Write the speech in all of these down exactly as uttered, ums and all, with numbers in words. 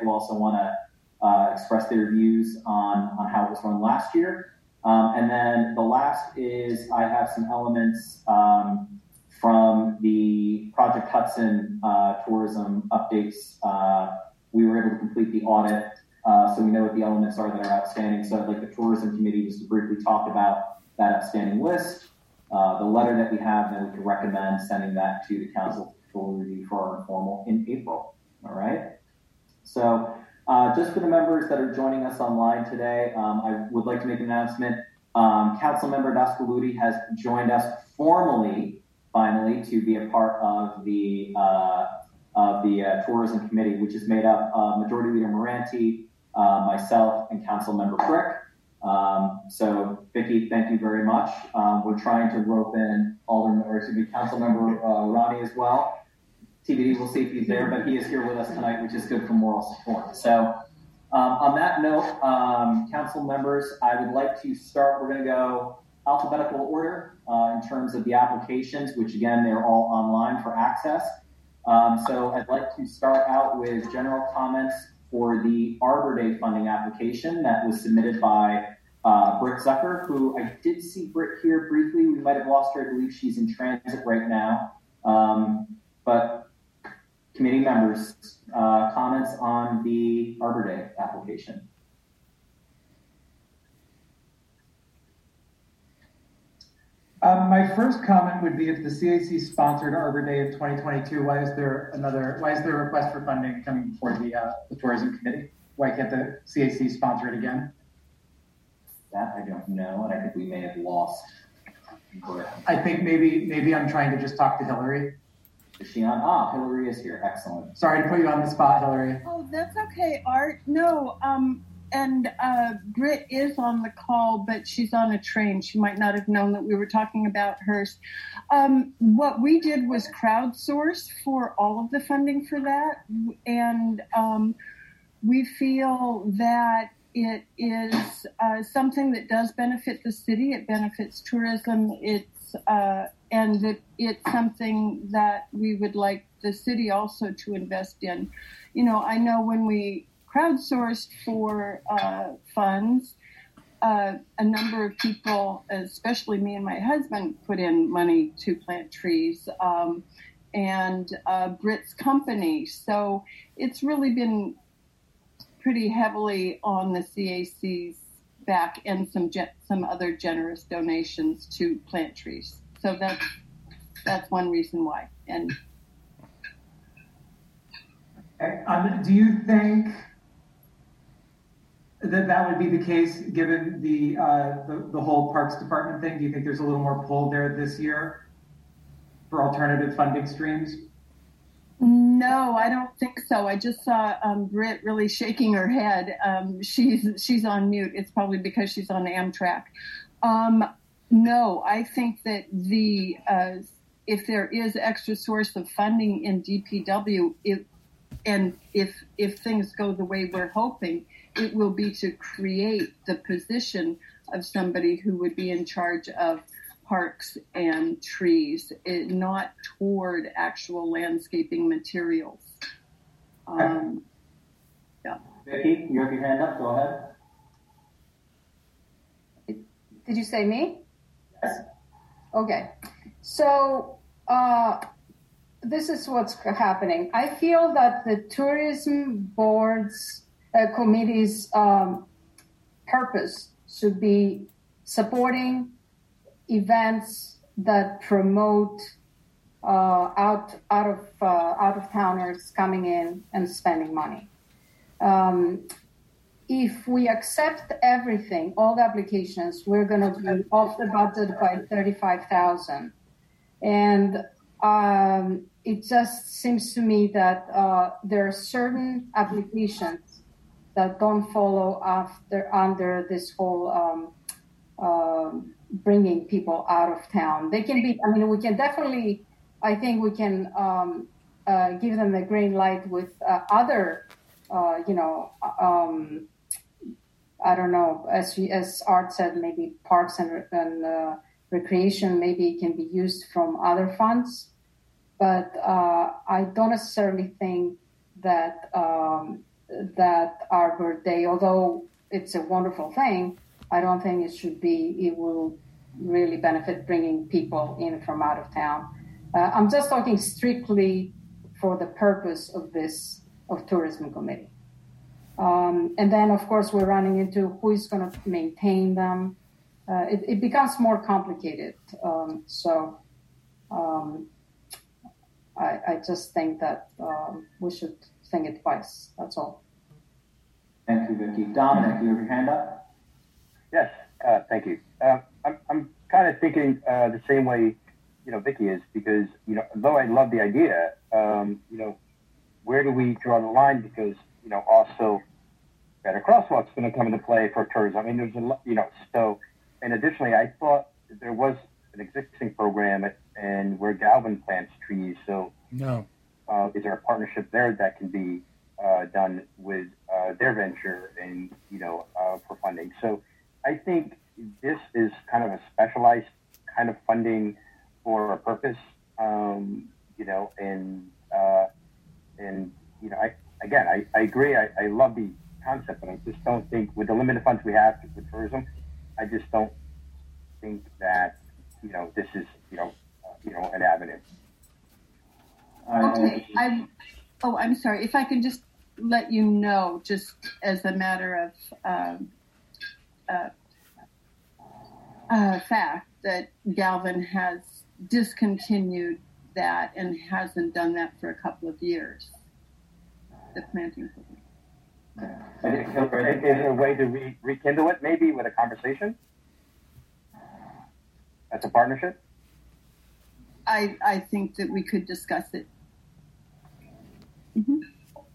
who also want to uh, express their views on, on how it was run last year. Um, and then the last is I have some elements um, from the Project Hudson uh, tourism updates. Uh, we were able to complete the audit, uh, so we know what the elements are that are outstanding. So I'd like the tourism committee just to briefly talk about that outstanding list, uh, the letter that we have, and then we can recommend sending that to the council for review for our informal in April. All right. So uh, just for the members that are joining us online today, um, I would like to make an announcement. Um, Councilmember Dascaluti has joined us formally, finally, to be a part of the uh, of the uh, tourism committee, which is made up of Majority Leader Moranti, uh, myself, and Councilmember Frick. Um, so, Vicki, thank you very much. Um, we're trying to rope in Alderman, or excuse me, Councilmember uh, Ronnie as well. T B D, we'll see if he's there, but he is here with us tonight, which is good for moral support. So, um, on that note, um, council members, I would like to start. We're going to go alphabetical order uh, in terms of the applications, which again, they're all online for access. Um, so I'd like to start out with general comments for the Arbor Day funding application that was submitted by uh, Britt Zucker, who I did see Britt here briefly. We might have lost her. I believe she's in transit right now. Um, but committee members, uh, comments on the Arbor Day application. Um, my first comment would be if the C A C sponsored Arbor Day of twenty twenty-two, why is there another, why is there a request for funding coming before the, uh, the tourism committee? Why can't the C A C sponsor it again? That I don't know, and I think we may have lost. I think maybe, maybe I'm trying to just talk to Hillary. Is she on? Ah, Hillary is here. Excellent. Sorry to put you on the spot, Hillary. Oh, that's okay, Art. No, um, and uh, Britt is on the call, but she's on a train. She might not have known that we were talking about hers. Um, what we did was crowdsource for all of the funding for that, and um, we feel that it is uh, something that does benefit the city. It benefits tourism. It's uh, and that it's something that we would like the city also to invest in. You know, I know when we crowdsourced for uh, funds, uh, a number of people, especially me and my husband, put in money to plant trees, um, and uh, Britt's company. So it's really been pretty heavily on the C A C's back, and some ge- some other generous donations to plant trees. So that's that's one reason why. And um, do you think that that would be the case given the, uh, the the whole Parks Department thing? Do you think there's a little more pull there this year for alternative funding streams? No, I don't think so. I just saw um, Britt really shaking her head. Um, she's she's on mute. It's probably because she's on Amtrak. Um, no, I think that the uh, if there is extra source of funding in D P W, it, and if if things go the way we're hoping, it will be to create the position of somebody who would be in charge of parks and trees, it, not toward actual landscaping materials. Um, yeah. Vicki, you have your hand up. Go ahead. Did you say me? Yes. Okay. So uh, this is what's happening. I feel that the tourism board's uh, committee's um, purpose should be supporting events that promote uh, out out of uh, out of towners coming in and spending money. Um, if we accept everything, all the applications, we're going to be off the budget by thirty-five thousand, and um, it just seems to me that uh, there are certain applications that don't follow after under this whole. Um, um, bringing people out of town. They can be, I mean, we can definitely, I think we can um, uh, give them the green light with uh, other, uh, you know, um, I don't know, as as Art said, maybe parks and, and uh, recreation, maybe it can be used from other funds. But uh, I don't necessarily think that um, that Arbor Day, although it's a wonderful thing, I don't think it should be, it will really benefit bringing people in from out of town. Uh, I'm just talking strictly for the purpose of this, of tourism committee. Um, and then, of course, we're running into who is going to maintain them. Uh, it, it becomes more complicated. Um, so um, I, I just think that um, we should think it twice. That's all. Thank you, Vicki. Dominic, you have your hand up? Yes, uh, thank you. Uh, I'm, I'm kind of thinking uh, the same way, you know, Vicki is, because, you know, though I love the idea, um, you know, where do we draw the line? Because, you know, also better crosswalks going to come into play for tourism. I mean, there's a lot, you know, so, and additionally, I thought there was an existing program at, and where Galvin plants trees. So no, uh, is there a partnership there that can be uh, done with uh, their venture and, you know, uh, for funding? So I think this is kind of a specialized kind of funding for a purpose, um, you know, and, uh, and, you know, I, again, I, I agree. I, I love the concept, but I just don't think with the limited funds we have for tourism, I just don't think that, you know, this is, you know, uh, you know, an avenue. Okay. I, oh, I'm sorry. If I can just let you know, just as a matter of um, uh, uh, fact, that Galvin has discontinued that and hasn't done that for a couple of years. The planting program. Is there a way to re- rekindle it, maybe with a conversation? As a partnership? I I think that we could discuss it. Mm-hmm.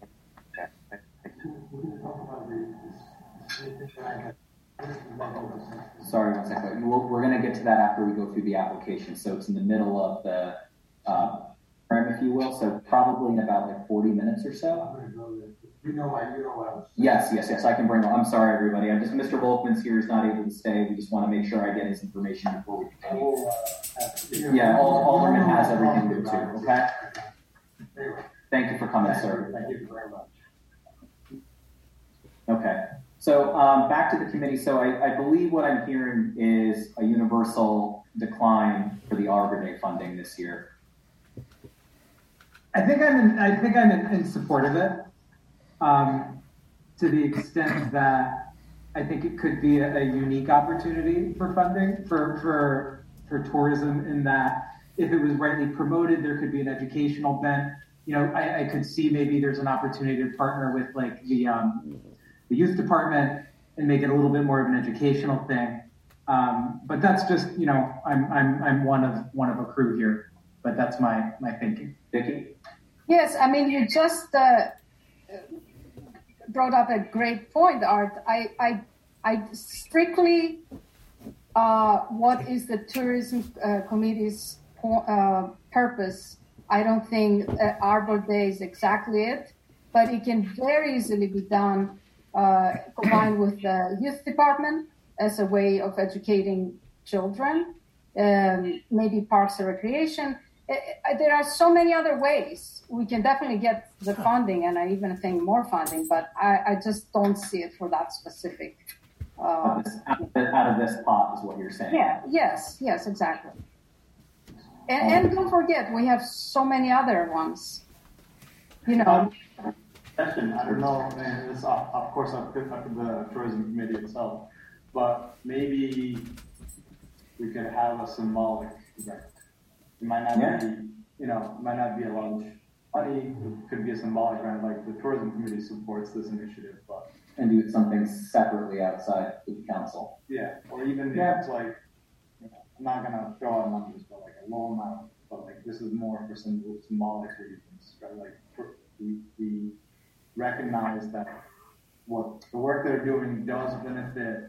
Sorry, one second. We're, we're going to get to that after we go through the application. So it's in the middle of the uh, frame, if you will. So probably in about like forty minutes or so. You know, I, you know what I was saying. Yes, yes, yes. I can bring. I'm sorry, everybody. I'm just Mister Volkman's here is not able to stay. We just want to make sure I get his information before we continue. Uh, yeah, Alderman has everything good too. Okay. Thank you for coming, sir. Thank you very much. Okay. So um, back to the committee. So I, I believe what I'm hearing is a universal decline for the Arbor Day funding this year. I think I'm in, I think I'm in, in support of it, um, to the extent that I think it could be a, a unique opportunity for funding for for for tourism. In that, if it was rightly promoted, there could be an educational bent. You know, I, I could see maybe there's an opportunity to partner with like the um, the youth department and make it a little bit more of an educational thing. Um, but that's just, you know, I'm I'm I'm one of one of a crew here, but that's my my thinking. Vicki? Yes, I mean, you just uh, brought up a great point, Art. I I I strictly uh, what is the tourism uh, committee's uh, purpose? I don't think uh, Arbor Day is exactly it, but it can very easily be done uh, combined with the youth department as a way of educating children, um, maybe parks and recreation. Uh, there are so many other ways. We can definitely get the funding, and I even think more funding, but I, I just don't see it for that specific. Uh, out, of this, out of this pot is what you're saying. Yeah, yes, yes, exactly. And, and don't forget, we have so many other ones. You know. Um, question, I don't know, and it's of, of course up to, up to the tourism committee itself, but maybe we could have a symbolic event. It might not yeah. be, you know, it might not be a large money. It could be a symbolic event, like the tourism committee supports this initiative, but and do something separately outside the council. Yeah, or even yeah. if it's like, you know, I'm not gonna throw out numbers, but like a low amount, but like this is more for some symbolic reasons, right? Like for, we we recognize that what the work they're doing does benefit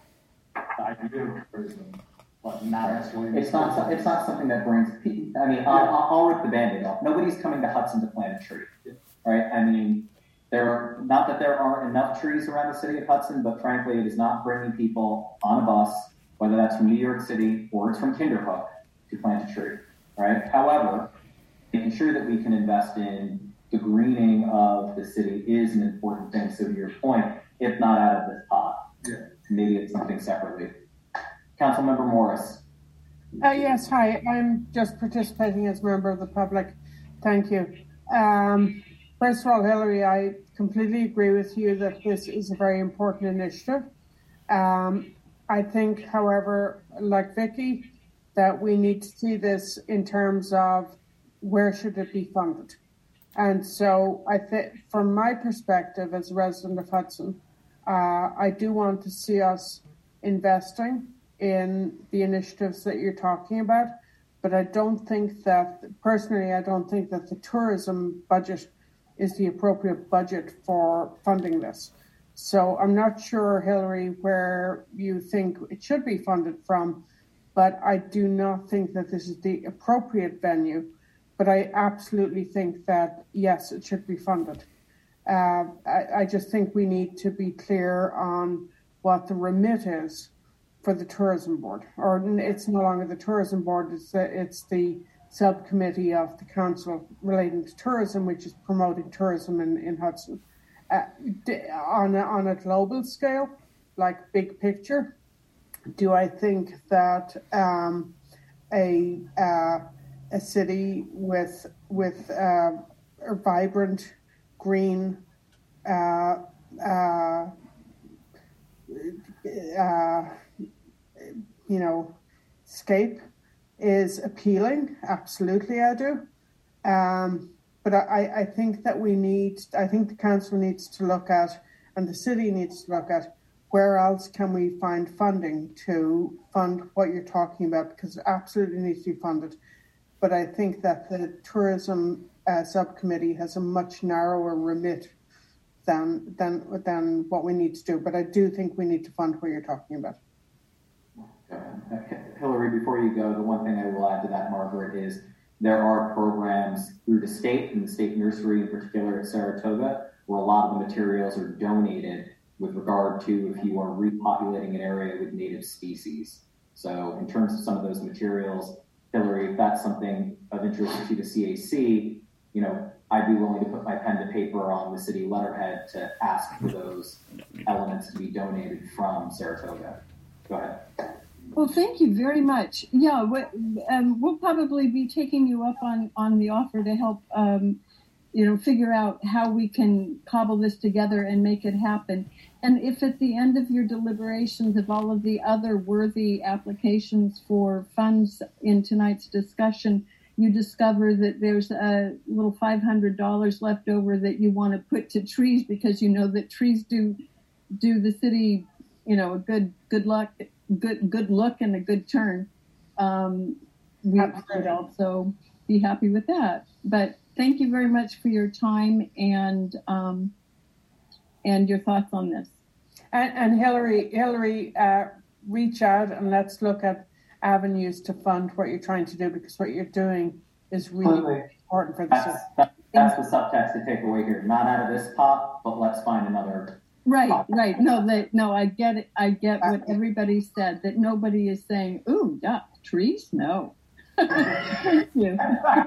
the idea of tourism, but not necessarily. It's not. It's not something that brings. I mean, yeah. I'll, I'll rip the Band-Aid off. Nobody's coming to Hudson to plant a tree, right? I mean, there are not that there aren't enough trees around the city of Hudson, but frankly, it is not bringing people on a bus, whether that's from New York City or it's from Kinderhook, to plant a tree, right? However, making sure that we can invest in the greening of the city is an important thing. So to your point, if not out of this pot, yeah. maybe it's something separately. Councilmember Morris. Uh, yes, hi. I'm just participating as a member of the public. Thank you. Um, first of all, Hillary, I completely agree with you that this is a very important initiative. Um, I think, however, like Vicky, that we need to see this in terms of where should it be funded. And so I think, from my perspective as a resident of Hudson, uh, I do want to see us investing in the initiatives that you're talking about. But I don't think that, personally, I don't think that the tourism budget is the appropriate budget for funding this. So I'm not sure, Hillary, where you think it should be funded from, but I do not think that this is the appropriate venue. But I absolutely think that, yes, it should be funded. Uh, I, I just think we need to be clear on what the remit is for the tourism board, or it's no longer the tourism board, it's the, it's the subcommittee of the council relating to tourism, which is promoting tourism in, in Hudson. Uh, on, a, on a global scale, like big picture, do I think that um, a uh, a city with with uh, a vibrant green uh, uh, uh, you know, scape is appealing? Absolutely, I do. Um, but I, I think that we need, I think the council needs to look at, and the city needs to look at, where else can we find funding to fund what you're talking about, because it absolutely needs to be funded. But I think that the tourism uh, subcommittee has a much narrower remit than, than, than what we need to do. But I do think we need to fund what you're talking about. Hillary, before you go, the one thing I will add to that, Margaret, is there are programs through the state, and the state nursery in particular at Saratoga, where a lot of the materials are donated with regard to if you are repopulating an area with native species. So in terms of some of those materials, Hillary, if that's something of interest to the C A C, you know, I'd be willing to put my pen to paper on the city letterhead to ask for those elements to be donated from Saratoga. Go ahead. Well, thank you very much. Yeah, what, um, we'll probably be taking you up on, on the offer to help, um, you know, figure out how we can cobble this together and make it happen. And if at the end of your deliberations of all of the other worthy applications for funds in tonight's discussion, you discover that there's a little five hundred dollars left over that you want to put to trees because you know that trees do do the city, you know, a good good luck. good good look and a good turn, um, we would also be happy with that. But thank you very much for your time and um, and your thoughts on this. And, and Hillary, Hillary, uh, reach out and let's look at avenues to fund what you're trying to do, because what you're doing is really Absolutely. important for the that's, city. That, that's the subtext to take away here. Not out of this pot, but let's find another. Right, right. No, that no, I get it. I get what everybody said, that nobody is saying, ooh, yeah, trees? No. Thank you.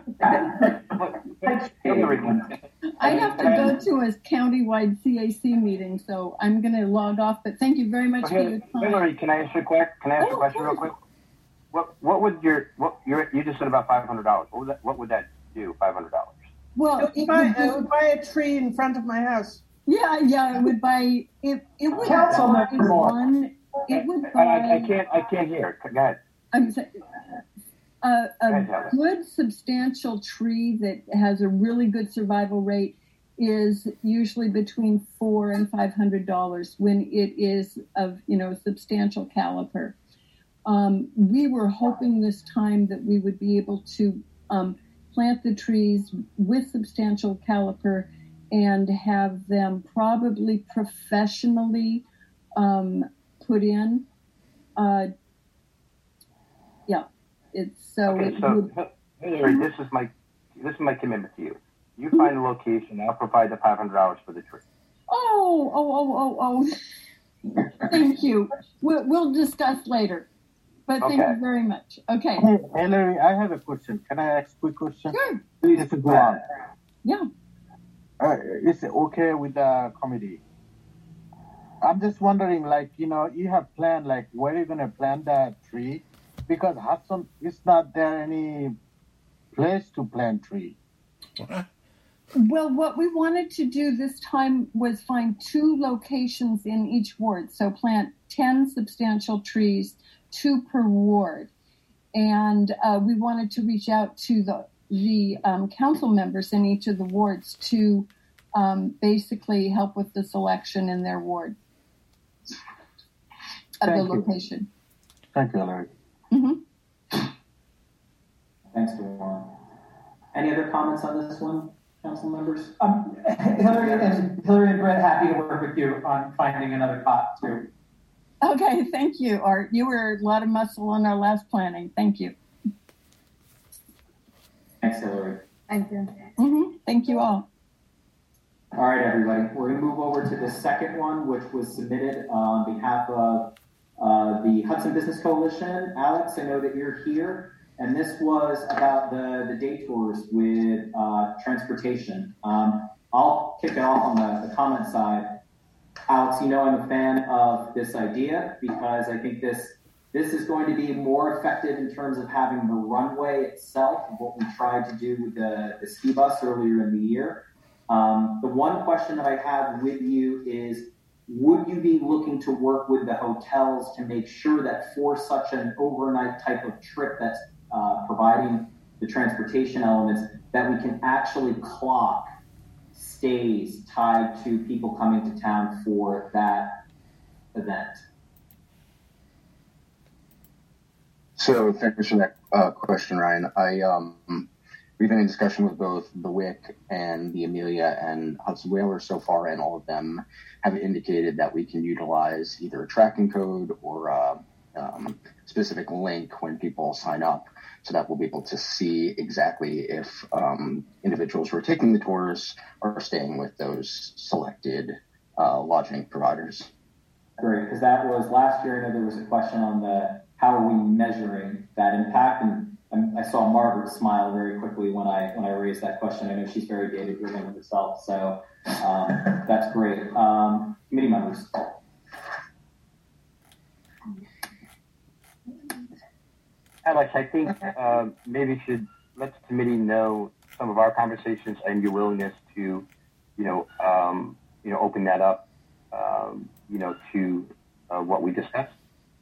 I have to go to a countywide C A C meeting, so I'm going to log off, but thank you very much okay, for your time. Hillary, can I ask you a quick, can I ask oh, a question real quick? What what would your, what you're, you just said about five hundred dollars. What would that, what would that do, five hundred dollars? Well, it would, buy, it would buy a tree in front of my house. Yeah, yeah, it would buy, it, it would buy one, it would buy. I, I can't, I can't hear. Go ahead. I'm sorry. A, a good substantial tree that has a really good survival rate is usually between four and five hundred dollars when it is of, you know, substantial caliber. Um, we were hoping this time that we would be able to um, plant the trees with substantial caliber and have them probably professionally um, put in. Uh, yeah, it's so. Okay, it so would, Hillary, this is my this is my commitment to you. You find the location, I'll provide the five hundred dollars for the tree. Oh, oh, oh, oh, oh! Thank you. We'll, we'll discuss later. But thank okay. you very much. Okay. Hey, Hillary, I have a question. Can I ask a quick question? Sure. Please go on. Yeah. uh, is it okay with the committee? I'm just wondering, like, you know, you have planned, like, where you're going to plant that tree? Because Hudson, it's not there any place to plant tree. Well, what we wanted to do this time was find two locations in each ward. So plant ten substantial trees, two per ward. And uh, we wanted to reach out to the, the um, council members in each of the wards to um, basically help with the selection in their ward of Thank the you. location. Thank you, Larry. Mm-hmm. Thanks, Dewan. Any other comments on this one, council members? Um, Hillary and Hillary and Brett, happy to work with you on finding another pot too. Okay, thank you, Art. You were a lot of muscle on our last planning. Thank you. Thanks, Hillary. Thank you. Mm-hmm. Thank you all. All right, everybody. We're going to move over to the second one, which was submitted on behalf of uh, the Hudson Business Coalition. Alex, I know that you're here, and this was about the, the day tours with uh, transportation. Um, I'll kick it off on the, the comment side. Alex, you know I'm a fan of this idea because I think this this is going to be more effective in terms of having the runway itself, what we tried to do with the, the ski bus earlier in the year. Um, the one question that I have with you is, would you be looking to work with the hotels to make sure that for such an overnight type of trip that's uh, providing the transportation elements, that we can actually clock stays tied to people coming to town for that event? So thanks for that uh, question, Ryan. I um, we've been in discussion with both the W I C and the Amelia and Hudson Whalers so far, and all of them have indicated that we can utilize either a tracking code or a um, specific link when people sign up, so that we'll be able to see exactly if um, individuals who are taking the tours are staying with those selected uh, lodging providers. Great, because that was last year. I know there was a question on the how are we measuring that impact, and, and I saw Margaret smile very quickly when I when I raised that question. I know she's very data driven with herself, so um, that's great. Um, committee members. Alex, I think uh, maybe should let the committee know some of our conversations and your willingness to, you know, um, you know, open that up, um, you know, to uh, what we discussed.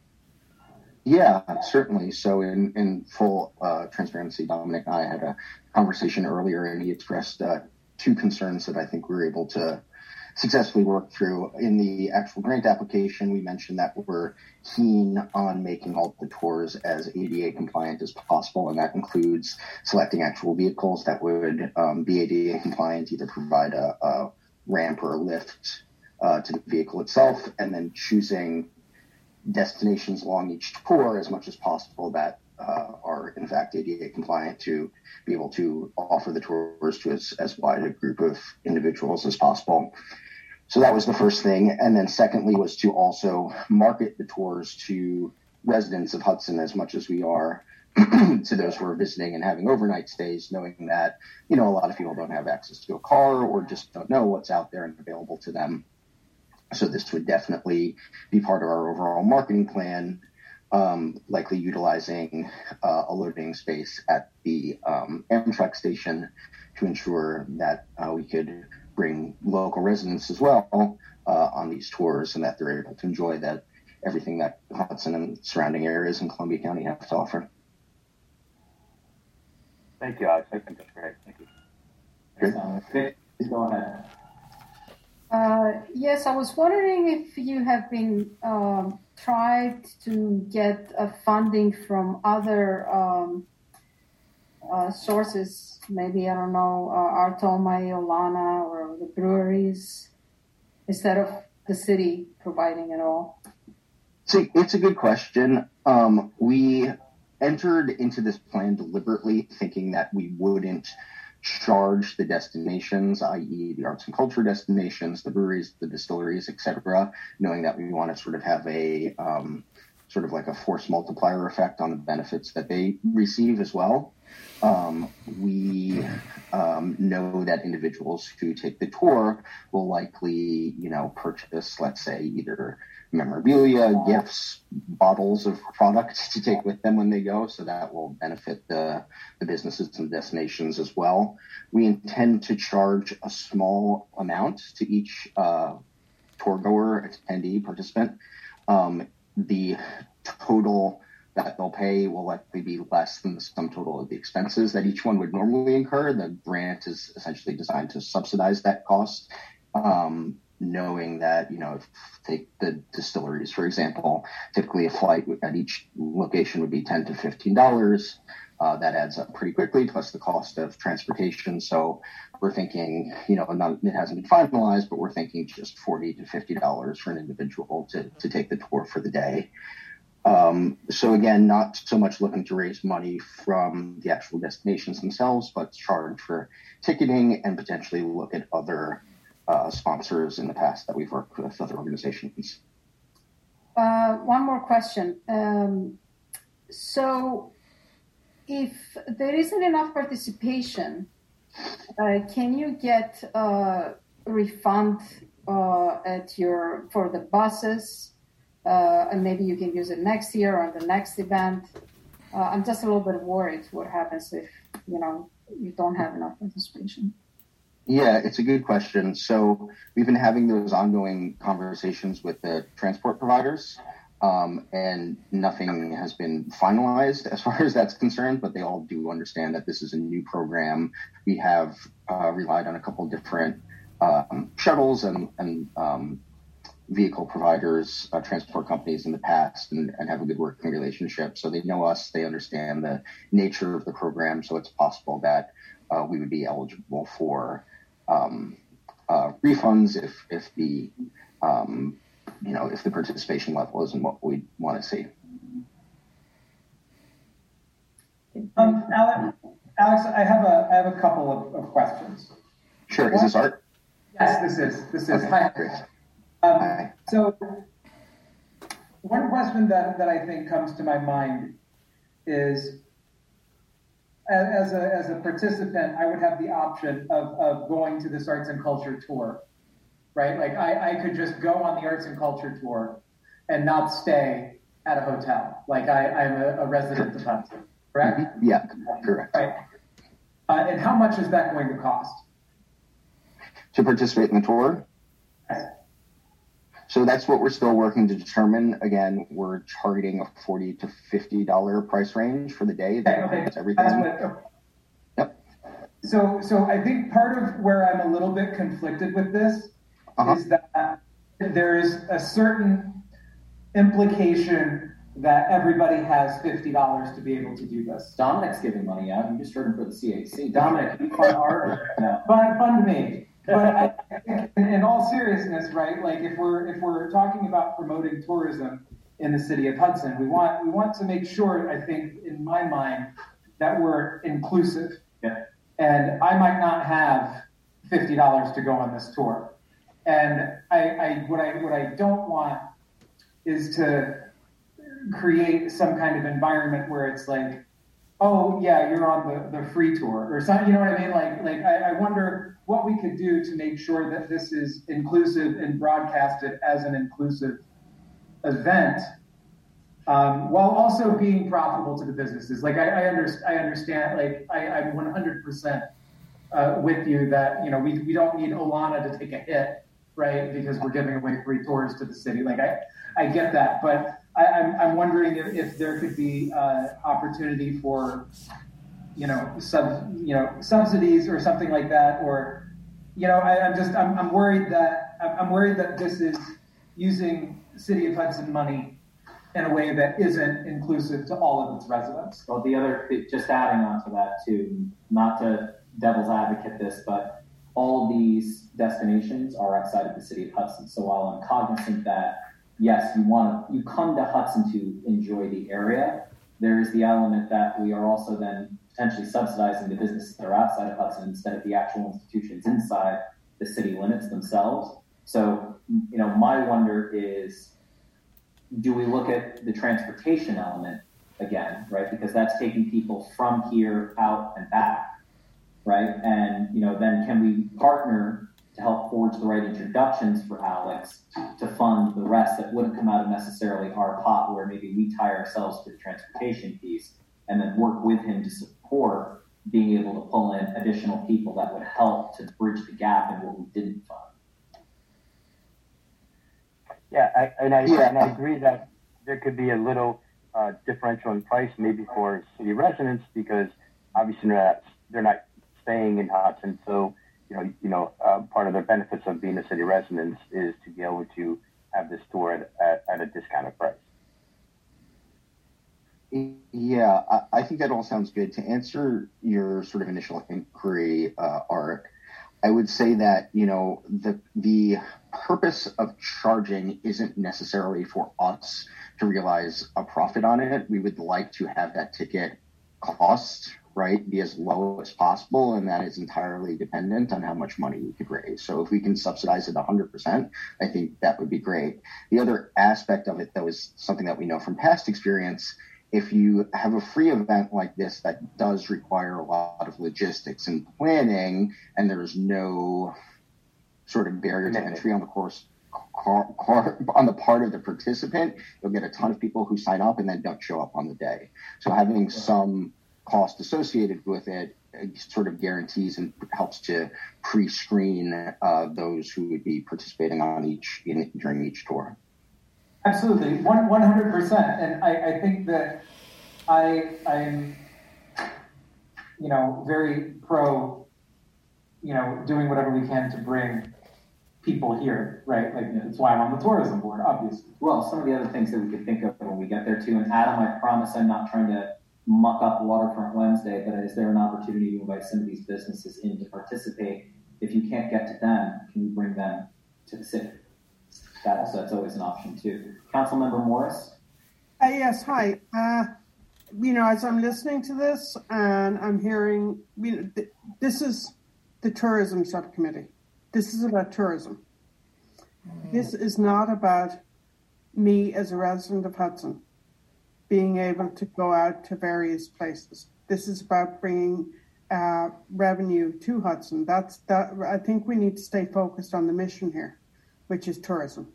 Yeah, certainly. So in, in full uh, transparency, Dominic and I had a conversation earlier, and he expressed uh, two concerns that I think we were able to successfully work through. In the actual grant application, we mentioned that we're keen on making all the tours as A D A compliant as possible, and that includes selecting actual vehicles that would um, be A D A compliant, either provide a, a ramp or a lift uh, to the vehicle itself, and then choosing destinations along each tour as much as possible that uh, are in fact A D A compliant, to be able to offer the tours to as, as wide a group of individuals as possible. So that was the first thing. And then secondly was to also market the tours to residents of Hudson as much as we are to those who are visiting and having overnight stays, knowing that, you know, a lot of people don't have access to a car or just don't know what's out there and available to them. So this would definitely be part of our overall marketing plan, um, likely utilizing uh, a loading space at the um, Amtrak station to ensure that uh, we could bring local residents as well uh, on these tours, and that they're able to enjoy that everything that Hudson and surrounding areas in Columbia County have to offer. Thank you, Alex. I think that's great. Thank you. Great. Please go ahead. Uh, yes, I was wondering if you have been um, tried to get uh, funding from other um, uh, sources, maybe, I don't know, uh, Artoma, Olana, or the breweries, instead of the city providing it all? See, it's a good question. Um, we entered into this plan deliberately thinking that we wouldn't charge the destinations, that is the arts and culture destinations, the breweries, the distilleries, et cetera, knowing that we want to sort of have a um, sort of like a force multiplier effect on the benefits that they receive as well. Um, we um, know that individuals who take the tour will likely, you know, purchase, let's say, either memorabilia, gifts, bottles of products to take with them when they go. So that will benefit the, the businesses and destinations as well. We intend to charge a small amount to each uh, tour goer, attendee, participant. Um, the total that they'll pay will likely be less than the sum total of the expenses that each one would normally incur. The grant is essentially designed to subsidize that cost, um, knowing that, you know, if take the distilleries, for example, typically a flight at each location would be ten to fifteen dollars. Uh, that adds up pretty quickly, plus the cost of transportation. So we're thinking, you know, not, it hasn't been finalized, but we're thinking just forty to fifty dollars for an individual to, to take the tour for the day. Um, so again, not so much looking to raise money from the actual destinations themselves, but charge for ticketing and potentially look at other uh, sponsors in the past that we've worked with, other organizations. Uh, one more question. Um, so if there isn't enough participation, uh, can you get a refund uh, at your for the buses? Uh, and maybe you can use it next year or on the next event. Uh, I'm just a little bit worried what happens if, you know, you don't have enough participation. Yeah, it's a good question. So we've been having those ongoing conversations with the transport providers, um, and nothing has been finalized as far as that's concerned, but they all do understand that this is a new program. We have uh, relied on a couple different um, shuttles and, and um, vehicle providers, uh, transport companies in the past, and, and have a good working relationship. So they know us, they understand the nature of the program. So it's possible that uh, we would be eligible for um, uh, refunds if, if the, um, you know, if the participation level isn't what we want to see. Um, Alex, Alex, I have a, I have a couple of, of questions. Sure. Is this Art? Yes, this is, this is. Okay, Hi. great. Um, so one question that, that I think comes to my mind is, as a, as a participant, I would have the option of, of going to this arts and culture tour, right? Like I, I could just go on the arts and culture tour and not stay at a hotel. Like I, I'm a, a resident of Hudson, correct? Mm-hmm. Yeah, correct. Right. Uh, and how much is that going to cost? To participate in the tour? Yes. So that's what we're still working to determine. Again, we're targeting a forty to fifty dollar price range for the day. That Okay, includes everything. That's what, Yep. So, so I think part of where I'm a little bit conflicted with this Uh-huh. is that there is a certain implication that everybody has fifty dollars to be able to do this. Dominic's giving money out. You just heard him for the C A C. Dominic, you fund art? No. Fund, fund me. But I, in, in all seriousness, right? Like if we're if we're talking about promoting tourism in the city of Hudson, we want we want to make sure, I think, in my mind, that we're inclusive. Yeah. And I might not have fifty dollars to go on this tour. And I, I what I what I don't want is to create some kind of environment where it's like, oh yeah, you're on the, the free tour or something, you know what I mean? Like like I, I wonder what we could do to make sure that this is inclusive and broadcasted as an inclusive event, um, while also being profitable to the businesses. Like I, I, under, I understand, like I, I'm one hundred percent uh, with you that, you know, we, we don't need Olana to take a hit, right? Because we're giving away free tours to the city. Like I, I get that, but I, I'm, I'm wondering if, if there could be uh, opportunity for, you know, sub, you know, subsidies or something like that, or, you know, I, I'm just, I'm, I'm worried that, I'm worried that this is using City of Hudson money in a way that isn't inclusive to all of its residents. Well, the other, just adding on to that too, not to devil's advocate this, but all these destinations are outside of the City of Hudson. So while I'm cognizant that, yes, you want to, you come to Hudson to enjoy the area, there is the element that we are also then potentially subsidizing the businesses that are outside of Hudson instead of the actual institutions inside the city limits themselves. So, you know, my wonder is, do we look at the transportation element again, right? Because that's taking people from here out and back, right? And, you know, then can we partner to help forge the right introductions for Alex to fund the rest that wouldn't come out of necessarily our pot, where maybe we tie ourselves to the transportation piece, and then work with him to support being able to pull in additional people that would help to bridge the gap in what we didn't fund. Yeah, I, and I Yeah. and I agree that there could be a little uh, differential in price maybe for city residents, because obviously they're not, they're not staying in Hudson. So, you know, you know, uh, part of the benefits of being a city resident is to be able to have this tour at, at, at a discounted price. Yeah, I, I think that all sounds good. To answer your sort of initial inquiry, uh, Art, I would say that, you know, the the purpose of charging isn't necessarily for us to realize a profit on it. We would like to have that ticket cost, right, be as low as possible, and that is entirely dependent on how much money we could raise. So if we can subsidize it one hundred percent, I think that would be great. The other aspect of it, though, is something that we know from past experience. If you have a free event like this that does require a lot of logistics and planning, and there's no sort of barrier to entry on the course car, car, on the part of the participant, you'll get a ton of people who sign up and then don't show up on the day. So having some cost associated with it sort of guarantees and helps to pre-screen uh, those who would be participating on each in, during each tour. Absolutely, one one hundred percent, and I, I think that I I'm you know very pro you know doing whatever we can to bring people here, right? Like that's why I'm on the tourism board, obviously. Well, some of the other things that we could think of when we get there too, and Adam, I promise I'm not trying to muck up Waterfront Wednesday, but is there an opportunity to invite some of these businesses in to participate? If you can't get to them, can you bring them to the city? That also, that's always an option too. Councilmember Morris? Uh, yes, hi. Uh, you know, as I'm listening to this and I'm hearing, you know, th- this is the tourism subcommittee. This is about tourism. Mm. This is not about me as a resident of Hudson being able to go out to various places. This is about bringing uh, revenue to Hudson. That's that. I think we need to stay focused on the mission here, which is tourism.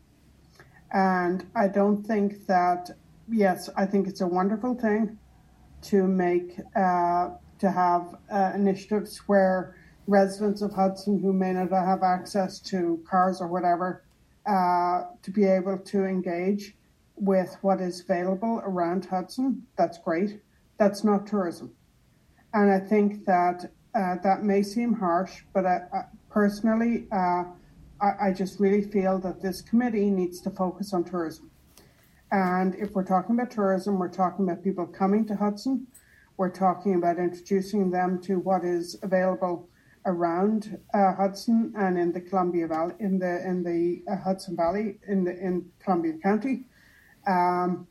And I don't think that, yes, I think it's a wonderful thing to make, uh, to have uh, initiatives where residents of Hudson who may not have access to cars or whatever, uh, to be able to engage with what is available around Hudson. That's great. That's not tourism. And I think that uh, that may seem harsh, but I, I, personally, uh, I just really feel that this committee needs to focus on tourism. And if we're talking about tourism, we're talking about people coming to Hudson. We're talking about introducing them to what is available around uh, Hudson and in the Columbia Valley, in the in the uh, Hudson Valley, in the in Columbia County. Um,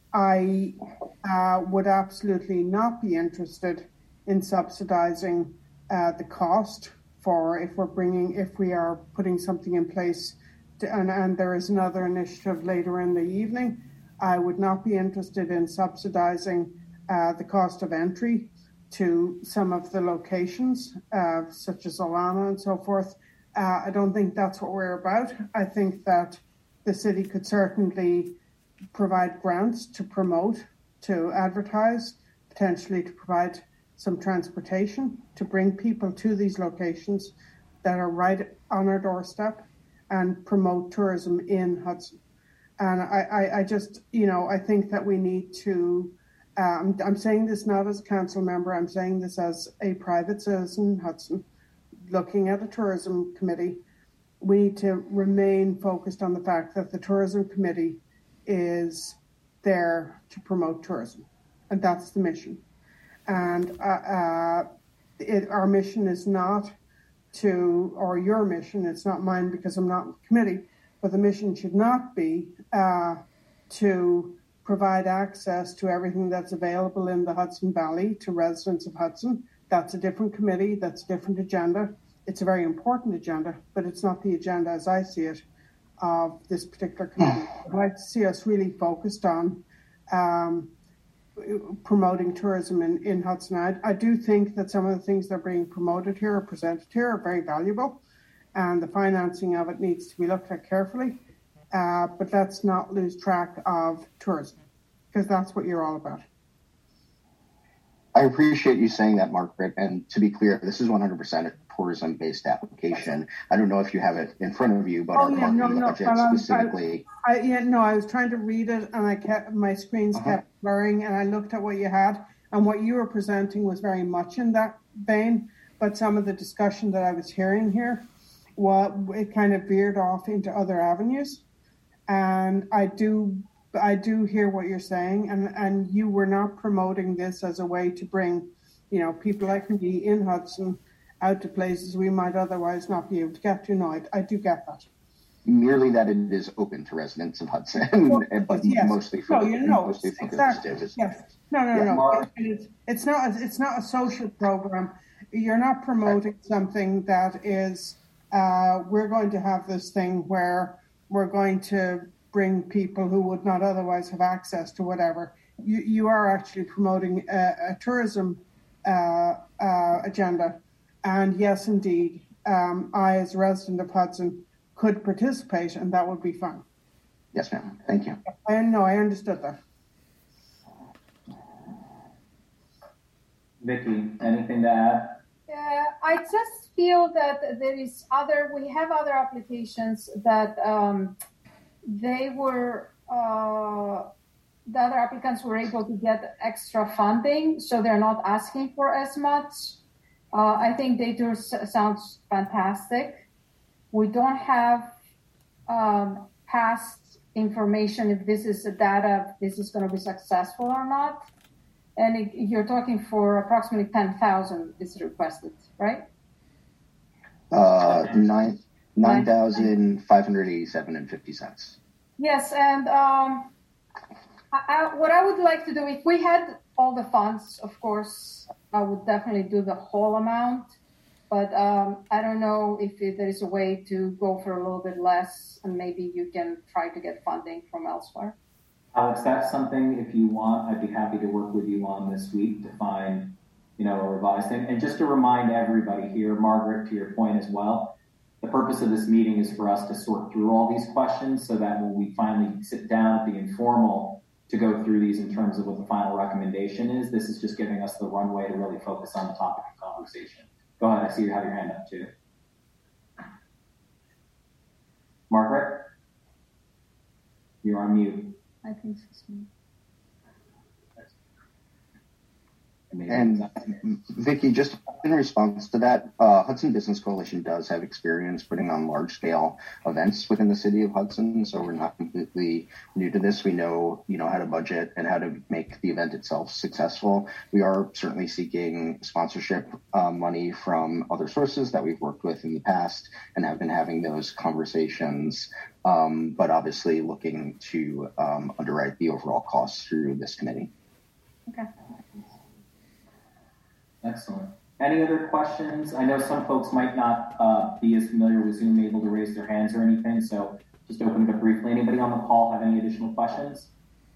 I uh, would absolutely not be interested in subsidizing uh, the cost for if we're bringing, if we are putting something in place, to, and, and there is another initiative later in the evening, I would not be interested in subsidizing uh, the cost of entry to some of the locations, uh, such as Alana and so forth. Uh, I don't think that's what we're about. I think that the city could certainly provide grants to promote, to advertise, potentially to provide some transportation to bring people to these locations that are right on our doorstep and promote tourism in Hudson. And I, I, I just, you know, I think that we need to, um, I'm saying this not as a council member, I'm saying this as a private citizen in Hudson, looking at a tourism committee. We need to remain focused on the fact that the tourism committee is there to promote tourism. And that's the mission. And uh, uh, it, our mission is not to, or your mission, it's not mine because I'm not in the committee, but the mission should not be uh, to provide access to everything that's available in the Hudson Valley to residents of Hudson. That's a different committee, that's a different agenda. It's a very important agenda, but it's not the agenda as I see it. of this particular committee. I'd like to see us really focused on um, promoting tourism in, in Hudson. I, I do think that some of the things that are being promoted here or presented here are very valuable, and the financing of it needs to be looked at carefully. Uh, but let's not lose track of tourism, because that's what you're all about. I appreciate you saying that, Margaret. And to be clear, this is one hundred percent a tourism-based application. I don't know if you have it in front of you, but oh, our yeah, marketing no, no, budget I, specifically. I, yeah, no, I was trying to read it, and I kept my screens uh-huh. kept blurring, and I looked at what you had, and what you were presenting was very much in that vein. But some of the discussion that I was hearing here, well, it kind of veered off into other avenues, and I do. I do hear what you're saying, and, and you were not promoting this as a way to bring, you know, people like me in Hudson out to places we might otherwise not be able to get to. No, I, I do get that. Merely that it is open to residents of Hudson, well, but yes. mostly for, no, you know, mostly for exactly. visitors. Yes. No, no, yeah. no. It, it's, it's not. It's not a social program. You're not promoting right. something that is. Uh, we're going to have this thing where we're going to bring people who would not otherwise have access to whatever. You you are actually promoting a, a tourism uh, uh, agenda. And yes, indeed, um, I, as a resident of Hudson, could participate, and that would be fun. Yes, ma'am. Thank you. I know, I understood that. Vicky, anything to add? Yeah, I just feel that there is other, we have other applications that um, they were, uh, the other applicants were able to get extra funding, so they're not asking for as much. Uh, I think Daytour sounds fantastic. We don't have um, past information if this is a data, if this is going to be successful or not. And it, you're talking for approximately ten thousand is requested, right? Uh, nine nine thousand five hundred eighty-seven and fifty cents. Yes, and um, I, I, what I would like to do, if we had all the funds, of course, I would definitely do the whole amount. But um, I don't know if it, there is a way to go for a little bit less, and maybe you can try to get funding from elsewhere. Alex, that's something, if you want, I'd be happy to work with you on this week to find, you know, a revised thing. And just to remind everybody here, Margaret, to your point as well, the purpose of this meeting is for us to sort through all these questions so that when we finally sit down at the informal to go through these in terms of what the final recommendation is, this is just giving us the runway to really focus on the topic of conversation. Go ahead, I see you have your hand up too. Margaret? You're on mute. I think so. And Vicky, just in response to that, uh, Hudson Business Coalition does have experience putting on large-scale events within the city of Hudson, so we're not completely new to this. We know, you know, how to budget and how to make the event itself successful. We are certainly seeking sponsorship uh, money from other sources that we've worked with in the past and have been having those conversations, um, but obviously looking to um, underwrite the overall costs through this committee. Okay. Excellent. Any other questions? I know some folks might not uh, be as familiar with Zoom, able to raise their hands or anything, so just open it up briefly. Anybody on the call have any additional questions?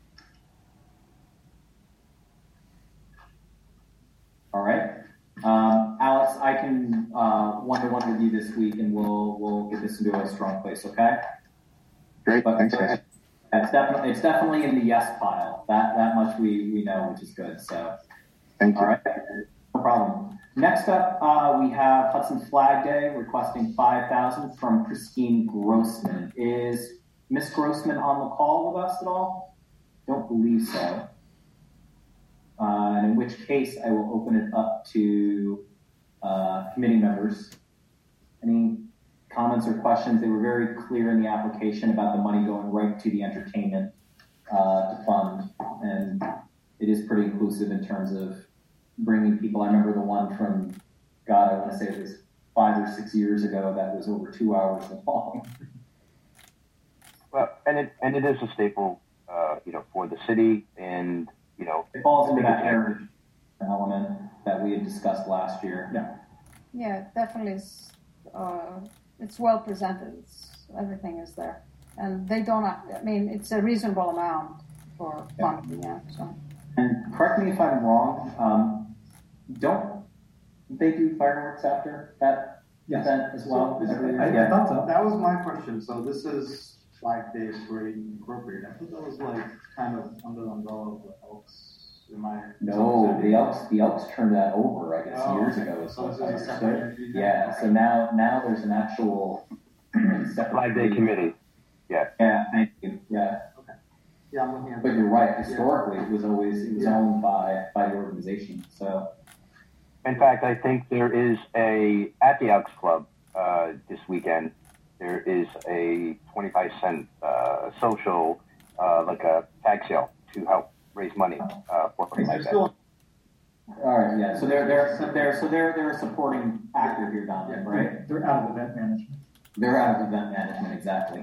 All right. Um, Alex, I can uh, one-to-one with you this week, and we'll we'll get this into a strong place, okay? Great. But thanks, guys. It's definitely, it's definitely in the yes pile. That, that much we, we know, which is good. So, Thank you. All right. No problem. Next up, uh, we have Hudson Flag Day requesting five thousand dollars from Christine Grossman. Is Miss Grossman on the call with us at all? Don't believe so. Uh, and in which case, I will open it up to uh, committee members. Any comments or questions? They were very clear in the application about the money going right to the entertainment uh, to fund, and it is pretty inclusive in terms of bringing people. I remember the one from, God, I want to say it was five or six years ago that was over two hours long. Well, and it and it is a staple, uh, you know, for the city, and you know, it falls into that heritage element that we had discussed last year. Yeah, yeah, definitely. Is, uh, it's well presented. It's, everything is there. and they don't. I mean, it's a reasonable amount for funding. Yeah. So. And correct me if I'm wrong. Um, don't they do fireworks after that yes. event as well? So, I, I yeah. thought so. That was my question. So this is Flag Day Parade Incorporated. I thought that was like kind of under the umbrella of the Elks. Am I no, the Elks the Elks turned that over, I guess, oh, years okay. ago. So this is a separate entity. Yeah. Okay. So now now there's an actual Flag Day committee. Yeah. Yeah. Thank you. Yeah. Okay. Yeah, I'm looking at. But you're right. Historically, yeah. it was always it was yeah. owned by by the organization. So. In fact, I think there is a at the Elks Club uh, this weekend. There is a twenty-five cent uh, social, uh, like a tag sale to help raise money uh, for things like that. All right, yeah. So they're they're so they're so they're they're a supporting actor here, Don, yeah, right? They're out of event management. They're out of event management, exactly.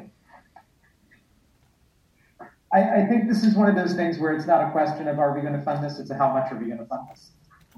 I, I think this is one of those things where it's not a question of are we going to fund this, it's a how much are we going to fund this.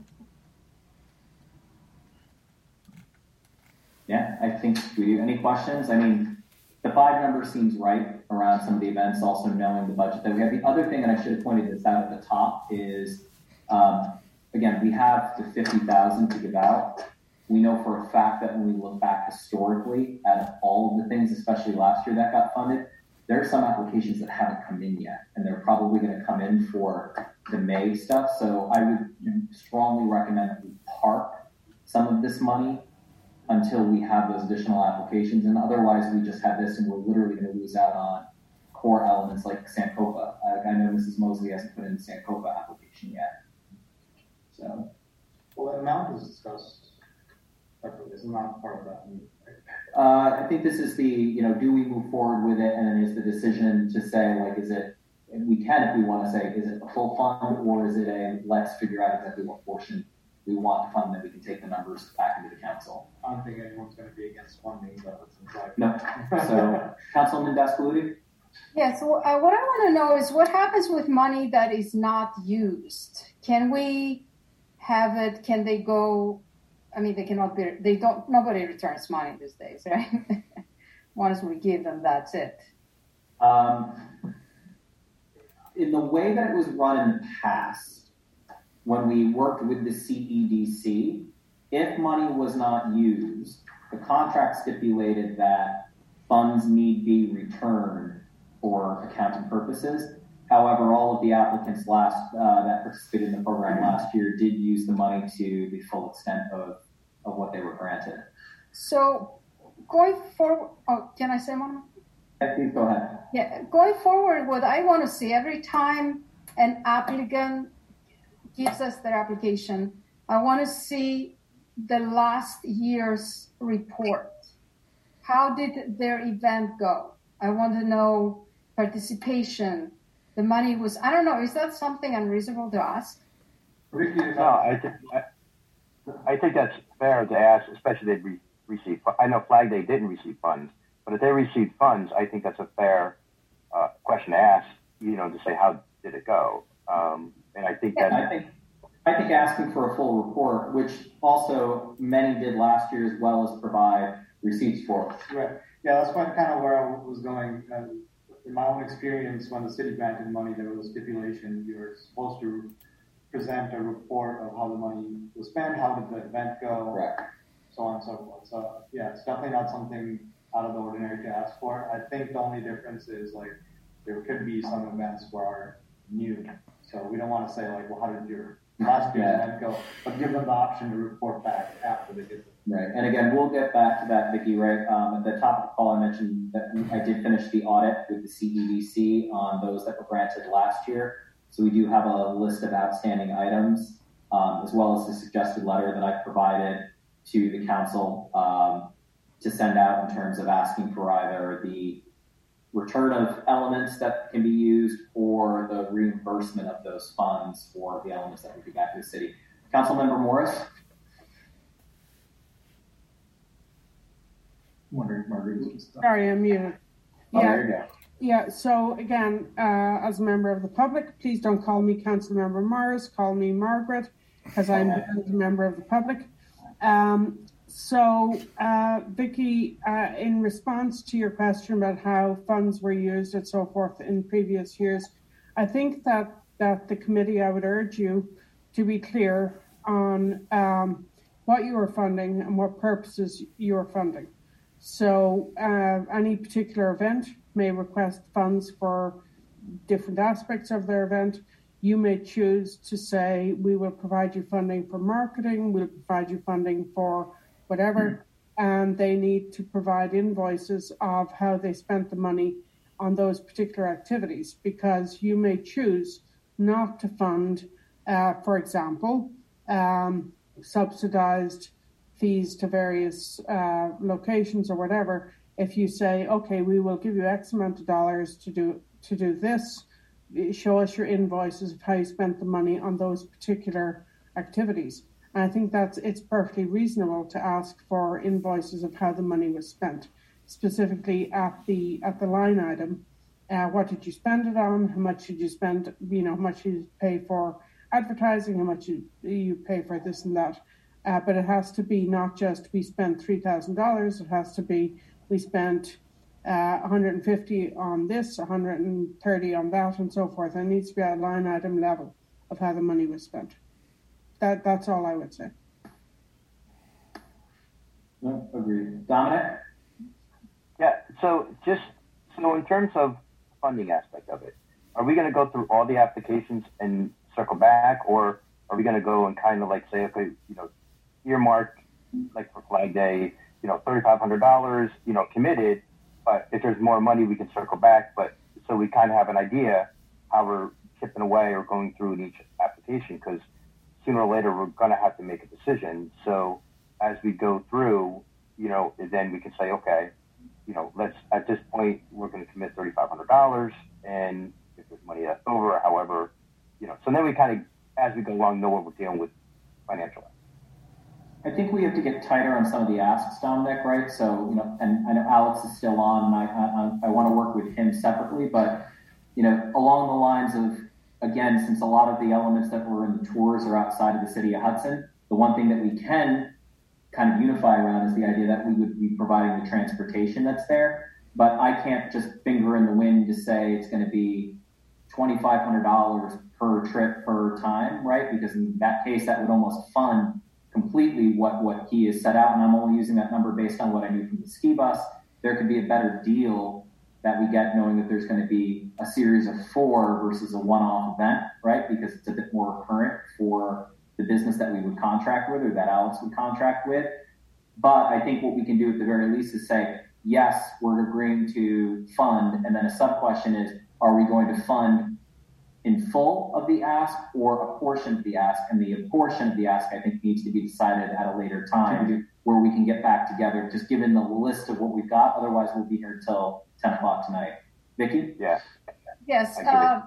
Yeah, I think we do. Any questions? I mean, the five number seems right around some of the events, also knowing the budget that we have. The other thing, and I should have pointed this out at the top, is, um, again, we have the fifty thousand to give out. We know for a fact that when we look back historically at all of the things, especially last year that got funded, there are some applications that haven't come in yet, and they're probably going to come in for the May stuff. So I would strongly recommend that we park some of this money until we have those additional applications, and otherwise we just have this and we're literally going to lose out on core elements like Sankofa. I, I know Missus Mosley hasn't put in the Sankofa application yet. So, well, the amount is discussed separately. It's not part of that. Uh, I think this is the, you know, do we move forward with it, and then is the decision to say, like, is it, we can if we want to say, is it a full fund, or is it a, let's figure out exactly what portion we want to fund, that we can take the numbers back into the council. I don't think anyone's going to be against funding, but it's like no. So, Councilman Daskaludi? Yeah, so uh, what I want to know is what happens with money that is not used? Can we have it, can they go, I mean, they cannot be, they don't, nobody returns money these days, right? Once we give them, that's it. Um, in the way that it was run in the past, when we worked with the C E D C, if money was not used, the contract stipulated that funds need be returned for accounting purposes. However, all of the applicants last uh, that participated in the program last year did use the money to the full extent of, of what they were granted. So going forward, oh, can I say one? Yeah, please go ahead. Yeah, going forward, what I want to see every time an applicant gives us their application, I want to see the last year's report. How did their event go? I want to know participation. The money was, I don't know, is that something unreasonable to ask? No, I, th- I, I think that's fair to ask, especially if they re- receive, I know Flag Day didn't receive funds, but if they received funds, I think that's a fair uh, question to ask, you know, to say, how did it go? Um, and I think that... I think, I think asking for a full report, which also many did last year, as well as provide receipts for. Right. Yeah, that's kind of where I was going. Uh, in my own experience, when the city granted money, there was a stipulation you're supposed to present a report of how the money was spent, how did the event go, Correct. so on and so forth. So yeah, it's definitely not something out of the ordinary to ask for. I think the only difference is like there could be some events where are new, so we don't want to say like, well, how did your last year's yeah. event go? But give them the option to report back after they did it. Right, and again, we'll get back to that, Vicki, right? Um, at the top of the call, I mentioned that I did finish the audit with the C E D C on those that were granted last year. So we do have a list of outstanding items, um, as well as the suggested letter that I provided to the council um, to send out in terms of asking for either the return of elements that can be used or the reimbursement of those funds for the elements that would be back to the city. Councilmember Morris? I'm wondering if Margaret is just Sorry, I'm muted. Oh, yeah. there you go. Yeah, so again, uh, as a member of the public, please don't call me Councilmember Morris, call me Margaret, because I'm a member of the public. Um, So, uh, Vicky, uh, in response to your question about how funds were used and so forth in previous years, I think that, that the committee, I would urge you to be clear on um, what you are funding and what purposes you are funding. So uh, any particular event may request funds for different aspects of their event. You may choose to say, we will provide you funding for marketing, we'll provide you funding for whatever, and they need to provide invoices of how they spent the money on those particular activities, because you may choose not to fund, uh, for example, um, subsidized fees to various uh, locations or whatever. If you say, okay, we will give you X amount of dollars to do to do this, show us your invoices of how you spent the money on those particular activities. And I think that's it's perfectly reasonable to ask for invoices of how the money was spent, specifically at the at the line item. Uh, what did you spend it on? How much did you spend? You know, how much did you pay for advertising? How much you, you pay for this and that? Uh, but it has to be not just we spent three thousand dollars. It has to be we spent uh, one hundred fifty on this, one hundred thirty on that, and so forth. It needs to be at a line item level of how the money was spent. That that's all I would say. No, agreed. Dominic? Yeah. So just so in terms of funding aspect of it, are we going to go through all the applications and circle back, or are we going to go and kind of like say, okay, you know, earmark like for Flag Day, you know, thirty-five hundred dollars, you know, committed, but if there's more money, we can circle back. But so we kind of have an idea how we're chipping away or going through in each application, because sooner or later we're going to have to make a decision. So as we go through, you know, then we can say, okay, you know, let's, at this point, we're going to commit thirty-five hundred dollars, and if there's money left over, or however, you know, so then we kind of, as we go along, know what we're dealing with financially. I think we have to get tighter on some of the asks, Dominic, right? So, you know, and I know Alex is still on, and I, I, I want to work with him separately, but, you know, along the lines of, again, since a lot of the elements that were in the tours are outside of the city of Hudson, the one thing that we can kind of unify around is the idea that we would be providing the transportation that's there. But I can't just finger in the wind to say it's going to be twenty-five hundred dollars per trip per time, right? Because in that case, that would almost fund completely what, what he has set out. And I'm only using that number based on what I knew from the ski bus. There could be a better deal that we get knowing that there's going to be a series of four versus a one-off event, right? Because it's a bit more recurrent for the business that we would contract with or that Alex would contract with. But I think what we can do at the very least is say, yes, we're agreeing to fund. And then a sub-question is, are we going to fund in full of the ask or a portion of the ask? And the portion of the ask, I think, needs to be decided at a later time where we can get back together, just given the list of what we've got. Otherwise, we'll be here until ten o'clock tonight. Vicky? Yeah. Yes. Uh,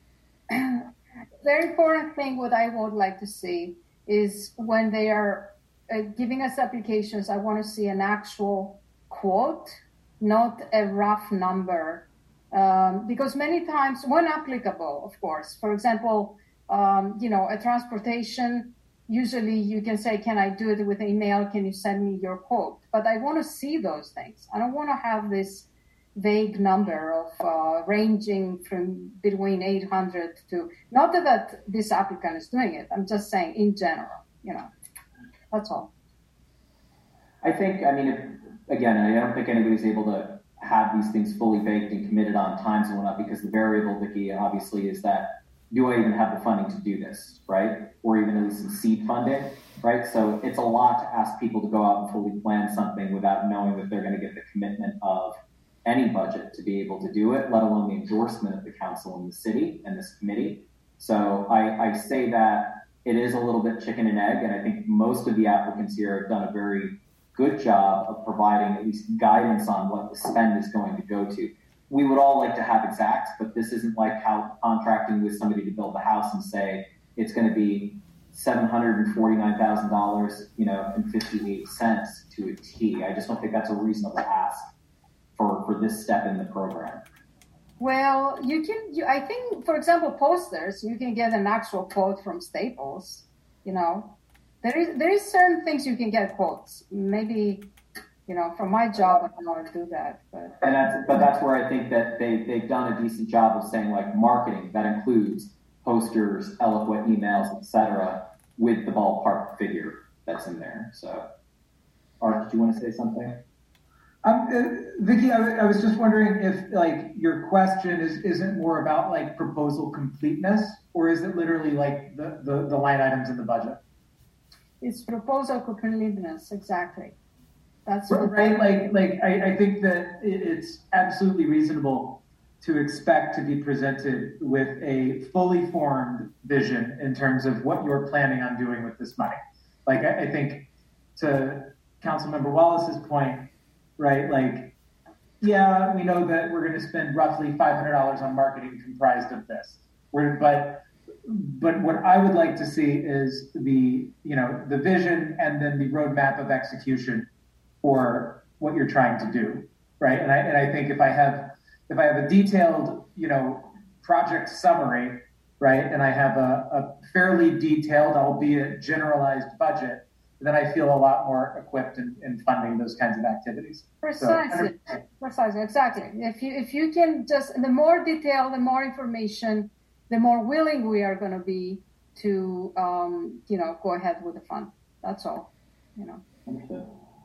very important thing what I would like to see is when they are uh, giving us applications, I want to see an actual quote, not a rough number. Um, because many times, when applicable, of course, for example, um, you know, a transportation, usually you can say, can I do it with email? Can you send me your quote? But I want to see those things. I don't want to have this vague number of uh, ranging from between eight hundred to, not that, that this applicant is doing it. I'm just saying in general, you know, that's all. I think, I mean, if, again, I don't think anybody's able to have these things fully baked and committed on times and whatnot, because the variable, Vicky, obviously is that, do I even have the funding to do this, right? Or even at least some seed funding, right? So it's a lot to ask people to go out and fully plan something without knowing that they're going to get the commitment of any budget to be able to do it, let alone the endorsement of the council and the city and this committee. So I, I say that it is a little bit chicken and egg, and I think most of the applicants here have done a very good job of providing at least guidance on what the spend is going to go to. We would all like to have exacts, but this isn't like how contracting with somebody to build a house and say it's going to be seven hundred forty-nine thousand dollars, you know, and fifty-eight cents to a T. I just don't think that's a reasonable ask for, for this step in the program. Well, you can, you, I think, for example, posters, you can get an actual quote from Staples, you know. there is there is certain things you can get quotes. Maybe, you know, from my job, I don't want to do that. But and that's but that's where I think that they they've done a decent job of saying like marketing that includes posters, eloquent emails, et cetera, with the ballpark figure that's in there. So, Art, did you want to say something? Um, uh, Vicky, I, w- I was just wondering if like your question is isn't more about like proposal completeness, or is it literally like the, the, the line items in the budget? it's proposal completeness, exactly. That's right. Like, like I, I think that it, it's absolutely reasonable to expect to be presented with a fully formed vision in terms of what you're planning on doing with this money. Like, I, I think to Councilmember Wallace's point, right? Like, yeah, we know that we're going to spend roughly five hundred dollars on marketing comprised of this. We're, but, but what I would like to see is the, you know, the vision and then the roadmap of execution for what you're trying to do, right? And I and I think if I have if I have a detailed, you know, project summary, right, and I have a, a fairly detailed, albeit generalized budget, then I feel a lot more equipped in, in funding those kinds of activities. Precisely, so, precisely, exactly. If you if you can just the more detail, the more information, the more willing we are going to be to, um, you know, go ahead with the fund. That's all, you know. Understood.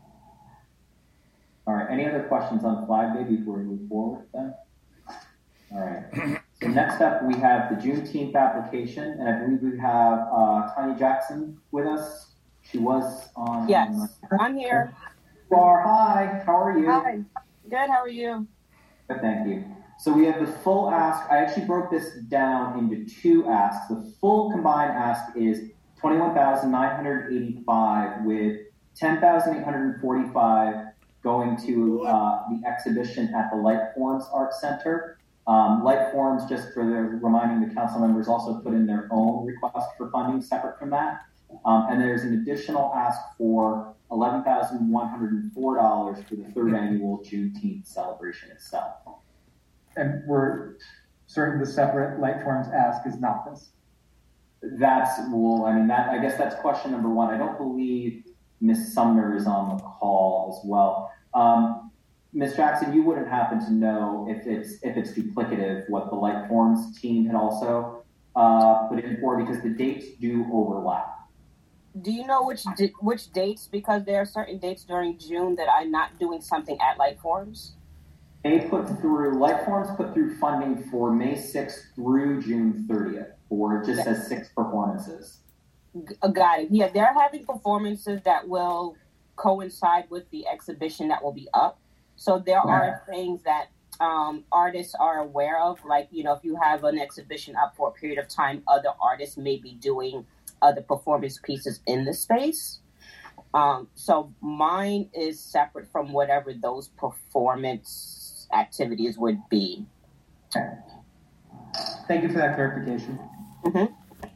All right. Any other questions on Flag Day before we move forward then? All right. So next up, we have the Juneteenth application, and I believe we have uh, Tanya Jackson with us. She was on. Yes, on I'm here. You are. Hi. How are you? Hi. Good. How are you? Good. Thank you. So we have the full ask. I actually broke this down into two asks. The full combined ask is twenty-one thousand nine hundred eighty-five, with ten thousand eight hundred forty-five going to uh, the exhibition at the Light Forms Art Center. Um, Light Forms, just for the reminding the council members, also put in their own request for funding separate from that. Um, and there's an additional ask for eleven thousand one hundred four dollars for the third annual Juneteenth celebration itself. And we're certain the separate Light Forms ask is not this. That's, well, I mean, that I guess that's question number one. I don't believe Miz Sumner is on the call as well. Um, Miz Jackson, you wouldn't happen to know if it's if it's duplicative what the Light Forms team had also uh, put in for, because the dates do overlap. Do you know which di- which dates? Because there are certain dates during June that I'm not doing something at Light Forms. They put through, Light Forms put through funding for May sixth through June thirtieth, or it just Okay. says six performances. G- got it. Yeah, they're having performances that will coincide with the exhibition that will be up. So there Yeah. are things that um, artists are aware of, like, you know, if you have an exhibition up for a period of time, other artists may be doing other performance pieces in the space. Um, so mine is separate from whatever those performance activities would be. Thank you for that clarification. Mm-hmm.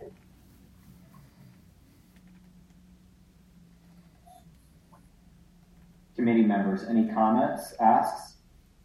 Committee members, any comments, asks?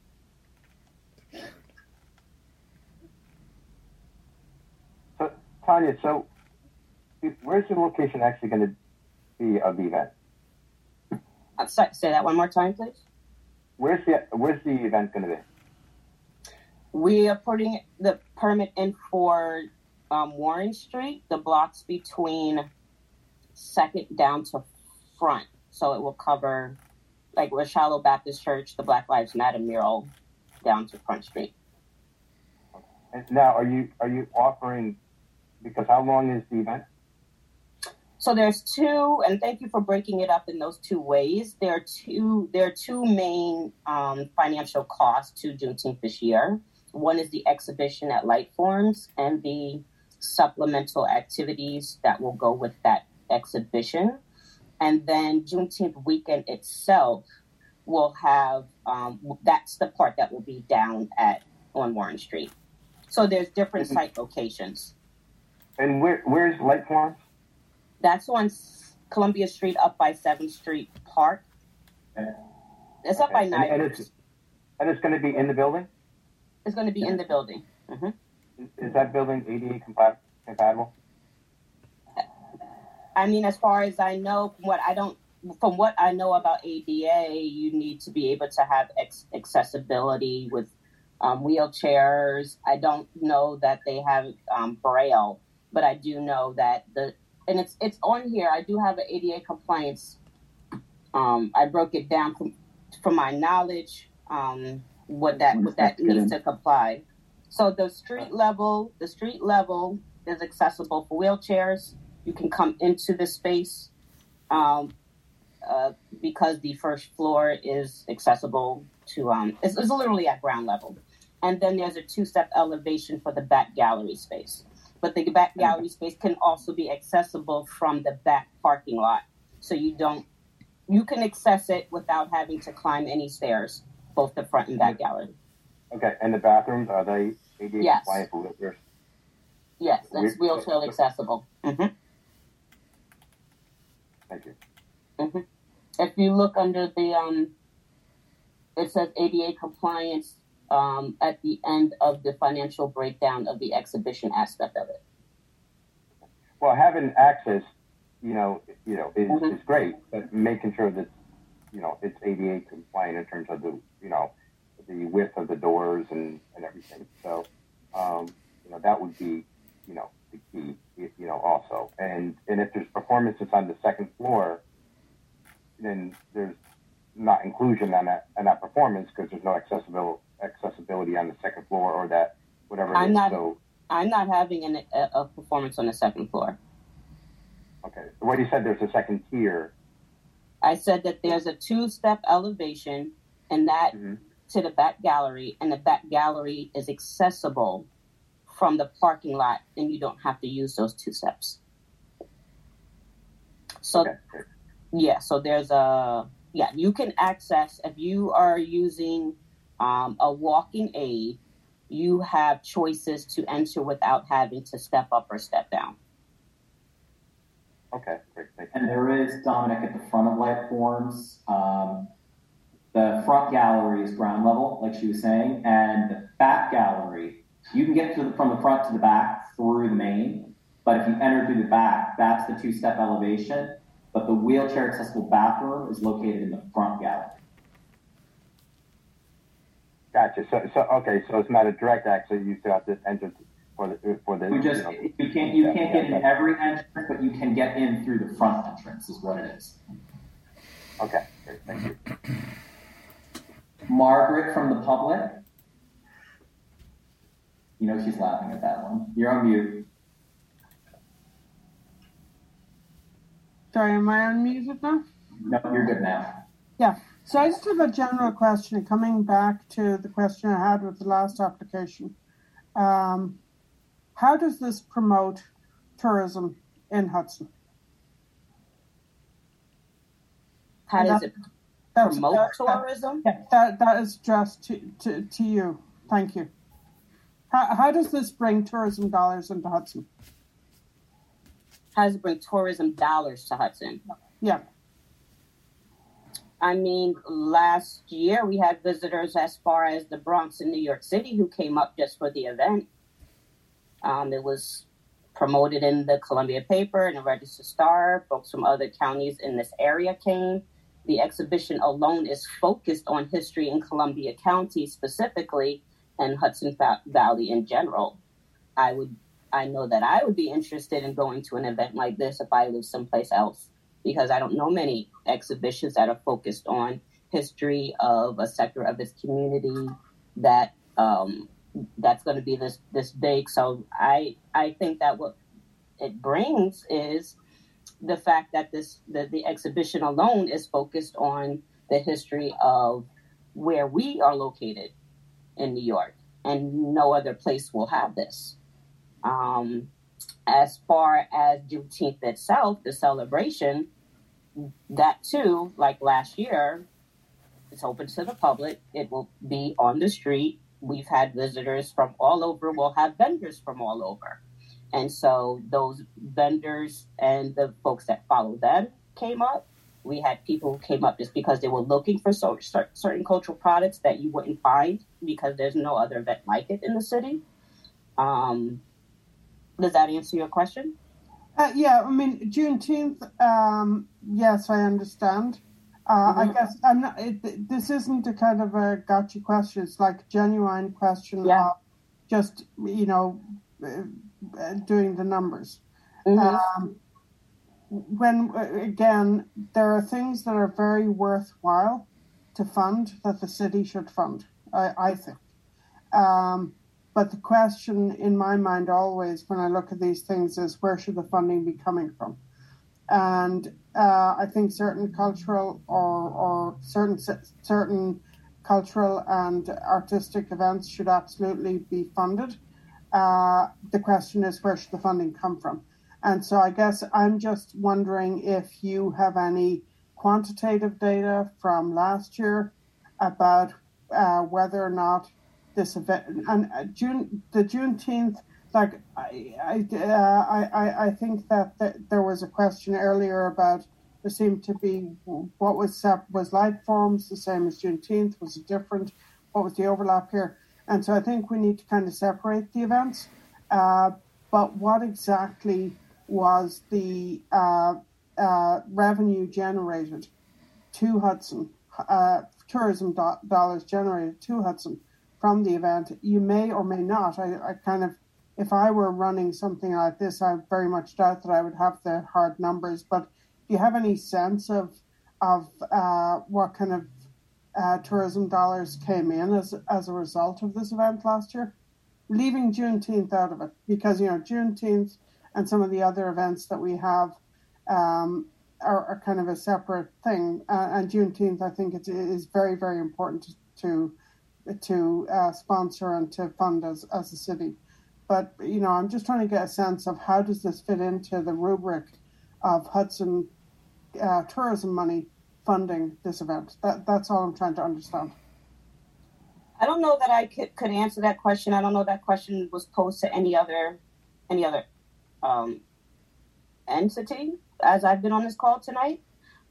So, Tanya, so if- where's the location actually going to be of the event? Uh, so- say that one more time, please. Where's the Where's the event going to be? We are putting the permit in for um, Warren Street, the blocks between Second down to Front. So it will cover, like, where Shiloh Baptist Church, the Black Lives Matter mural, down to Front Street. And now, are you are you offering? Because how long is the event? So there's two, and thank you for breaking it up in those two ways. There are two. There are two main um, financial costs to Juneteenth this year. One is the exhibition at Light Forms and the supplemental activities that will go with that exhibition. And then Juneteenth weekend itself will have, um, that's the part that will be down at on Warren Street. So there's different mm-hmm. site locations. And where where's Light Forms? That's on Columbia Street up by seventh Street Park. Okay. It's up by nine. And, and it's, and it's going to be in the building? It's going to be in the building. Mm-hmm. Is that building A D A compatible? I mean, as far as I know, from what I don't, from what I know about A D A, you need to be able to have ex- accessibility with um, wheelchairs. I don't know that they have um, Braille, but I do know that the, and it's it's on here. I do have an A D A compliance. Um, I broke it down from from my knowledge. Um, what that what that needs to comply. So the street level, the street level is accessible for wheelchairs. You can come into the space um, uh, because the first floor is accessible to. Um, it's, it's literally at ground level, and then there's a two-step elevation for the back gallery space. But the back gallery space can also be accessible from the back parking lot, so you don't. You can access it without having to climb any stairs, both the front and back gallery. Okay, and the bathrooms, are they A D A Yes. compliant for wheelchairs? Yes, that's wheelchair accessible. Mm-hmm. Thank you. Mm-hmm. If you look under the, um, it says A D A compliance um, at the end of the financial breakdown of the exhibition aspect of it. Well, having access, you know, you know, is, Mm-hmm. is great, but making sure that, you know, it's A D A compliant in terms of the, you know, the width of the doors and, and everything. So, um, you know, that would be, you know, the key, you know, also. And, and if there's performances on the second floor, then there's not inclusion on that, on that performance because there's no accessibility, accessibility on the second floor or that, whatever it I'm is. not, so, I'm not having an, a, a performance on the second floor. okay. What you said, there's a second tier. I said that there's a two-step elevation and that Mm-hmm. to the back gallery, and the back gallery is accessible from the parking lot, and you don't have to use those two steps. So, Okay. yeah, so there's a, yeah, you can access, if you are using um, a walking aid, you have choices to enter without having to step up or step down. Okay, great. Thank you. And there is, Dominic, at the front of Light Forms, um, the front gallery is ground level, like she was saying, and the back gallery, you can get to the, from the front to the back through the main, but if you enter through the back, that's the two-step elevation, but the wheelchair accessible bathroom is located in the front gallery. Gotcha. So, so okay. So it's not a direct access. You still have to enter for the for the. You just, know, you can't, you can't get in every entrance, but you can get in through the front entrance is what it is. Okay. Great. Thank you. Margaret from the public. You know she's laughing at that one. You're on mute. Sorry, am I unmuted now? No, you're good now. Yeah. So I just have a general question coming back to the question I had with the last application. Um, how does this promote tourism in Hudson? How does it That's, promote that, tourism? That, that, that is just to, to, to you. Thank you. How, how does this bring tourism dollars into Hudson? How does it bring tourism dollars to Hudson? Yeah. I mean, last year we had visitors as far as the Bronx in New York City who came up just for the event. Um, it was promoted in the Columbia paper and the Register Star. Folks from other counties in this area came. The exhibition alone is focused on history in Columbia County specifically and Hudson Valley in general. I would, I know that I would be interested in going to an event like this if I lived someplace else, because I don't know many exhibitions that are focused on history of a sector of this community that um, that's going to be this this big. So I I think that what it brings is the fact that this that the exhibition alone is focused on the history of where we are located in New York, and no other place will have this. Um, as far as Juneteenth itself, the celebration, that too, like last year, it's open to the public. It will be on the street. We've had visitors from all over. We'll have vendors from all over. And so those vendors and the folks that follow them came up. We had people who came up just because they were looking for so, certain cultural products that you wouldn't find because there's no other event like it in the city. Um, does that answer your question? Uh, yeah, I mean, Juneteenth, um, yes, I understand. Uh, mm-hmm. I guess I'm not, it, this isn't a kind of a gotcha question. It's like a genuine question yeah. of just, you know, uh, doing the numbers. Mm-hmm. Um, when, again, there are things that are very worthwhile to fund that the city should fund, I, I think. Um, but the question in my mind always when I look at these things is where should the funding be coming from? And uh, I think certain cultural or, or certain certain cultural and artistic events should absolutely be funded. Uh, the question is where should the funding come from? And so I guess I'm just wondering if you have any quantitative data from last year about uh, whether or not this event and uh, June the Juneteenth, like I I, uh, I I think that th- there was a question earlier about there seemed to be what was sep- was light forms the same as Juneteenth, was it different? What was the overlap here? And so I think we need to kind of separate the events. Uh, but what exactly was the uh, uh, revenue generated to Hudson, uh, tourism do- dollars generated to Hudson from the event? You may or may not. I, I kind of, if I were running something like this, I very much doubt that I would have the hard numbers. But do you have any sense of of uh, what kind of uh, tourism dollars came in as as a result of this event last year? Leaving Juneteenth out of it, because you know Juneteenth and some of the other events that we have um, are, are kind of a separate thing. Uh, and Juneteenth, I think, it is very, very important to to uh, sponsor and to fund as, as a city. But, you know, I'm just trying to get a sense of how does this fit into the rubric of Hudson uh, tourism money funding this event? That, that's all I'm trying to understand. I don't know that I could, could answer that question. I don't know that question was posed to any other any other um, entity as I've been on this call tonight.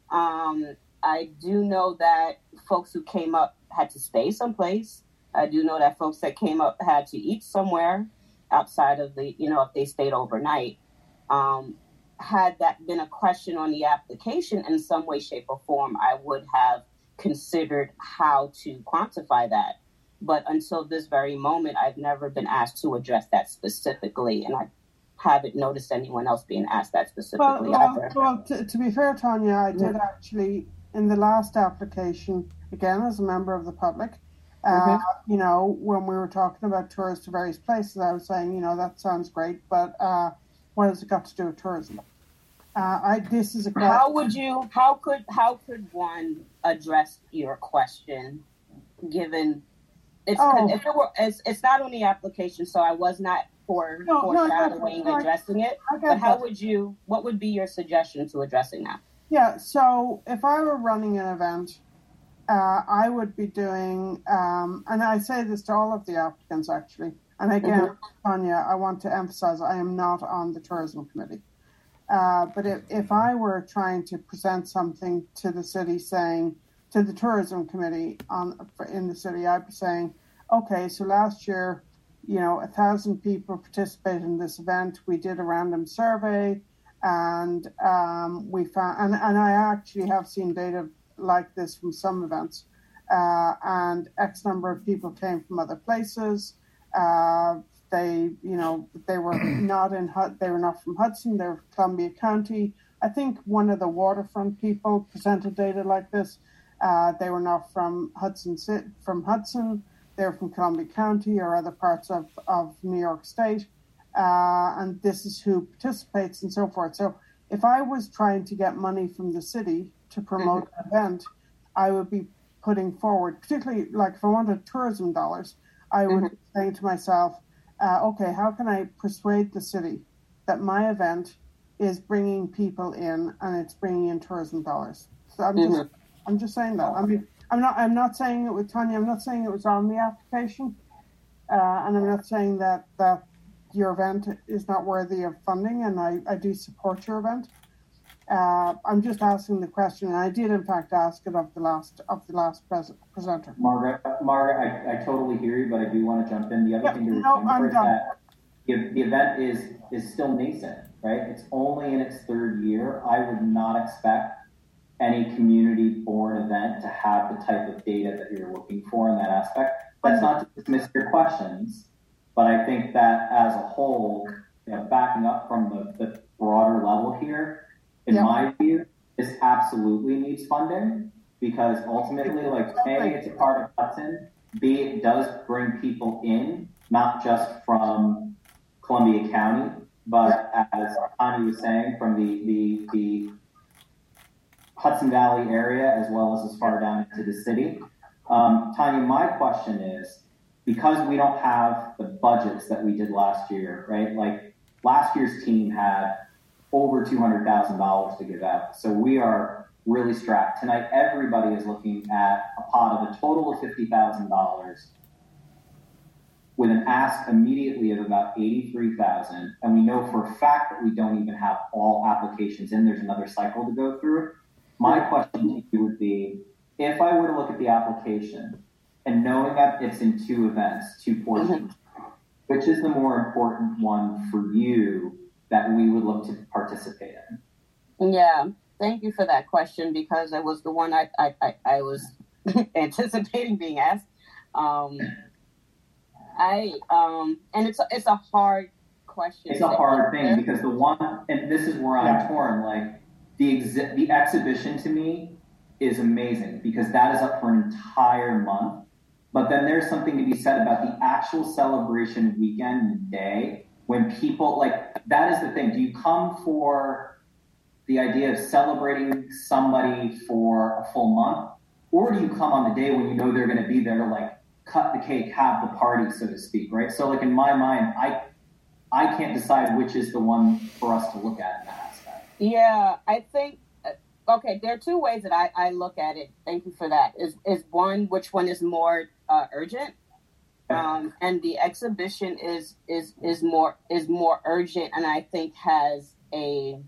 Um, I do know that folks who came up had to stay someplace. I do know that folks that came up had to eat somewhere outside of the, you know, if they stayed overnight. Um, had that been a question on the application in some way, shape, or form, I would have considered how to quantify that. But until this very moment, I've never been asked to address that specifically, and I haven't noticed anyone else being asked that specifically well, either. Well, well to, to be fair, Tanya, I did yeah. actually, in the last application, again, as a member of the public, uh, mm-hmm. you know, when we were talking about tours to various places, I was saying, you know, that sounds great, but uh, what has it got to do with tourism? Uh, I, this is a question. How would you, how could, how could one address your question given it's, oh. if it were, it's, it's not on the application, so I was not for, no, foreshadowing no, no, addressing it, but that. how would you, what would be your suggestion to addressing that? Yeah, so if I were running an event, uh, I would be doing, um, and I say this to all of the applicants actually, and again, mm-hmm. Tanya, I want to emphasize I am not on the tourism committee. Uh, but if, if I were trying to present something to the city saying, to the tourism committee on in the city, I'd be saying, okay, so last year, you know, a thousand people participated in this event. We did a random survey, and um, we found, and, and I actually have seen data like this from some events, uh, and X number of people came from other places. Uh, they, you know, they were not in they were not from Hudson. They were from Columbia County. I think one of the waterfront people presented data like this. Uh, they were not from Hudson, from Hudson. They were from Columbia County or other parts of, of New York State. Uh, and this is who participates and so forth. So if I was trying to get money from the city to promote mm-hmm. an event, I would be putting forward, particularly like if I wanted tourism dollars, I would mm-hmm. be saying to myself, uh, okay, how can I persuade the city that my event is bringing people in and it's bringing in tourism dollars? So I'm mm-hmm. just I'm just saying that. I mean, I'm not. I'm not saying it with Tanya. I'm not saying it was on the application, uh, and I'm not saying that that your event is not worthy of funding. And I, I do support your event. Uh, I'm just asking the question, and I did in fact ask it of the last of the last pres- presenter. Margaret, Margaret, I, I totally hear you, but I do want to jump in. The other yeah, thing to no, remember I'm is done. that the, the event is is still nascent. right? It's only in its third year. I would not expect any community-born event to have the type of data that you're looking for in that aspect. That's not to dismiss your questions, but I think that as a whole, you know, backing up from the, the broader level here, in yeah. my view, this absolutely needs funding because ultimately, like, A, it's a part of Hudson, B, it does bring people in, not just from Columbia County, but yeah. as Tanya was saying, from the, the, the Hudson Valley area, as well as as far down into the city. Um, Tanya, my question is, because we don't have the budgets that we did last year, right? Like last year's team had over two hundred thousand dollars to give out. So we are really strapped. Tonight, everybody is looking at a pot of a total of fifty thousand dollars with an ask immediately of about eighty-three thousand dollars. And we know for a fact that we don't even have all applications in. There's another cycle to go through. My question to you would be, if I were to look at the application and knowing that it's in two events, two portions, mm-hmm. which is the more important one for you that we would look to participate in? Yeah, thank you for that question because it was the one I I, I, I was anticipating being asked. Um, I um, and it's a, it's a hard question. It's a hard thing because the one, and this is where I'm yeah. torn, like, The, exi- the exhibition to me is amazing because that is up for an entire month. But then there's something to be said about the actual celebration weekend day when people, like, that is the thing. Do you come for the idea of celebrating somebody for a full month? Or do you come on the day when you know they're going to be there to, like, cut the cake, have the party, so to speak, right? So, like, in my mind, I I can't decide which is the one for us to look at in that. Yeah, I think, okay, there are two ways that I, I look at it. Thank you for that. Is is one, which one is more uh, urgent? Um, and the exhibition is is is more is more urgent and I think has a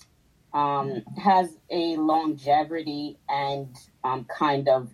um, has a longevity and um, kind of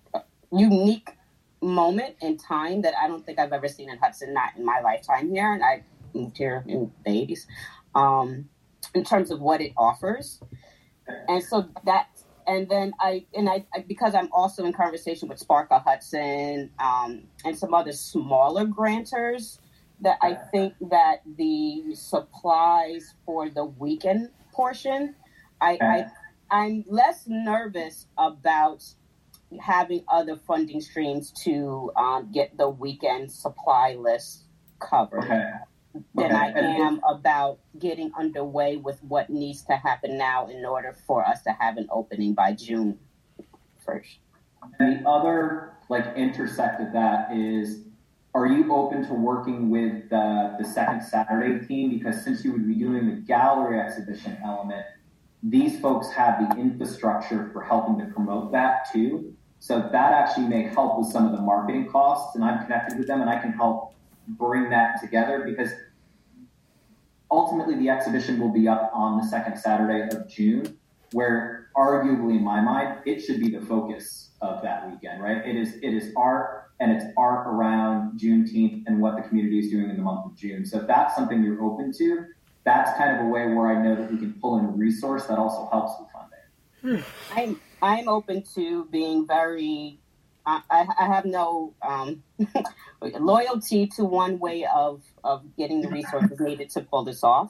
unique moment in time that I don't think I've ever seen in Hudson, not in my lifetime here. And I moved here in the eighties. Um, in terms of what it offers. And so that, and then I, and I, I because I'm also in conversation with Sparka Hudson um, and some other smaller grantors, that I think that the supplies for the weekend portion, I, I I'm less nervous about having other funding streams to um, get the weekend supply list covered. Okay. Than okay. I am about getting underway with what needs to happen now in order for us to have an opening by June first. And the other, like, intersect of that is, are you open to working with uh, the second Saturday team? Because since you would be doing the gallery exhibition element, these folks have the infrastructure for helping to promote that too. So that actually may help with some of the marketing costs, and I'm connected with them, and I can help bring that together because ultimately the exhibition will be up on the second Saturday of June, where arguably in my mind, it should be the focus of that weekend, right? It is it is art, and it's art around Juneteenth and what the community is doing in the month of June. So if that's something you're open to, that's kind of a way where I know that we can pull in a resource that also helps with funding. I'm, I'm open to being very... I, I have no um, loyalty to one way of, of getting the resources needed to pull this off.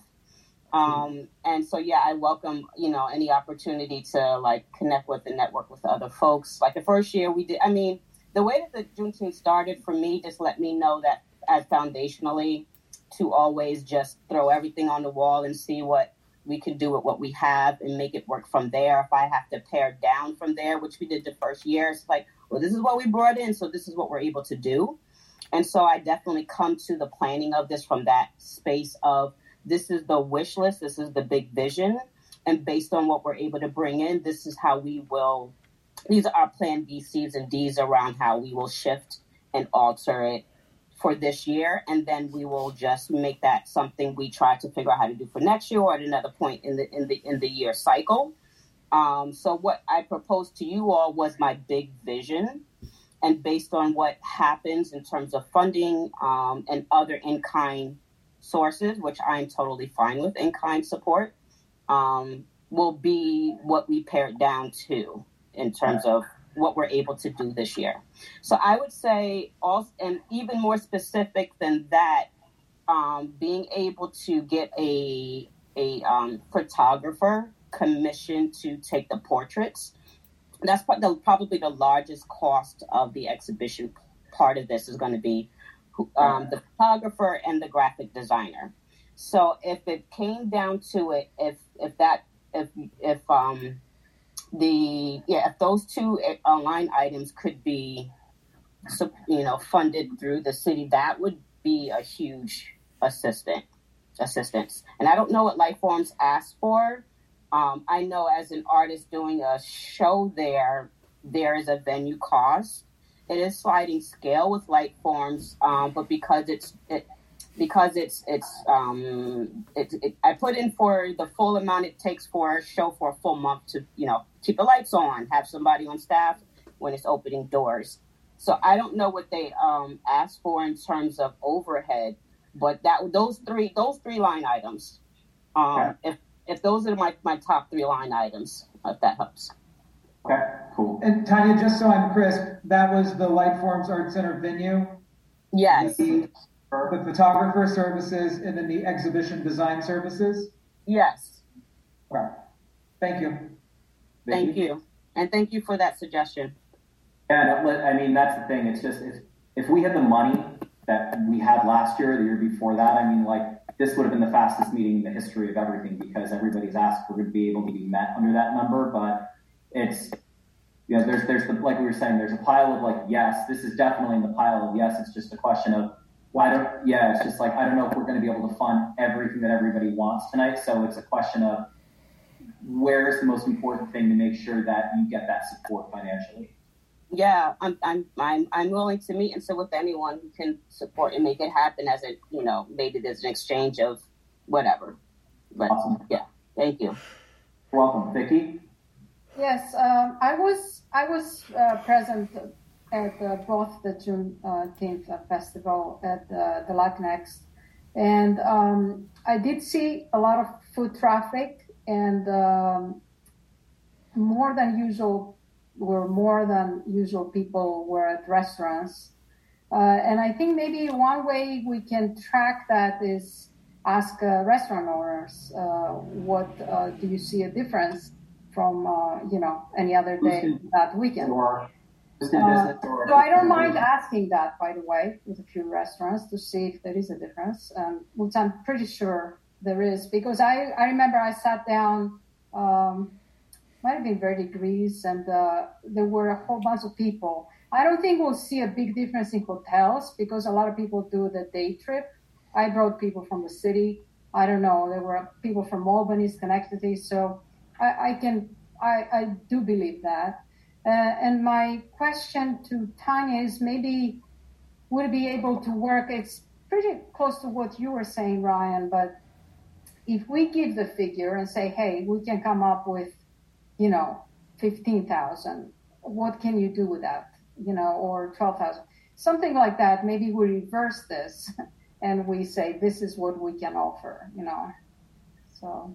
Um, and so, yeah, I welcome, you know, any opportunity to, like, connect with and network with other folks. Like the first year we did, I mean, the way that the Juneteenth started for me just let me know that as foundationally to always just throw everything on the wall and see what we can do with what we have and make it work from there. If I have to pare down from there, which we did the first year, it's like, well, this is what we brought in, so this is what we're able to do. And so I definitely come to the planning of this from that space of this is the wish list, this is the big vision, and based on what we're able to bring in, this is how we will, these are our plan B, C's, and D's around how we will shift and alter it for this year, and then we will just make that something we try to figure out how to do for next year or at another point in the in the in the year cycle. Um, so what I proposed to you all was my big vision, and based on what happens in terms of funding um, and other in-kind sources, which I'm totally fine with, in-kind support, um, will be what we pare it down to in terms of what we're able to do this year. So I would say, also, and even more specific than that, um, being able to get a a um, photographer commissioned to take the portraits. That's probably the largest cost of the exhibition. Part of this is going to be um, the photographer and the graphic designer. So if it came down to it, if if that if if um the yeah if those two uh, line items could be, you know, funded through the city, that would be a huge assistant assistance. And I don't know what Lightforms asked for. Um, I know as an artist doing a show there, there is a venue cost. It is sliding scale with Lightforms, um, but because it's it, because it's it's um it, it I put in for the full amount it takes for a show for a full month to, you know, keep the lights on, have somebody on staff when it's opening doors. So I don't know what they um asked for in terms of overhead, but that those three those three line items, um okay. if if those are my, my top three line items, if that helps. Okay, cool. And Tanya, just so I'm crisp, that was the Lightforms Art Center venue? Yes. The, the photographer services and then the exhibition design services? Yes. Okay. Thank you. Thank you. And thank you for that suggestion. Yeah, I mean, that's the thing. It's just, if, if we had the money that we had last year, the year before that, I mean, like, this would have been the fastest meeting in the history of everything because everybody's asked for to be able to be met under that number. But it's, you know, there's, there's the, like we were saying, there's a pile of like, yes, this is definitely in the pile of yes. It's just a question of why don't, yeah, it's just like, I don't know if we're going to be able to fund everything that everybody wants tonight. So it's a question of where's the most important thing to make sure that you get that support financially. Yeah, I'm, I'm, I'm, I'm willing to meet and sit with anyone who can support and make it happen as a, you know, maybe there's an exchange of whatever. But awesome. Yeah, thank you. Welcome, Vicki. Yes, um, I was, I was uh, present at uh, both the Juneteenth uh, festival at uh, the Latinx, and um, I did see a lot of food traffic and um, more than usual. Were more than usual people were at restaurants. Uh, and I think maybe one way we can track that is ask uh, restaurant owners, uh, what uh, do you see a difference from, uh, you know, any other day that weekend? Or, uh, so I don't mind asking that, by the way, with a few restaurants to see if there is a difference, um, which I'm pretty sure there is, because I, I remember I sat down, um, might have been thirty degrees, and uh, there were a whole bunch of people. I don't think we'll see a big difference in hotels because a lot of people do the day trip. I brought people from the city. I don't know. There were people from Albany, Schenectady. So I, I can, I, I do believe that. Uh, and my question to Tanya is maybe would it be able to work? It's pretty close to what you were saying, Ryan, but if we give the figure and say, hey, we can come up with, you know, fifteen thousand, what can you do with that? You know, or twelve thousand, something like that. Maybe we reverse this and we say, this is what we can offer, you know, so.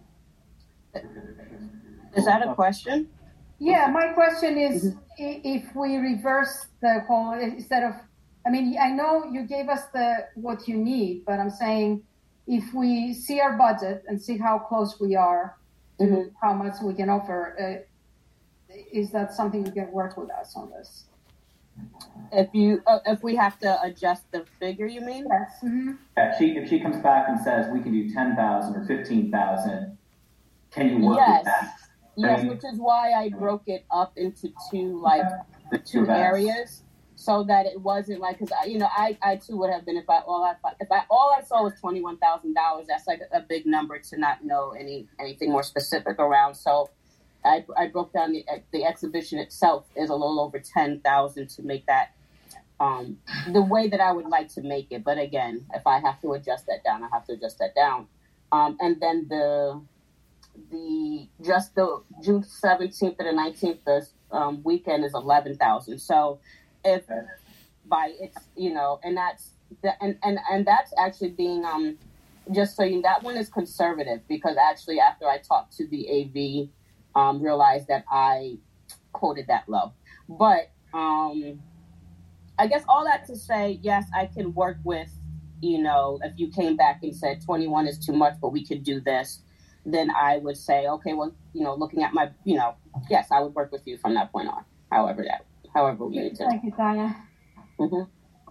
Is that a question? Yeah, my question is, mm-hmm. if we reverse the whole, instead of, I mean, I know you gave us the, what you need, but I'm saying if we see our budget and see how close we are, Mm-hmm. how much we can offer, uh, is that something you can work with us on this? If you, uh, if we have to adjust the figure, you mean? Yes. Mm-hmm. Yeah, she, if she comes back and says we can do ten thousand or fifteen thousand, can you work yes. with that? Yes, I mean, which is why I broke it up into two, like the two, two areas, so that it wasn't like, because you know, I, I too would have been if I all I if I all I saw was twenty one thousand dollars. That's like a big number to not know any anything more specific around. So I I broke down the the exhibition itself is a little over ten thousand to make that um the way that I would like to make it. But again, if I have to adjust that down, I have to adjust that down. Um, and then the the just the June seventeenth to the nineteenth, the um, weekend is eleven thousand. So if by it's, you know, and that's the, and, and, and that's actually being, um, just so you, that one is conservative because actually after I talked to the A V, um, realized that I quoted that low. But um, I guess all that to say, yes, I can work with, you know, if you came back and said twenty-one is too much, but we could do this, then I would say, okay, well, you know, looking at my, you know, yes, I would work with you from that point on. However that, however we need to. Thank you, Tanya. Mm-hmm.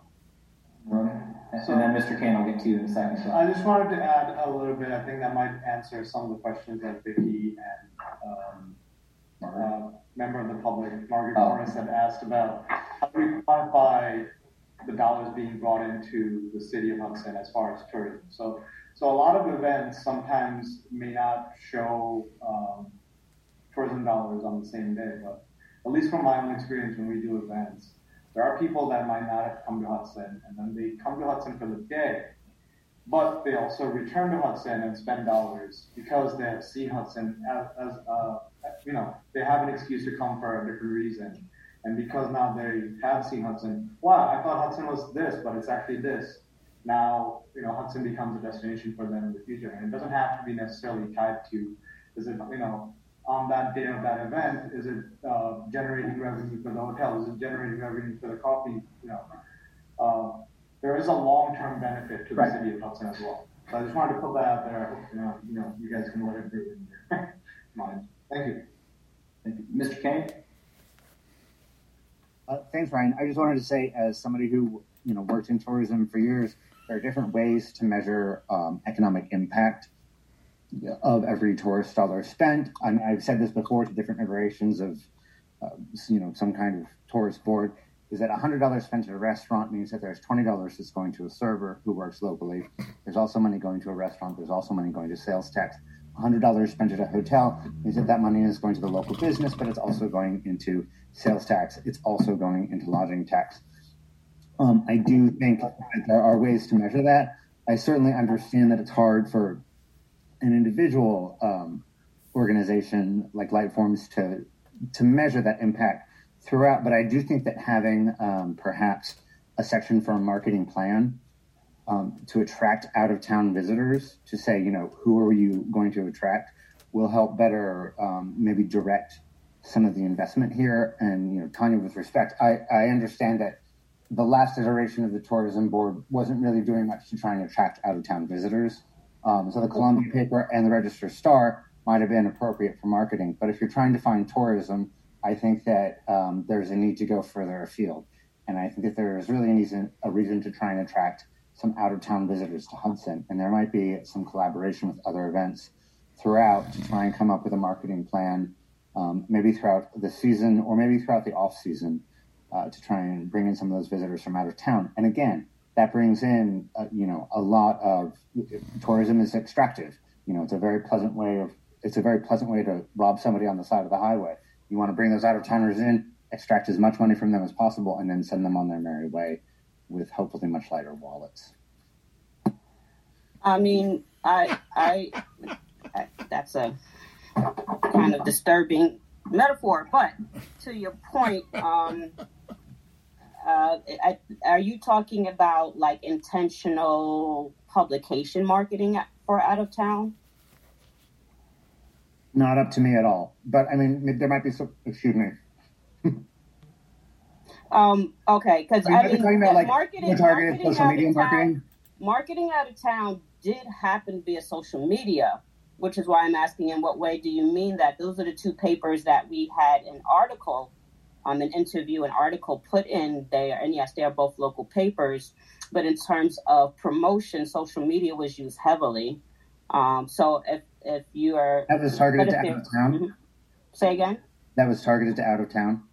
So then Mister Kane, I'll get to you in a second. So I just wanted to add a little bit. I think that might answer some of the questions that Vicky and um, uh, member of the public, Margaret Oh. Morris, had asked about how do we quantify the dollars being brought into the city of Hudson as far as tourism. So, so a lot of events sometimes may not show um, tourism dollars on the same day, but at least from my own experience when we do events, there are people that might not have come to Hudson, and then they come to Hudson for the day, but they also return to Hudson and spend dollars because they have seen Hudson as, as uh, you know, they have an excuse to come for a different reason. And because now they have seen Hudson, wow, I thought Hudson was this, but it's actually this. Now, you know, Hudson becomes a destination for them in the future. And it doesn't have to be necessarily tied to, is it, you know, on that day of that event, is it uh, generating revenue for the hotel? Is it generating revenue for the coffee? You know, uh, there is a long-term benefit to the Right. city of Hudson as well. So I just wanted to put that out there. I hope, you know, you know, you guys can let it through in your mind. Thank you. Thank you. Mister Kane? Uh, thanks, Ryan. I just wanted to say, as somebody who, you know, worked in tourism for years, there are different ways to measure um, economic impact of every tourist dollar spent. And I've said this before to different iterations of, uh, you know, some kind of tourist board, is that one hundred dollars spent at a restaurant means that there's twenty dollars that's going to a server who works locally. There's also money going to a restaurant. There's also money going to sales tax. one hundred dollars spent at a hotel means that that money is going to the local business, but it's also going into sales tax. It's also going into lodging tax. Um, I do think that there are ways to measure that. I certainly understand that it's hard for an individual um, organization like Lightforms to to measure that impact throughout, but I do think that having um, perhaps a section for a marketing plan um, to attract out-of-town visitors, to say, you know, who are you going to attract, will help better um, maybe direct some of the investment here. And, you know, Tanya, with respect, I, I understand that the last iteration of the tourism board wasn't really doing much to try and attract out-of-town visitors. Um, so the Columbia paper and the Register Star might have been appropriate for marketing. But if you're trying to find tourism, I think that um, there's a need to go further afield. And I think that there is really a reason, a reason to try and attract some out-of-town visitors to Hudson. And there might be some collaboration with other events throughout to try and come up with a marketing plan, um, maybe throughout the season or maybe throughout the off-season uh, to try and bring in some of those visitors from out of town. And again, that brings in, uh, you know, a lot of tourism is extractive. You know, it's a very pleasant way of, it's a very pleasant way to rob somebody on the side of the highway. You want to bring those out-of-towners in, extract as much money from them as possible, and then send them on their merry way with hopefully much lighter wallets. I mean, I, I, I that's a kind of disturbing metaphor, but to your point, um, uh, I, are you talking about like intentional publication marketing for out of town? Not up to me at all, but I mean, there might be some, excuse me. um, okay. Cause I mean, talking about like marketing, targeted marketing social media town, marketing. Marketing out of town did happen via social media, which is why I'm asking, in what way do you mean that? Those are the two papers that we had an article, um, an interview, an article put in there. And yes, they are both local papers, but in terms of promotion, social media was used heavily. Um, so if, if you are... That was targeted to out of town? Mm-hmm. Say again? That was targeted to out of town?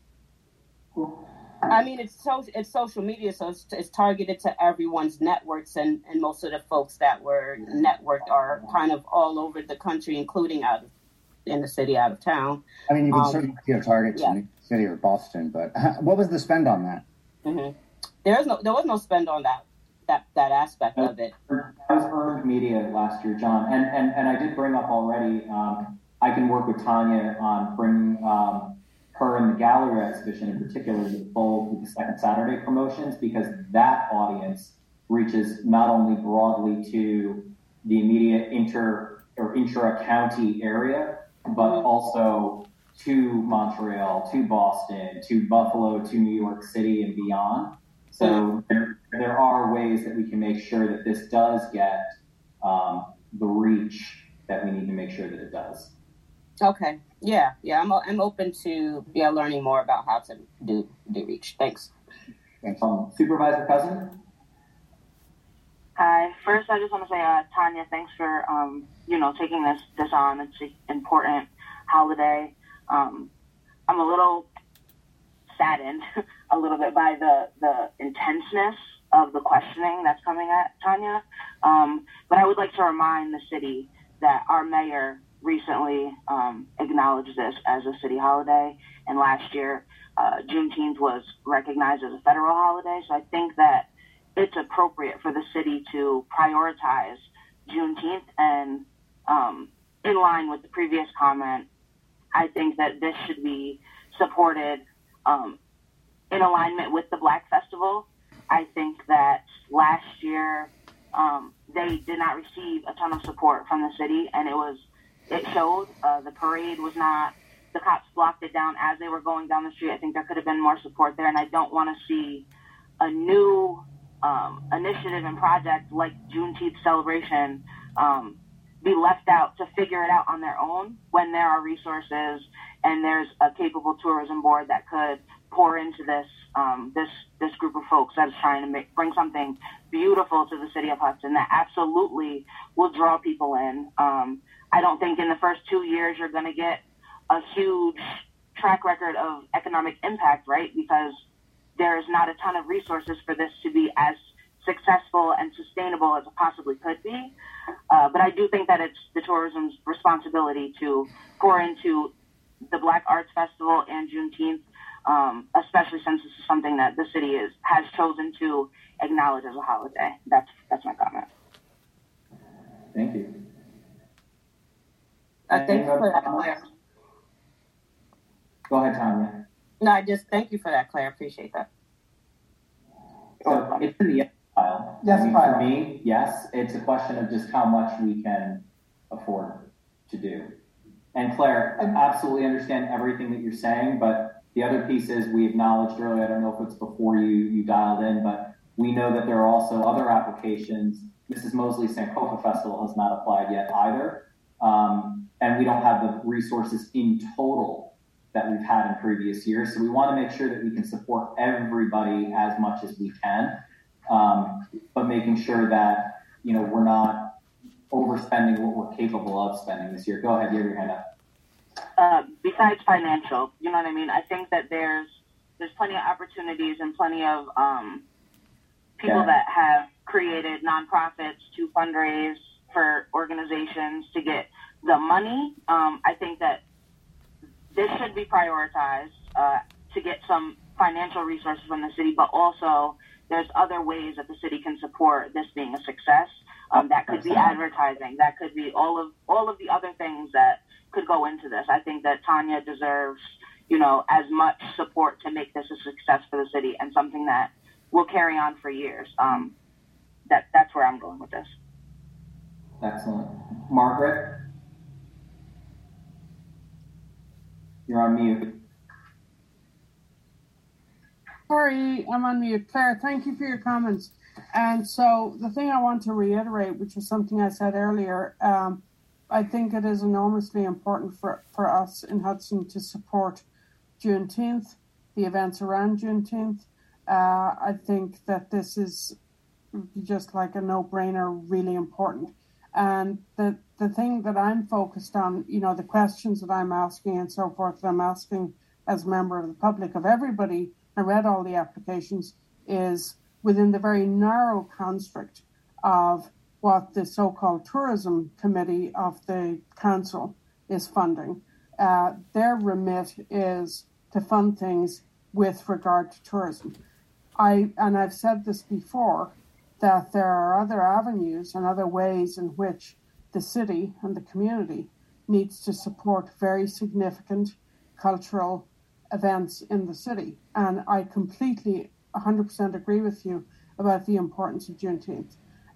I mean, it's so, it's social media, so it's, it's targeted to everyone's networks, and, and most of the folks that were networked are kind of all over the country, including out of, in the city, out of town. I mean, you can um, certainly give targets yeah. in the city or Boston, but what was the spend on that? Mm-hmm. There is no, there was no spend on that. That, that aspect of it. That was earned media last year, John. And and, and I did bring up already, um, I can work with Tanya on bringing um, her and the gallery exhibition in particular to fold with the Second Saturday promotions, because that audience reaches not only broadly to the immediate inter or intra-county area, but also to Montreal, to Boston, to Buffalo, to New York City and beyond. So there, there are ways that we can make sure that this does get um, the reach that we need to make sure that it does. Okay. Yeah. Yeah. I'm I'm open to yeah learning more about how to do do reach. Thanks. Thanks. Um, Supervisor Cousin. Hi. First, I just want to say, uh, Tanya, thanks for um, you know taking this this on. It's an important holiday. Um, I'm a little saddened a little bit by the the intenseness of the questioning that's coming at Tanya. Um, but I would like to remind the city that our mayor recently um, acknowledged this as a city holiday, and last year uh, Juneteenth was recognized as a federal holiday. So I think that it's appropriate for the city to prioritize Juneteenth, and um, in line with the previous comment, I think that this should be supported um, in alignment with the Black Festival. I think that last year um, they did not receive a ton of support from the city, and it was it showed. Uh, the parade was not, the cops blocked it down as they were going down the street. I think there could have been more support there, and I don't want to see a new um, initiative and project like Juneteenth celebration um, be left out to figure it out on their own when there are resources and there's a capable tourism board that could pour into this um, this this group of folks that is trying to make bring something beautiful to the city of Hudson that absolutely will draw people in. Um, I don't think in the first two years you're going to get a huge track record of economic impact, right? Because there is not a ton of resources for this to be as successful and sustainable as it possibly could be. Uh, but I do think that it's the tourism's responsibility to pour into the Black Arts Festival and Juneteenth, um, especially since this is something that the city is has chosen to acknowledge as a holiday. That's that's my comment. Thank you. Uh, thank you for that, Claire. Go ahead, Tanya. No, I just thank you for that, Claire. Appreciate that. So it's in the yes pile. Yes I mean, pile. For me, yes. It's a question of just how much we can afford to do. And Claire, I absolutely understand everything that you're saying, but the other piece is we acknowledged earlier, I don't know if it's before you, you dialed in, but we know that there are also other applications. Missus Mosley Sankofa Festival has not applied yet either. Um, and we don't have the resources in total that we've had in previous years. So we want to make sure that we can support everybody as much as we can, um, but making sure that, you know, we're not overspending what we're capable of spending this year. Go ahead, you have your hand up. Uh, besides financial, you know what I mean? I think that there's there's plenty of opportunities and plenty of um, people Yeah. that have created nonprofits to fundraise for organizations to get the money. Um, I think that this should be prioritized uh, to get some financial resources from the city, but also there's other ways that the city can support this being a success. Um, that could be advertising. That could be all of all of the other things that could go into this. I think that Tanya deserves, you know, as much support to make this a success for the city and something that will carry on for years. Um, that that's where I'm going with this. Excellent. Margaret? You're on mute. Sorry, I'm on mute. Claire, thank you for your comments. And so the thing I want to reiterate, which was something I said earlier, um, I think it is enormously important for, for us in Hudson to support Juneteenth, the events around Juneteenth. Uh, I think that this is just like a no-brainer, really important. And the, the thing that I'm focused on, you know, the questions that I'm asking and so forth, that I'm asking as a member of the public, of everybody, I read all the applications, is within the very narrow construct of what the so-called tourism committee of the council is funding. Uh, their remit is to fund things with regard to tourism. I and I've said this before, that there are other avenues and other ways in which the city and the community needs to support very significant cultural events in the city. And I completely, one hundred percent agree with you about the importance of Juneteenth.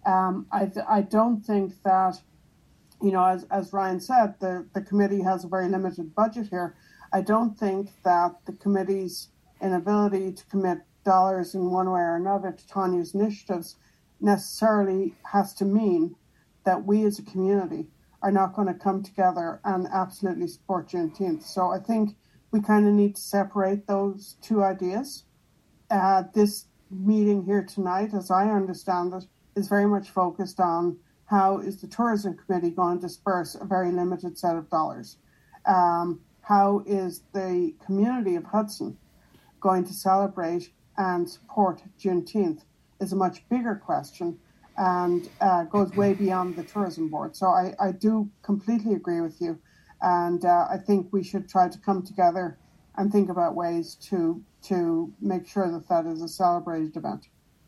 Um, I, I don't think that, you know, as, as Ryan said, the, the committee has a very limited budget here. I don't think that the committee's inability to commit dollars in one way or another to Tanya's initiatives necessarily has to mean that we as a community are not going to come together and absolutely support Juneteenth. So I think we kind of need to separate those two ideas. Uh, this meeting here tonight, as I understand it, is very much focused on how is the tourism committee going to disperse a very limited set of dollars. Um, how is the community of Hudson going to celebrate and support Juneteenth is a much bigger question and uh, goes way beyond the tourism board. So I, I do completely agree with you. And uh, I think we should try to come together and think about ways to to make sure that that is a celebrated event.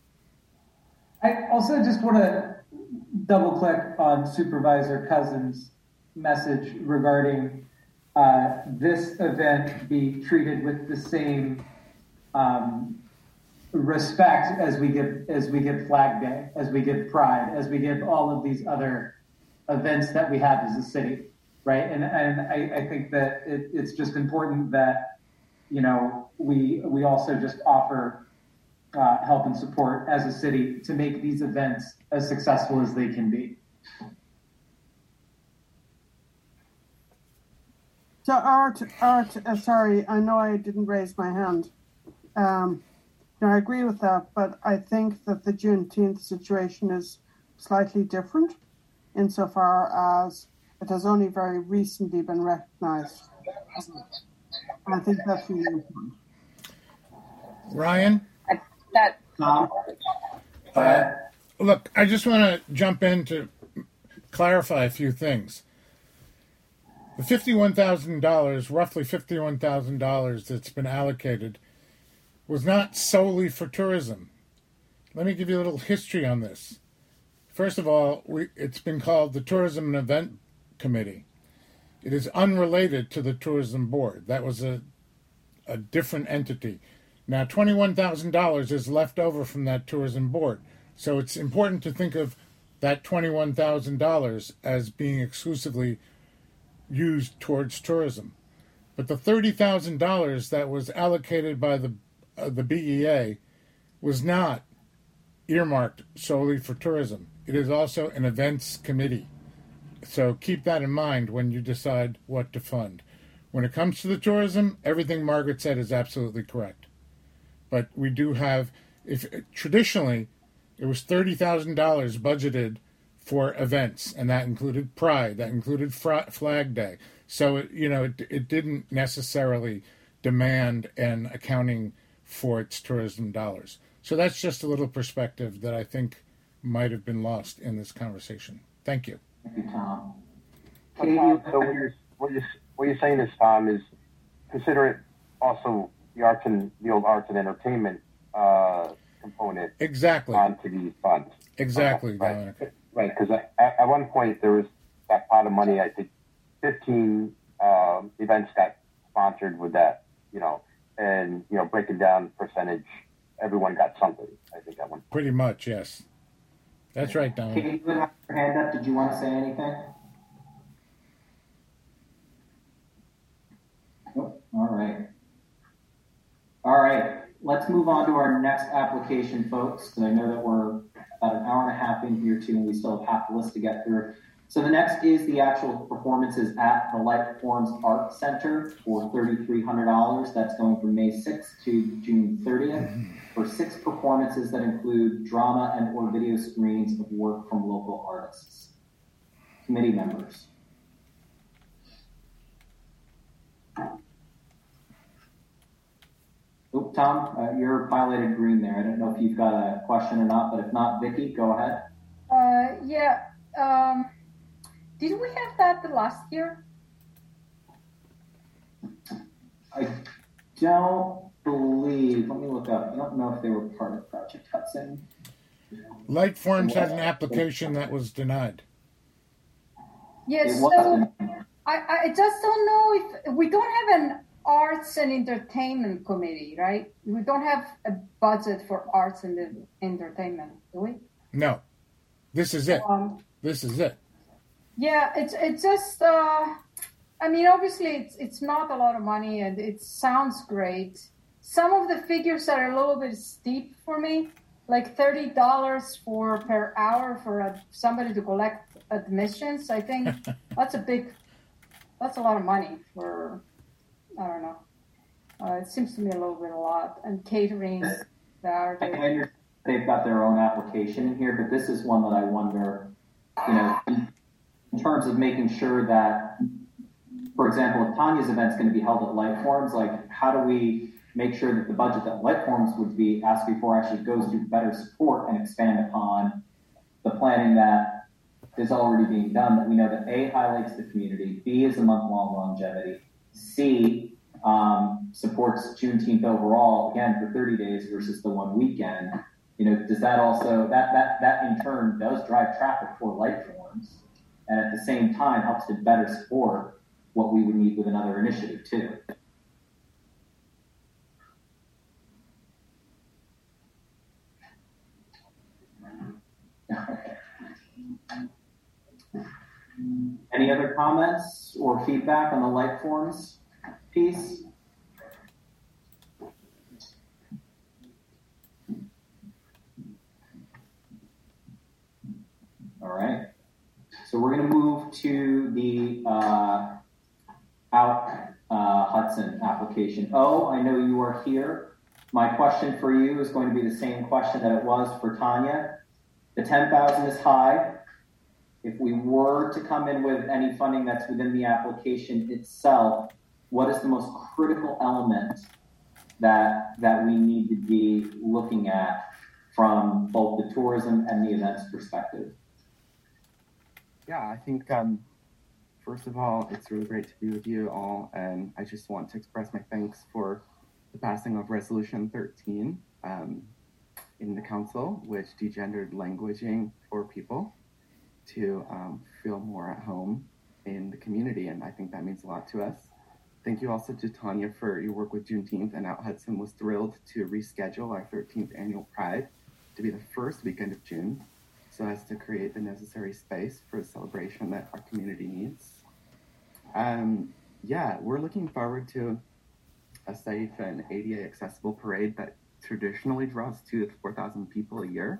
I also just want to double click on Supervisor Cousins' message regarding uh, this event be treated with the same um, respect as we give as we give Flag Day, as we give Pride, as we give all of these other events that we have as a city, right? And and I, I think that it, it's just important that, you know, we we also just offer uh, help and support as a city to make these events as successful as they can be. So Art, Art, uh, sorry, I know I didn't raise my hand. Um, you know, I agree with that, but I think that the Juneteenth situation is slightly different insofar as it has only very recently been recognized. I think that's really important. Ryan? That, Tom? Uh, look, I just want to jump in to clarify a few things. The fifty-one thousand dollars, roughly fifty-one thousand dollars that's been allocated, was not solely for tourism. Let me give you a little history on this. First of all, we, it's been called the Tourism and Event Committee. It is unrelated to the Tourism Board. That was a, a different entity. Now, twenty-one thousand dollars is left over from that Tourism Board. So it's important to think of that twenty-one thousand dollars as being exclusively used towards tourism. But the thirty thousand dollars that was allocated by the uh, the B E A was not earmarked solely for tourism. It is also an events committee. So keep that in mind when you decide what to fund. When it comes to the tourism, everything Margaret said is absolutely correct. But we do have, if traditionally, it was thirty thousand dollars budgeted for events, and that included Pride, that included Flag Day. So, it, you know, it, it didn't necessarily demand an accounting for its tourism dollars. So that's just a little perspective that I think might have been lost in this conversation. Thank you. Thank you, Tom. So, Tom, so what, you're, what, you're, what you're saying is, Tom, is consider it also the arts and the old arts and entertainment uh, component exactly onto these funds. Exactly, okay, Dominic. Right. Right, because at, at one point there was that pot of money. I think fifteen um, events got sponsored with that, you know, and you know, breaking down percentage, everyone got something. I think that one. Pretty much, yes. That's right, Dominic. Katie, you have your hand up. Did you want to say anything? Nope. All right. All right. Let's move on to our next application, folks, because I know that we're about an hour and a half in here, too, and we still have half the list to get through. So the next is the actual performances at the Light Forms Art Center for three thousand three hundred dollars. That's going from May sixth to June thirtieth for six performances that include drama and or video screenings of work from local artists. Committee members. Oh, Tom, uh, you're highlighted green there. I don't know if you've got a question or not, but if not, Vicky, go ahead. Uh, yeah. Um, did we have that the last year? I don't believe. Let me look up. I don't know if they were part of Project Hudson. Light Forms had an application that was denied. Yes. So I, I just don't know if we don't have an arts and entertainment committee, right? We don't have a budget for arts and entertainment, do we? No. This is it. Um, this is it. Yeah, it's it's just. Uh, I mean, obviously, it's it's not a lot of money, and it sounds great. Some of the figures are a little bit steep for me, like thirty dollars for per hour for a, somebody to collect admissions. I think that's a big, that's a lot of money for. I don't know. Uh, it seems to me a little bit a lot, and catering. I understand they've got their own application in here, but this is one that I wonder, you know, in, in terms of making sure that, for example, if Tanya's event's going to be held at Light Forums, like how do we make sure that the budget that Light Forums would be asked before actually goes to better support and expand upon the planning that is already being done, that we know that A, highlights the community, B, is a month-long longevity, C, Um, supports Juneteenth overall, again, for thirty days versus the one weekend. You know, does that also, that that that in turn does drive traffic for Light Forums, and at the same time helps to better support what we would need with another initiative too. Any other comments or feedback on the Light Forums piece? All right. So we're going to move to the uh, out uh, Hudson application. Oh, I know you are here. My question for you is going to be the same question that it was for Tanya. The ten thousand is high. If we were to come in with any funding that's within the application itself, what is the most critical element that that we need to be looking at from both the tourism and the events perspective? Yeah, I think, um, first of all, it's really great to be with you all, and I just want to express my thanks for the passing of Resolution thirteen um, in the council, which degendered languaging for people to um, feel more at home in the community, and I think that means a lot to us. Thank you also to Tanya for your work with Juneteenth, and Out Hudson was thrilled to reschedule our thirteenth annual Pride to be the first weekend of June, so as to create the necessary space for the celebration that our community needs. Um, yeah, we're looking forward to a safe and A D A accessible parade that traditionally draws two to four thousand people a year.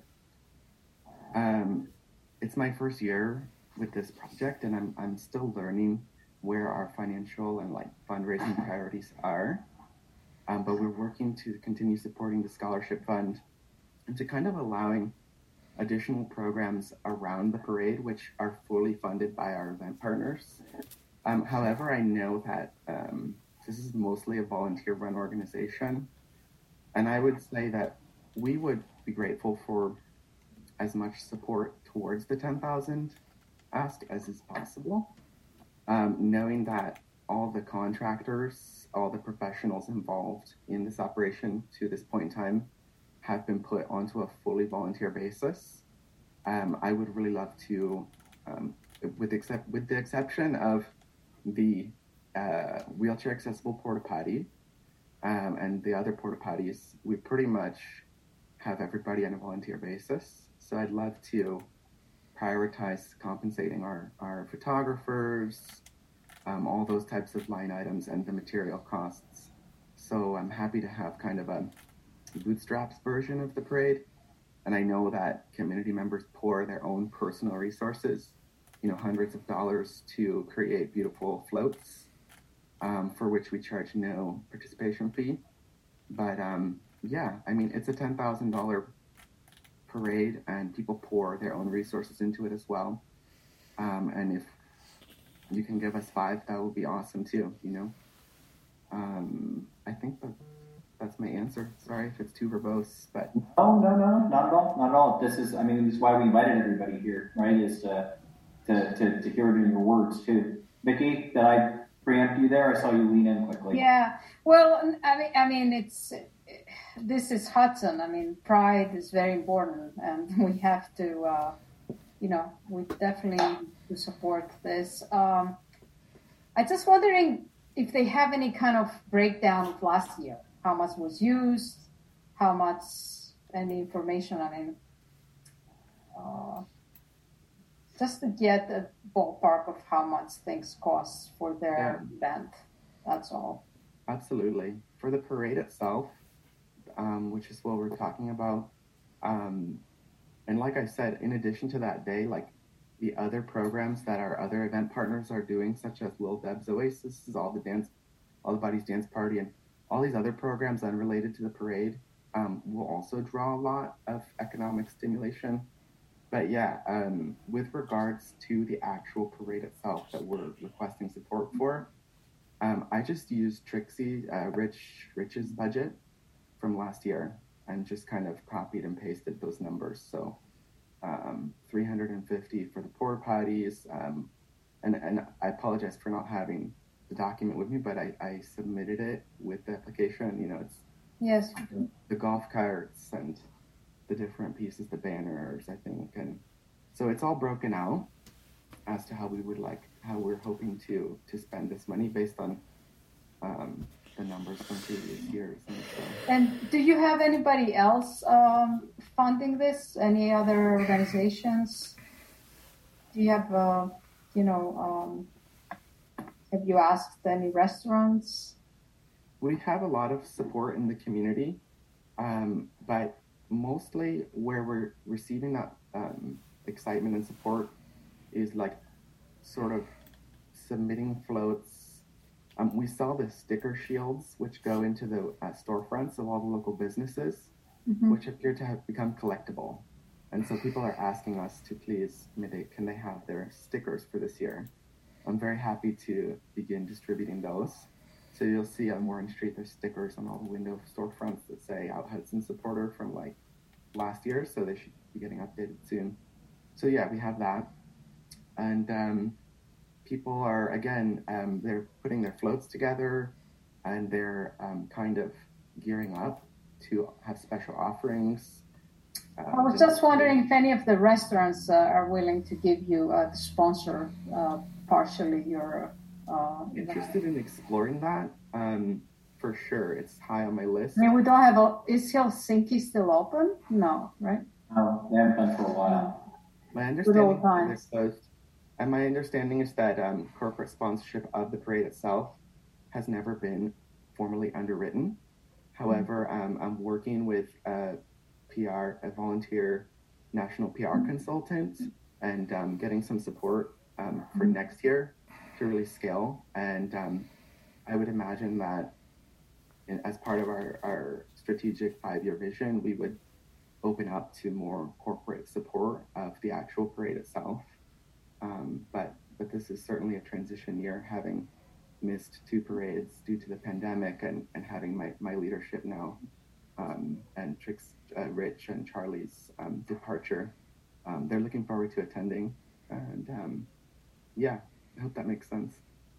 Um, it's my first year with this project, and I'm I'm still learning where our financial and like fundraising priorities are. Um, but we're working to continue supporting the scholarship fund and to kind of allowing additional programs around the parade, which are fully funded by our event partners. Um, however, I know that um, this is mostly a volunteer-run organization, and I would say that we would be grateful for as much support towards the ten thousand ask as is possible, um, knowing that all the contractors, all the professionals involved in this operation to this point in time have been put onto a fully volunteer basis. Um, I would really love to, um, with, except, with the exception of the uh, wheelchair accessible porta potty um, and the other porta potties, we pretty much have everybody on a volunteer basis. So I'd love to prioritize compensating our, our photographers, um, all those types of line items and the material costs. So I'm happy to have kind of a bootstraps version of the parade. And I know that community members pour their own personal resources, you know, hundreds of dollars to create beautiful floats, um, for which we charge no participation fee. But um, yeah, I mean, it's a ten thousand dollars parade and people pour their own resources into it as well. Um, and if you can give us five, that would be awesome too, you know? Um, I think that that's my answer. Sorry if it's too verbose, but. Oh, no, no, not at all, not at all. This is, I mean, this is why we invited everybody here, right? Is to, to, to, to hear it in your words too. Vicki, did I preempt you there? I saw you lean in quickly. Yeah, well, I mean, I mean, it's, this is Hudson. I mean, pride is very important, and we have to, uh, you know, we definitely need to support this. Um, I'm just wondering if they have any kind of breakdown of last year. How much was used? How much? Any information? I mean, uh, just to get a ballpark of how much things cost for their Yeah. event. That's all. Absolutely. For the parade itself, um, which is what we're talking about, um, and like I said, in addition to that day, like the other programs that our other event partners are doing, such as Will Deb's Oasis, is all the dance, all the Buddies Dance Party, and all these other programs unrelated to the parade, um, will also draw a lot of economic stimulation. But yeah, um, with regards to the actual parade itself that we're requesting support for, um, I just used Trixie, uh, Rich, Rich's budget from last year and just kind of copied and pasted those numbers. So um, three hundred fifty for the porta potties, um, and, and I apologize for not having the document with me, but I, I submitted it with the application. You know, it's Yes. the golf carts and the different pieces, the banners, I think. And so it's all broken out as to how we would like, how we're hoping to to spend this money based on um, the numbers from previous years. And so, And do you have anybody else um, funding this? Any other organizations? Do you have, uh, you know, um, have you asked any restaurants? we have a lot of support in the community, um, but mostly where we're receiving that um, excitement and support is like sort of submitting floats. Um, we sell the sticker shields, which go into the uh, storefronts of all the local businesses, Mhm. which appear to have become collectible. And so people are asking us to please, may they, can they have their stickers for this year? I'm very happy to begin distributing those. So you'll see on Warren Street, there's stickers on all the window storefronts that say Out Hudson supporter from like last year. So they should be getting updated soon. So yeah, we have that. And um, people are, again, um, they're putting their floats together and they're um, kind of gearing up to have special offerings. Uh, I was just wondering if any of the restaurants uh, are willing to give you uh, to sponsor uh, partially your. Uh, interested in exploring that. Um, for sure, it's high on my list. I mean, we don't have a. Is Helsinki still open? No, right? No, they haven't been for a while. My Good old understanding times. they're closed. And my understanding is that um, corporate sponsorship of the parade itself has never been formally underwritten. However, um, I'm working with a P R, a volunteer national P R consultant, and um, getting some support um, for next year to really scale. And um, I would imagine that in, as part of our, our strategic five-year vision, we would open up to more corporate support of the actual parade itself. Um, but but this is certainly a transition year, having missed two parades due to the pandemic and, and having my, my leadership now um, and Trix, uh, Rich and Charlie's um, departure. Um, they're looking forward to attending. And um, yeah, I hope that makes sense.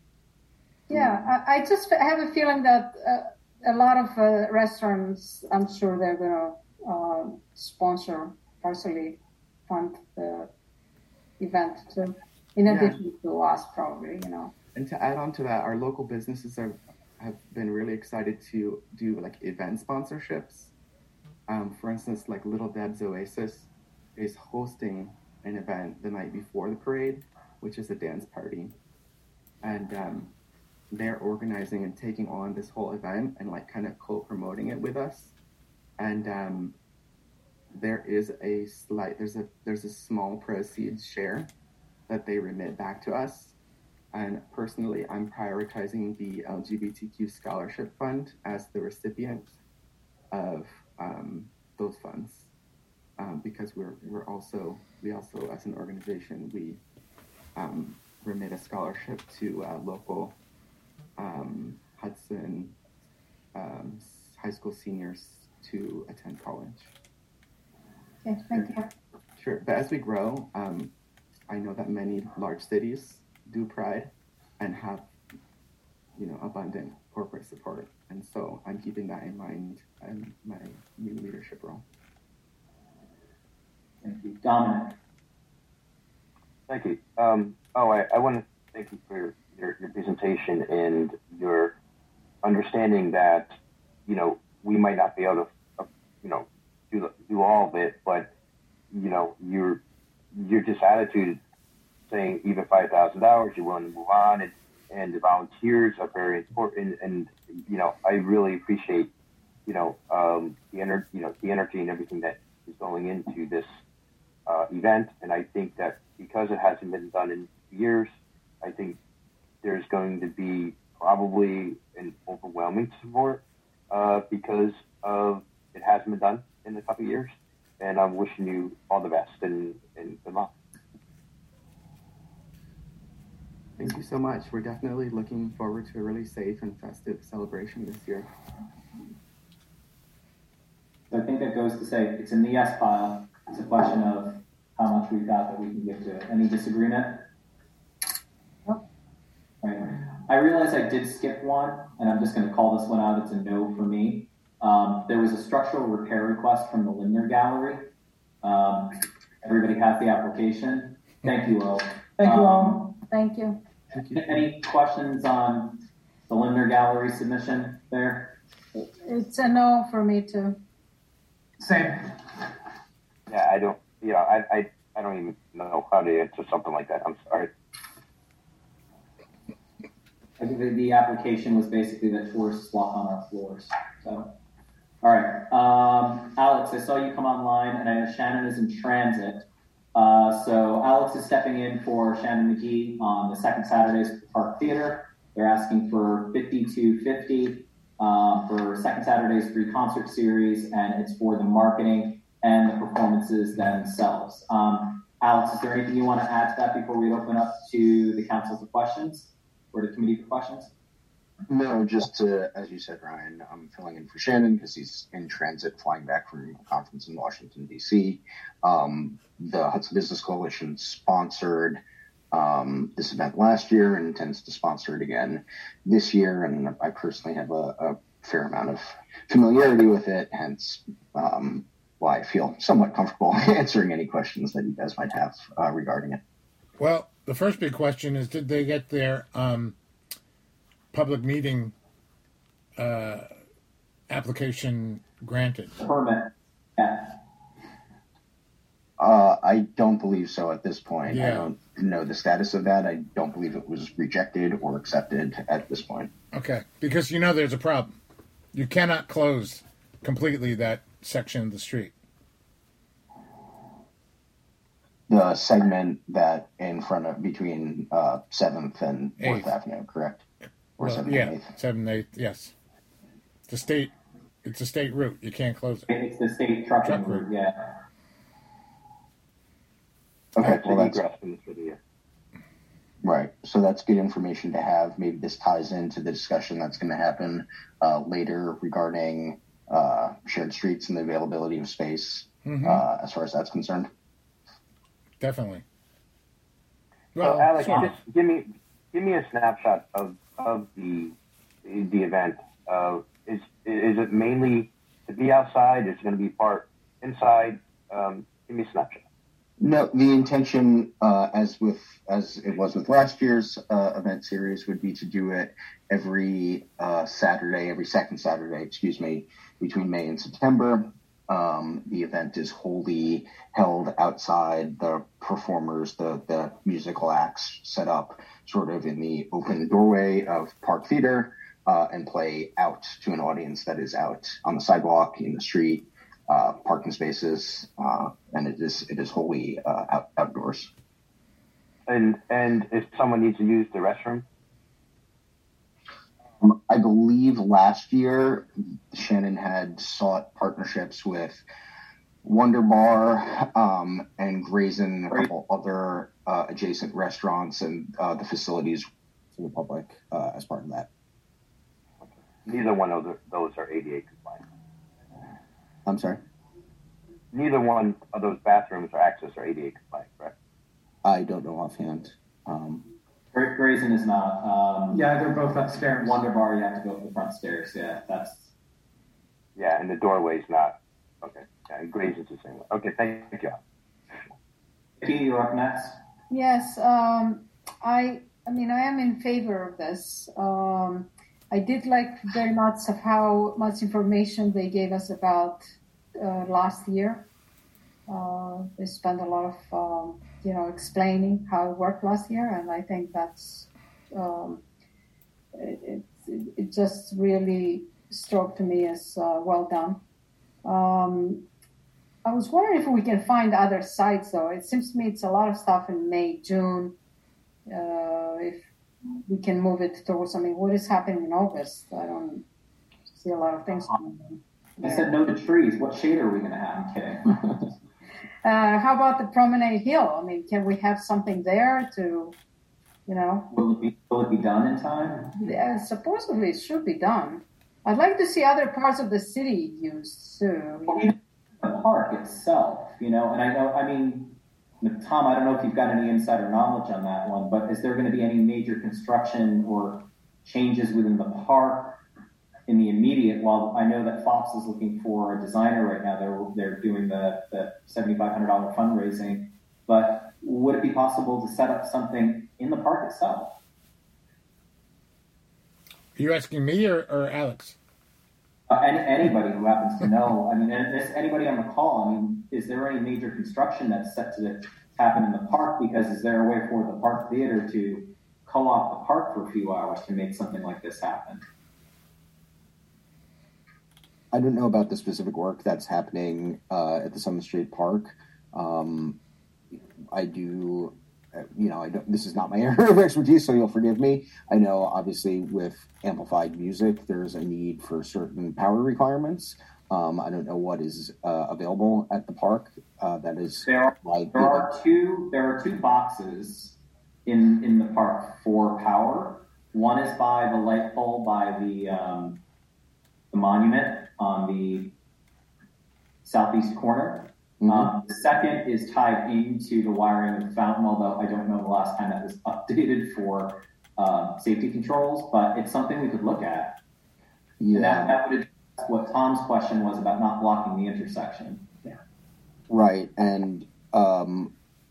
Yeah, I, I just have a feeling that uh, a lot of uh, restaurants, I'm sure they're going to uh, sponsor, partially fund the event too, in Yeah. addition to us, probably, you know. And to add on to that, our local businesses are, have been really excited to do like event sponsorships. Um, for instance, like Little Deb's Oasis is hosting an event the night before the parade, which is a dance party. And um, they're organizing and taking on this whole event and like kind of co-promoting it with us. And um, there is a slight, there's a there's a small proceeds share that they remit back to us. And personally, I'm prioritizing the L G B T Q Scholarship Fund as the recipient of um, those funds, um, because we're we're also we also as an organization we um, remit a scholarship to uh, local um, Hudson um, high school seniors to attend college. Okay, thank you. Sure, but as we grow, um, I know that many large cities do Pride and have, you know, abundant corporate support. And so I'm keeping that in mind in my new leadership role. Thank you. Dominic. Thank you. Um, oh, I, I want to thank you for your, your, your presentation and your understanding that, you know, we might not be able to, uh, you know, do, the, do all of it, but, you know, your, your just attitude saying even five thousand dollars, you're willing to move on, and, and the volunteers are very important. And, you know, I really appreciate, you know, um, the ener- you know, the energy and everything that is going into this uh, event. And I think that because it hasn't been done in years, I think there's going to be probably an overwhelming support uh, because of it hasn't been done in a couple of years. And I'm wishing you all the best and, and good luck. Thank you so much. We're definitely looking forward to a really safe and festive celebration this year. So I think that goes to say it's in the yes pile. It's a question of how much we've got that we can give to it. Any disagreement? Nope. Right. I realize I did skip one, and I'm just going to call this one out. It's a no for me. Um, there was a structural repair request from the Lindner Gallery. Um, everybody has the application. Thank you, all. Thank you, um, all. Thank you. Any questions on the Lindner Gallery submission there? It's a no for me too. Same. Yeah, I don't, you know, I, I, I don't even know how to answer something like that. I'm sorry. I think the, the application was basically that tourists walk on our floors. So, all right. Um, Alex, I saw you come online, and I know Shannon is in transit. Uh, so Alex is stepping in for Shannon McGee on the second Saturdays at the Park Theater. They're asking for fifty-two fifty uh, for second Saturday's free concert series, and it's for the marketing and the performances themselves. Um, Alex, is there anything you want to add to that before we open up to the council for questions or the committee for questions? No, just to, as you said, Ryan, I'm filling in for Shannon because he's in transit flying back from a conference in Washington, D C. Um, the Hudson Business Coalition sponsored um, this event last year and intends to sponsor it again this year. And I personally have a, a fair amount of familiarity with it, hence um, why I feel somewhat comfortable answering any questions that you guys might have uh, regarding it. Well, the first big question is, did they get their um, public meeting uh, application granted? Permit. Yeah. Uh, I don't believe so at this point. Yeah. I don't know the status of that. I don't believe it was rejected or accepted at this point. Okay, because you know there's a problem. You cannot close completely that section of the street. The segment that in front of between uh, seventh and fourth eighth. Avenue, correct? Or Well, seventh yeah, and eighth. seventh, eighth, yes. The state, it's a state route. You can't close it. It's the state trucking Truck route, route. yeah. Okay, well, that's egress in the city. right. So that's good information to have. Maybe this ties into the discussion that's going to happen uh, later regarding uh, shared streets and the availability of space Mhm. uh, as far as that's concerned. Definitely. Well, Well, Alex, sure. just give me give me a snapshot of of the the event. Uh, is is it mainly to be outside? Is it going to be part inside? Um, give me a snapshot. No, the intention, uh, as with as it was with last year's uh, event series, would be to do it every uh, Saturday, every second Saturday, excuse me, between May and September. Um, the event is wholly held outside. The performers, the the musical acts, set up sort of in the open doorway of Park Theater uh, and play out to an audience that is out on the sidewalk, in the street. Uh, parking spaces, uh, and it is it is wholly uh, out, outdoors. And and if someone needs to use the restroom, Um, I believe last year Shannon had sought partnerships with Wonder Bar um, and Grazen, a couple other uh, adjacent restaurants, and uh, the facilities for the public uh, as part of that. neither one of the, those are A D A compliant. I'm sorry? Neither one of those bathrooms or access are A D A compliant, correct? I don't know offhand. Um, Gra- Grayson is not. Um, Yeah, they're both upstairs. Wonder Bar, you have to go up the front stairs. Yeah, that's. Yeah, and the doorway's not. Okay, yeah, and Grazen's the same way. Okay, thank you. Katie, you're up next. Yes, um, I, I mean, I am in favor of this. Um, I did like very much of how much information they gave us about uh, last year. Uh, they spent a lot of um, you know, explaining how it worked last year, and I think that's um, it, it, it just really struck to me as uh, well done. Um, I was wondering if we can find other sites, though. It seems to me it's a lot of stuff in May, June. Uh, if we can move it towards, I mean, what is happening in August? I don't see a lot of things. I said no to trees. What shade are we going to have? I'm kidding. uh, how about the Promenade Hill? I mean, can we have something there to, you know? Will it be, will it be done in time? Yeah, supposedly it should be done. I'd like to see other parts of the city used too. Well, even the park itself, you know, and I know, I mean, Tom, I don't know if you've got any insider knowledge on that one, but is there going to be any major construction or changes within the park in the immediate? Well, I know that Fox is looking for a designer right now. They're they're doing the, the seventy-five hundred dollars fundraising, but would it be possible to set up something in the park itself? Are you asking me or, or Alex? Uh, any, anybody who happens to know. I mean, and if anybody on the call, I mean, is there any major construction that's set to happen in the park? Because is there a way for the Park Theater to co-op the park for a few hours to make something like this happen? I don't know about the specific work that's happening uh, at the Summit Street Park. Um, I do, you know, I don't, this is not my area of expertise, so you'll forgive me. I know, obviously, with amplified music, there's a need for certain power requirements. Um, I don't know what is uh, available at the park. Uh, that is there are, like there are two there are two boxes in in the park for power. One is by the light pole by the um, the monument on the southeast corner. Mm-hmm. Um, the second is tied into the wiring of the fountain, although I don't know the last time that was updated for uh, safety controls, but it's something we could look at. Yeah. And that, that would address what Tom's question was about not blocking the intersection. Yeah. Right. And um,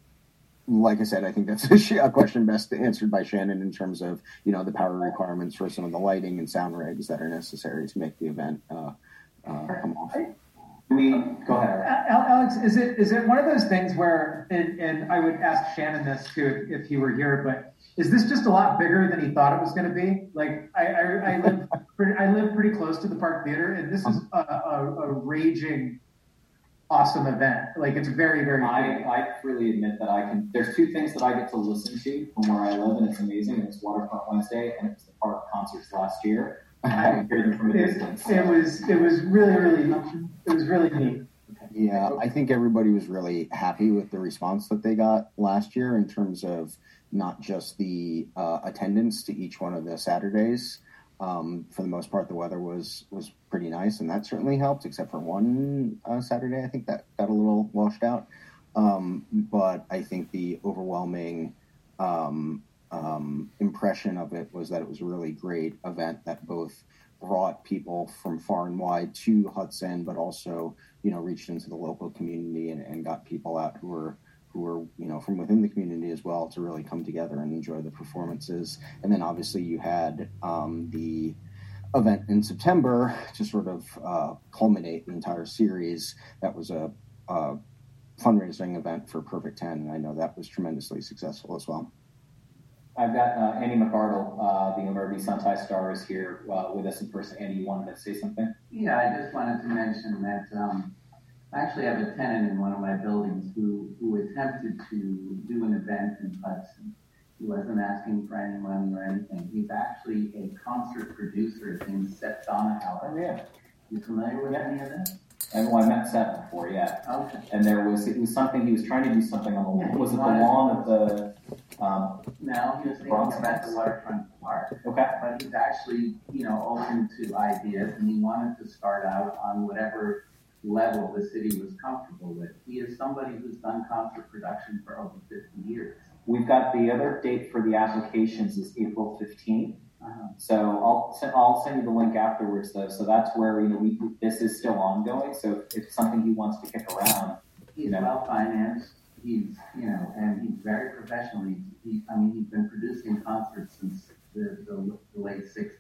like I said, I think that's a, a question best answered by Shannon in terms of, you know, the power requirements for some of the lighting and sound rigs that are necessary to make the event uh, uh, come off. We go ahead. Alex, is it is it one of those things where, and, and I would ask Shannon this too if, if he were here, but is this just a lot bigger than he thought it was going to be? Like I, I, I live pretty, I live pretty close to the Park Theater, and this is a, a, a raging, awesome event. Like it's very very. I, I freely admit that I can. There's two things that I get to listen to from where I live, and it's amazing. And it's Waterfront Wednesday, and it was the park concerts last year. I hear them from a distance. It, it was it was really really it was really neat. Yeah, I think everybody was really happy with the response that they got last year in terms of not just the uh, attendance to each one of the Saturdays. Um, for the most part, the weather was was pretty nice, and that certainly helped, except for one uh, Saturday. I think that got a little washed out. Um, but I think the overwhelming um, um, impression of it was that it was a really great event that both brought people from far and wide to Hudson, but also, you know, reached into the local community and, and got people out who were who were, you know, from within the community as well to really come together and enjoy the performances. And then obviously you had um, the event in September to sort of uh, culminate the entire series. That was a, a fundraising event for Perfect ten, and I know that was tremendously successful as well. I've got uh, Andy McArdle, uh, the owner of the Sunshine Star, is here uh, with us in person. Andy, you wanted to say something? Yeah, I just wanted to mention that um, I actually have a tenant in one of my buildings who, who attempted to do an event in Hudson. He wasn't asking for any money or anything. He's actually a concert producer named Seth Donahauer. Oh, yeah. You familiar with yeah. any of this? And well, I met Seth before, yeah. Okay. And there was, it was something, he was trying to do something on the, Yeah, was it the wanted- lawn of the, um, No, he was thinking Bronx about House. the waterfront park. Okay. But he's actually, you know, open to ideas, and he wanted to start out on whatever level the city was comfortable with. He is somebody who's done concert production for over fifty years. We've got the other date for the applications is April fifteenth. Uh-huh. So I'll send, I'll send you the link afterwards, though. So that's where, you know, we this is still ongoing. So if it's something he wants to kick around, He's you know. well financed. He's, you know, and he's very professional. He's, he, I mean, he's been producing concerts since the, the, the late sixties.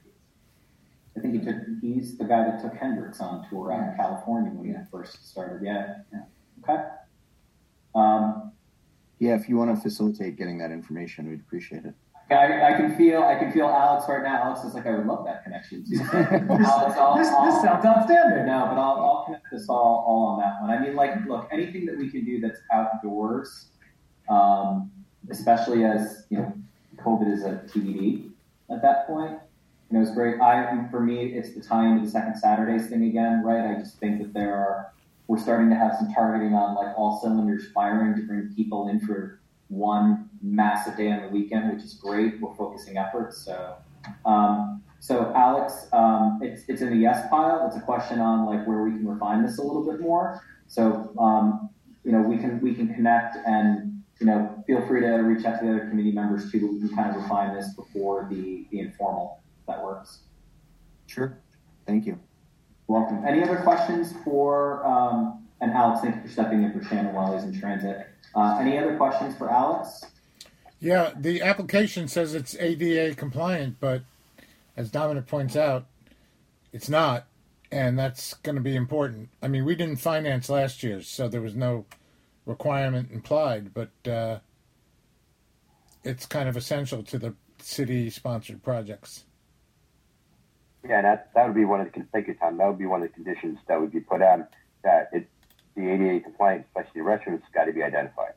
I think he took, he's the guy that took Hendrix on tour out in Yeah. California when Yeah. he first started. Yeah. Yeah. Okay. Um, Yeah, if you want to facilitate getting that information, we'd appreciate it. I, I can feel I can feel Alex right now. Alex is like, I would love that connection too. Alex, I'll, this, I'll, this sounds outstanding. No, but I'll, I'll connect this all, all on that one. I mean, like, look, anything that we can do that's outdoors, um, especially as, you know, COVID is a T B D at that point, you know, it's great. I, for me, it's the tie into the second Saturdays thing again, right? I just think that there are, we're starting to have some targeting on like all cylinders firing to bring people in for one massive day on the weekend, which is great. We're focusing efforts. So, um, so Alex, um, it's, it's in the yes pile. It's a question on like where we can refine this a little bit more. So, um, you know, we can, we can connect and, you know, feel free to reach out to the other committee members too, but we can kind of refine this before the, the informal, if that works. Sure. Thank you. Welcome. Any other questions for, um, and Alex, thank you for stepping in for Shannon while he's in transit. Uh, any other questions for Alex? Yeah, the application says it's A D A compliant, but as Dominic points out, it's not, and that's going to be important. I mean, we didn't finance last year's, so there was no requirement implied, but uh, it's kind of essential to the city-sponsored projects. Yeah, that that would be one of the thank you, Tom. That would be one of the conditions that would be put on that it the A D A compliant, especially restrooms, got to be identified.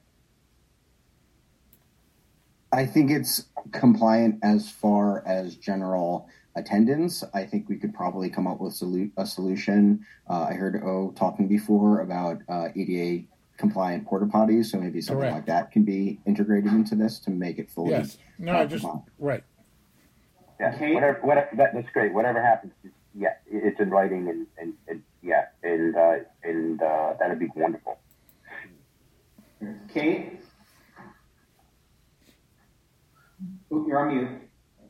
I think it's compliant as far as general attendance. I think we could probably come up with solu- a solution. Uh, I heard O talking before about uh, A D A compliant porta potties, so maybe something Correct. like that can be integrated into this to make it fully. Yes. No, uh, I just compliant. right. Yeah, Okay. whatever, whatever that, that's great. Whatever happens, just, yeah, it's in writing, and, and, and yeah, and uh, and uh, that'd be wonderful. Kate? Oop, you're on mute.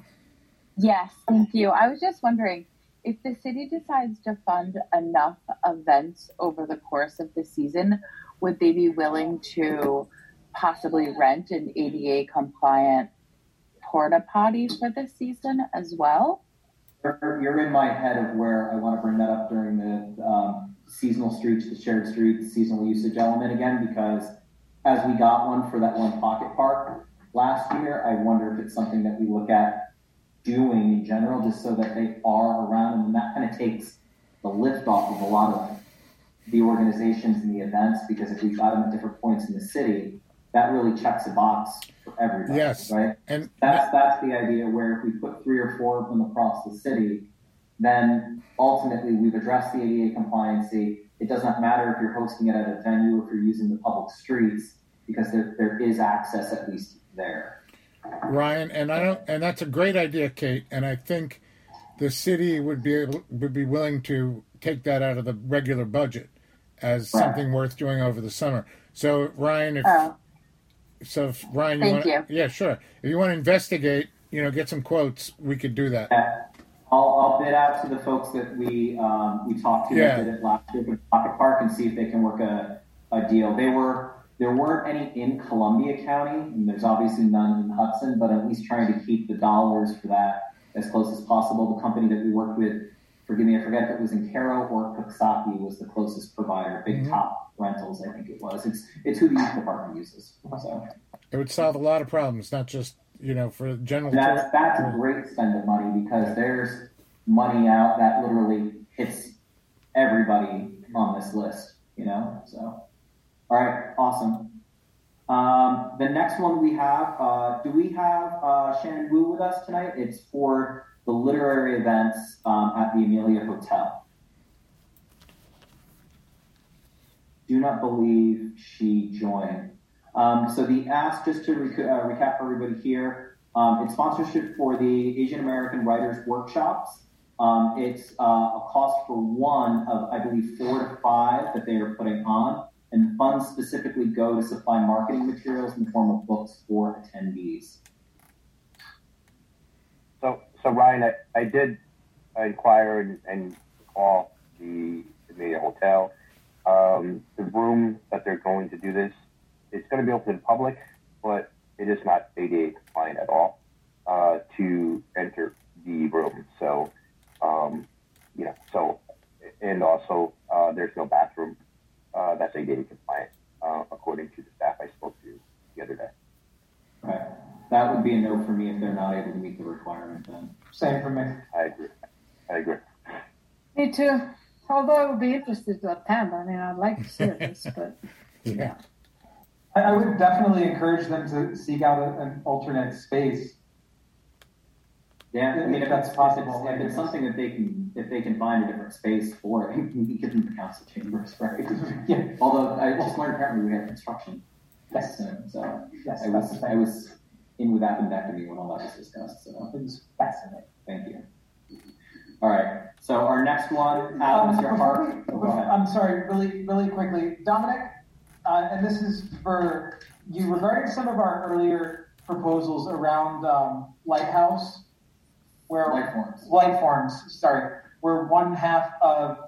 Yes, thank you. I was just wondering if the city decides to fund enough events over the course of the season, would they be willing to possibly rent an A D A compliant porta potty for this season as well? You're, you're in my head of where I want to bring that up during the um, seasonal streets, the shared streets, seasonal usage element again, because as we got one for that one pocket park last year, I wonder if it's something that we look at doing in general, just so that they are around, and that kind of takes the lift off of a lot of the organizations and the events, because if we've got them at different points in the city, that really checks a box for everybody, Yes. right? And That's that's the idea, where if we put three or four of them across the city, then ultimately we've addressed the A D A compliancy. It does not matter if you're hosting it at a venue or if you're using the public streets, because there there is access at least there. Ryan, and I don't, and that's a great idea, Kate. And I think the city would be able, would be willing to take that out of the regular budget as Right. something worth doing over the summer. So, Ryan, if Oh. so, if Ryan, you Thank want, you. yeah, sure. If you want to investigate, you know, get some quotes, we could do that. Yeah. I'll, I'll bid out to the folks that we um, we talked to Yeah. that did it last year with Pocket Park and see if they can work a, a deal. They were there weren't any in Columbia County, and there's obviously none in Hudson, but at least trying to keep the dollars for that as close as possible. The company that we worked with, forgive me, I forget if it was in Caro or Coxsackie, was the closest provider. Big Mhm. Top Rentals, I think it was. It's it's who the youth department uses. So It would solve a lot of problems, not just, you know, for general. and that's that's a great spend of money, because there's money out that literally hits everybody on this list, you know. So, all right, awesome. Um, the next one we have, uh, do we have uh, Shannon Wu with us tonight? It's for the literary events um, at the Amelia Hotel. Do not believe she joined. Um, so the ask, just to rec- uh, recap for everybody here, um, it's sponsorship for the Asian American Writers Workshops. Um, it's uh, a cost for one of, I believe, four to five that they are putting on, and funds specifically go to supply marketing materials in the form of books for attendees. So, so Ryan, I, I did inquire and, and call the Amelia Hotel. Um, the room that they're going to do this, it's going to be open to the public, but it is not A D A compliant at all uh, to enter the room. So, um, you know, so, and also uh, there's no bathroom uh, that's A D A compliant, uh, according to the staff I spoke to the other a no for me if they're not able to meet the requirement then. Same for me. I agree. I agree. Me too. Although I would be interested to attend. I mean, I'd like to see this, but Yeah. I, I would definitely encourage them to seek out a, an alternate space. Yeah, I mean, if that's possible, If if it's something that they can, if they can find a different space for it, we can give them the council chambers, right? Yeah. Although I just learned apparently we had construction. Yes. soon, so Yes, I that's was the I thing. was in with appendectomy when all that was discussed. So It was fascinating. thank you. All right. So our next one, uh, Um, Mister before Hart. we- Oh, go ahead. I'm sorry, really, really quickly. Dominic, uh, and this is for you regarding some of our earlier proposals around um, Lighthouse, where Life forms. light forms, sorry, where one half of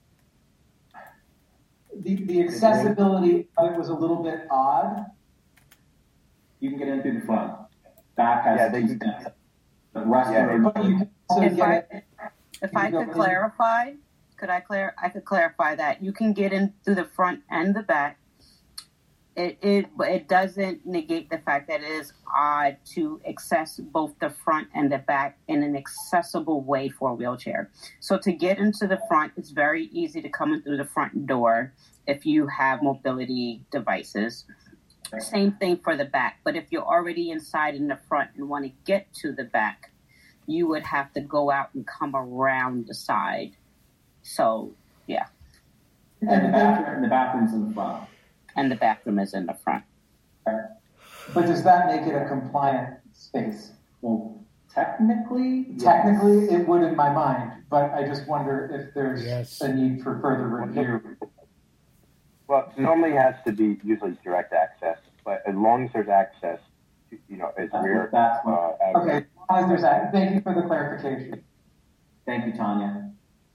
the, the accessibility of it was a little bit odd. You can get in through the front. Back has Yeah, they two can- steps. The rest Yeah, are they- But you can also If get I, it. if you I go could in- clarify, could I clar- I could clarify that you can get in through the front and the back. It it but it doesn't negate the fact that it is odd to access both the front and the back in an accessible way for a wheelchair. So to get into the front, it's very easy to come in through the front door if you have mobility devices. Same thing for the back. But if you're already inside in the front and want to get to the back, you would have to go out and come around the side. So, yeah. And the bathroom, the bathroom's in the front. And the bathroom is in the front. But does that make it a compliant space? Well, technically, Technically, it would in my mind, but I just wonder if there's Yes. a need for further review. Well, it normally has to be usually direct access, but as long as there's access, you know, it's That's rear. what- that's what- uh, access. Okay, as long as there's that. Thank you for the clarification. Thank you, Tanya.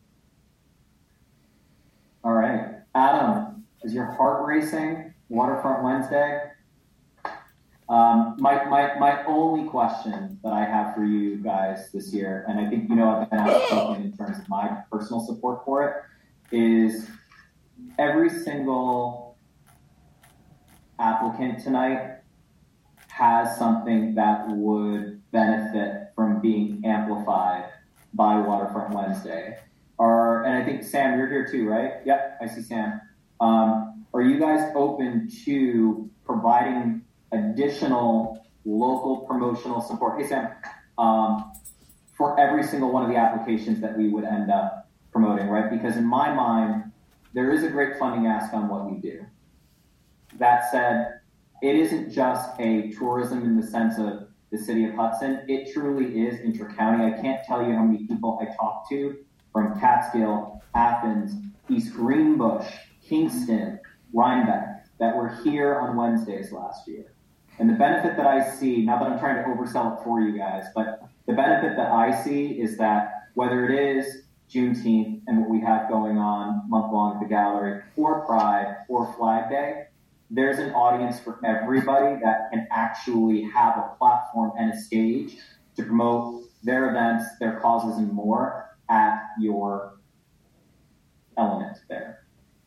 All right. Adam, is your heart racing? Waterfront Wednesday? Um, my, my, my only question that I have for you guys this year, and I think you know I've been outspoken in terms of my personal support for it, is every single applicant tonight has something that would benefit from being amplified by Waterfront Wednesday. Or, and I think Sam, you're here too, right? Yep, I see Sam. Um, are you guys open to providing additional local promotional support? Hey Sam, um, for every single one of the applications that we would end up promoting, right? Because in my mind, there is a great funding ask on what we do. That said, it isn't just a tourism in the sense of the city of Hudson. It truly is inter-county. I can't tell you how many people I talk to from Catskill, Athens, East Greenbush, Kingston, Rhinebeck, that were here on Wednesdays last year. And the benefit that I see, not that I'm trying to oversell it for you guys, but the benefit that I see is that whether it is Juneteenth and what we have going on month long at the gallery, or Pride, or Flag Day, there's an audience for everybody that can actually have a platform and a stage to promote their events, their causes, and more at your element there.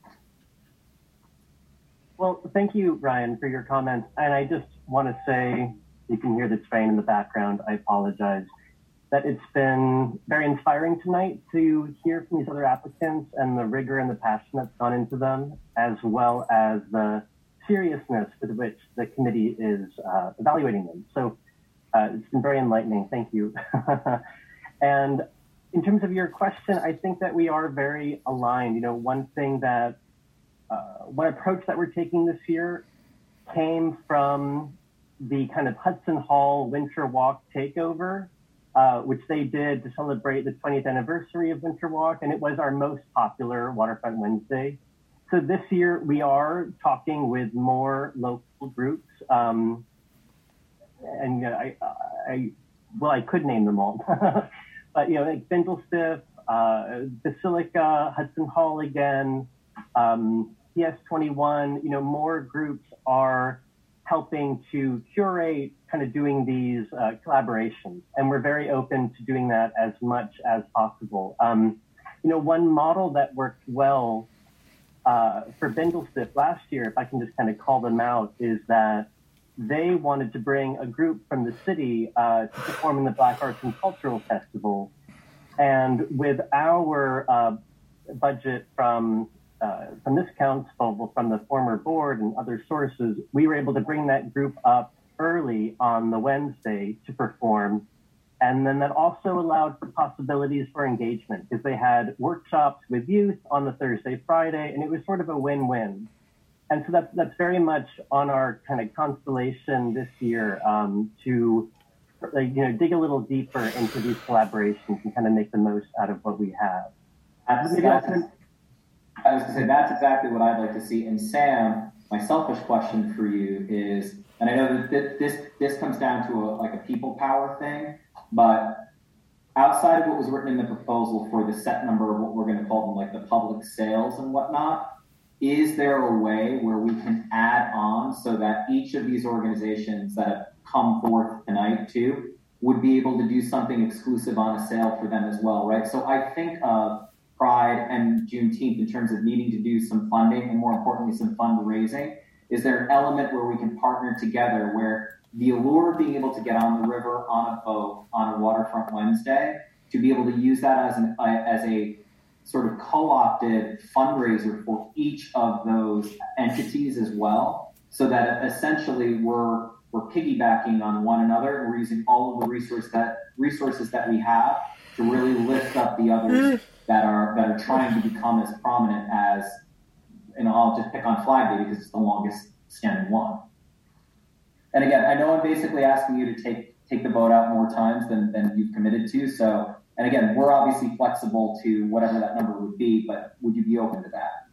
Well, thank you, Ryan, for your comments. And I just want to say, you can hear the train in the background. I apologize. That it's been very inspiring tonight to hear from these other applicants and the rigor and the passion that's gone into them, as well as the seriousness with which the committee is uh, evaluating them. So uh, it's been very enlightening. Thank you. And in terms of your question, I think that we are very aligned. You know, one thing that, uh, one approach that we're taking this year came from the kind of Hudson Hall Winter Walk takeover, uh, which they did to celebrate the twentieth anniversary of Winter Walk, and it was our most popular Waterfront Wednesday. So this year we are talking with more local groups, um, and you know, I, I, well, I could name them all, but you know, like Bindlestiff, uh, Basilica, Hudson Hall again, um, P S twenty-one. You know, more groups are helping to curate, kind of doing these uh, collaborations, and we're very open to doing that as much as possible. Um, you know, one model that worked well uh, for Bindlestiff last year, if I can just kind of call them out, is that they wanted to bring a group from the city uh, to perform in the Black Arts and Cultural Festival. And with our uh, budget from uh, from this council, from the former board and other sources, we were able to bring that group up early on the Wednesday to perform. And then that also allowed for possibilities for engagement because they had workshops with youth on the Thursday, Friday, and it was sort of a win-win. And so that's, that's very much on our kind of constellation this year um, to like, you know, dig a little deeper into these collaborations and kind of make the most out of what we have. That's, that's, I was going to say, that's exactly what I'd like to see. And Sam, my selfish question for you is, and I know that this this comes down to a, like a people power thing, but outside of what was written in the proposal for the set number of what we're going to call them, like the public sales and whatnot, is there a way where we can add on so that each of these organizations that have come forth tonight too would be able to do something exclusive on a sale for them as well, right? So I think of Pride and Juneteenth in terms of needing to do some funding and more importantly, some fundraising. Is there an element where we can partner together where the allure of being able to get on the river on a boat on a waterfront Wednesday, to be able to use that as an uh, as a sort of co-opted fundraiser for each of those entities as well, so that essentially we're we're piggybacking on one another and we're using all of the resource that resources that we have to really lift up the others that are that are trying to become as prominent as, and I'll just pick on Flag Day because it's the longest standing one. And again, I know I'm basically asking you to take take the boat out more times than, than you've committed to. So, and again, we're obviously flexible to whatever that number would be, but would you be open to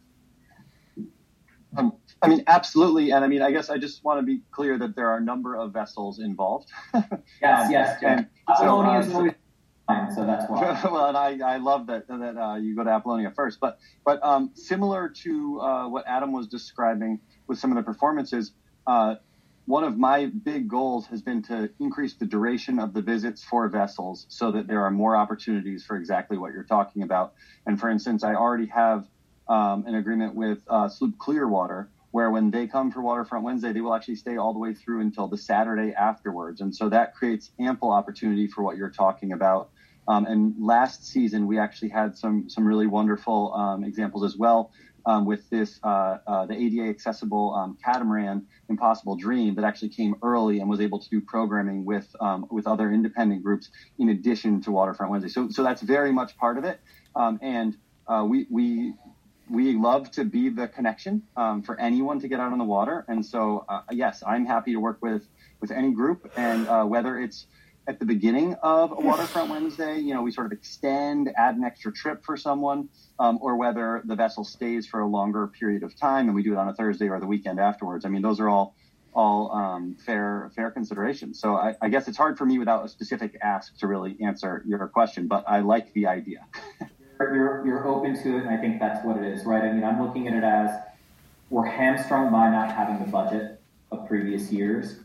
that? Um, I mean, absolutely. And I mean, I guess I just want to be clear that there are a number of vessels involved. Yes, um, yes. And Apollonia so, is uh, always fine, so that's why. Well, and I, I love that that uh, you go to Apollonia first. But but um, similar to uh, what Adam was describing with some of the performances, uh, one of my big goals has been to increase the duration of the visits for vessels so that there are more opportunities for exactly what you're talking about. And for instance, I already have um, an agreement with uh, Sloop Clearwater, where when they come for Waterfront Wednesday, they will actually stay all the way through until the Saturday afterwards. And so that creates ample opportunity for what you're talking about. Um, and last season, we actually had some some really wonderful um, examples as well. Um, with this, uh, uh, the A D A accessible um, catamaran, Impossible Dream, that actually came early and was able to do programming with um, with other independent groups in addition to Waterfront Wednesday. So, so that's very much part of it. Um, and uh, we we we love to be the connection um, for anyone to get out on the water. And so, uh, yes, I'm happy to work with with any group, and uh, whether it's at the beginning of a Waterfront Wednesday, you know, we sort of extend, add an extra trip for someone, um, or whether the vessel stays for a longer period of time and we do it on a Thursday or the weekend afterwards. I mean, those are all all um, fair fair considerations. So I, I guess it's hard for me without a specific ask to really answer your question, but I like the idea. You're, you're open to it, and I think that's what it is, right? I mean, I'm looking at it as we're hamstrung by not having the budget of previous years.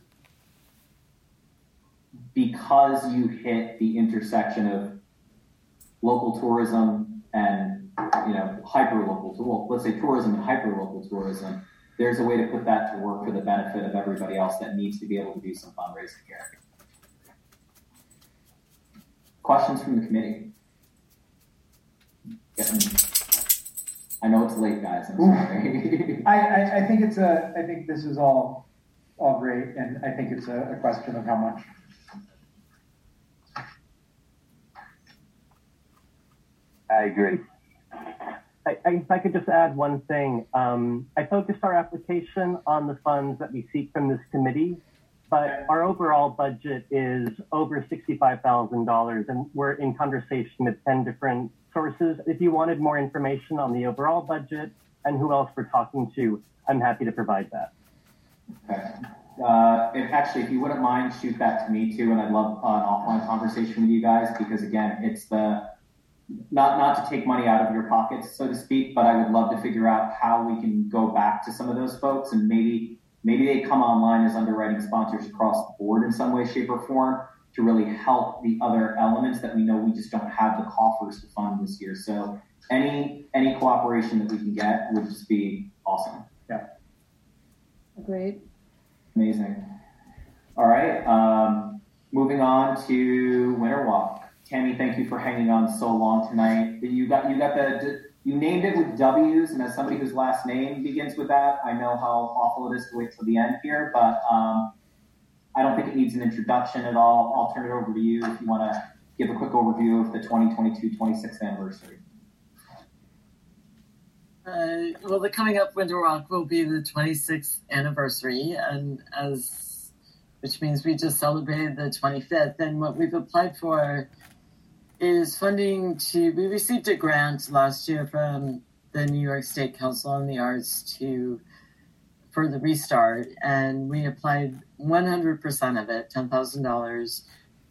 Because you hit the intersection of local tourism and, you know, hyper-local, well, let's say tourism and hyper-local tourism, there's a way to put that to work for the benefit of everybody else that needs to be able to do some fundraising here. Questions from the committee? Getting, I know it's late, guys. I'm sorry. I, I, I think it's a, I think this is all, all great, and I think it's a, a question of how much. I agree. I, I, if I could just add one thing. Um, I focused our application on the funds that we seek from this committee, but our overall budget is over sixty-five thousand dollars, and we're in conversation with ten different sources. If you wanted more information on the overall budget and who else we're talking to, I'm happy to provide that. Okay. Uh, if actually, if you wouldn't mind, shoot that to me too, and I'd love uh, an offline conversation with you guys, because again, it's the Not not to take money out of your pockets, so to speak, but I would love to figure out how we can go back to some of those folks, and maybe maybe they come online as underwriting sponsors across the board in some way, shape, or form to really help the other elements that we know we just don't have the coffers to fund this year. So any any cooperation that we can get would just be awesome. Yeah. Great. Amazing. All right. Um, moving on to Winter Walk. Tammy, thank you for hanging on so long tonight. You got you got the you named it with W's, and as somebody whose last name begins with that, I know how awful it is to wait till the end here, but um, I don't think it needs an introduction at all. I'll turn it over to you if you want to give a quick overview of the twenty twenty-two twenty-sixth anniversary. Uh, well, the coming up Winter Walk will be the twenty-sixth anniversary, and as which means we just celebrated the twenty-fifth. And what we've applied for is funding to. We received a grant last year from the New York State Council on the Arts to for the restart, and we applied one hundred percent of it, ten thousand dollars,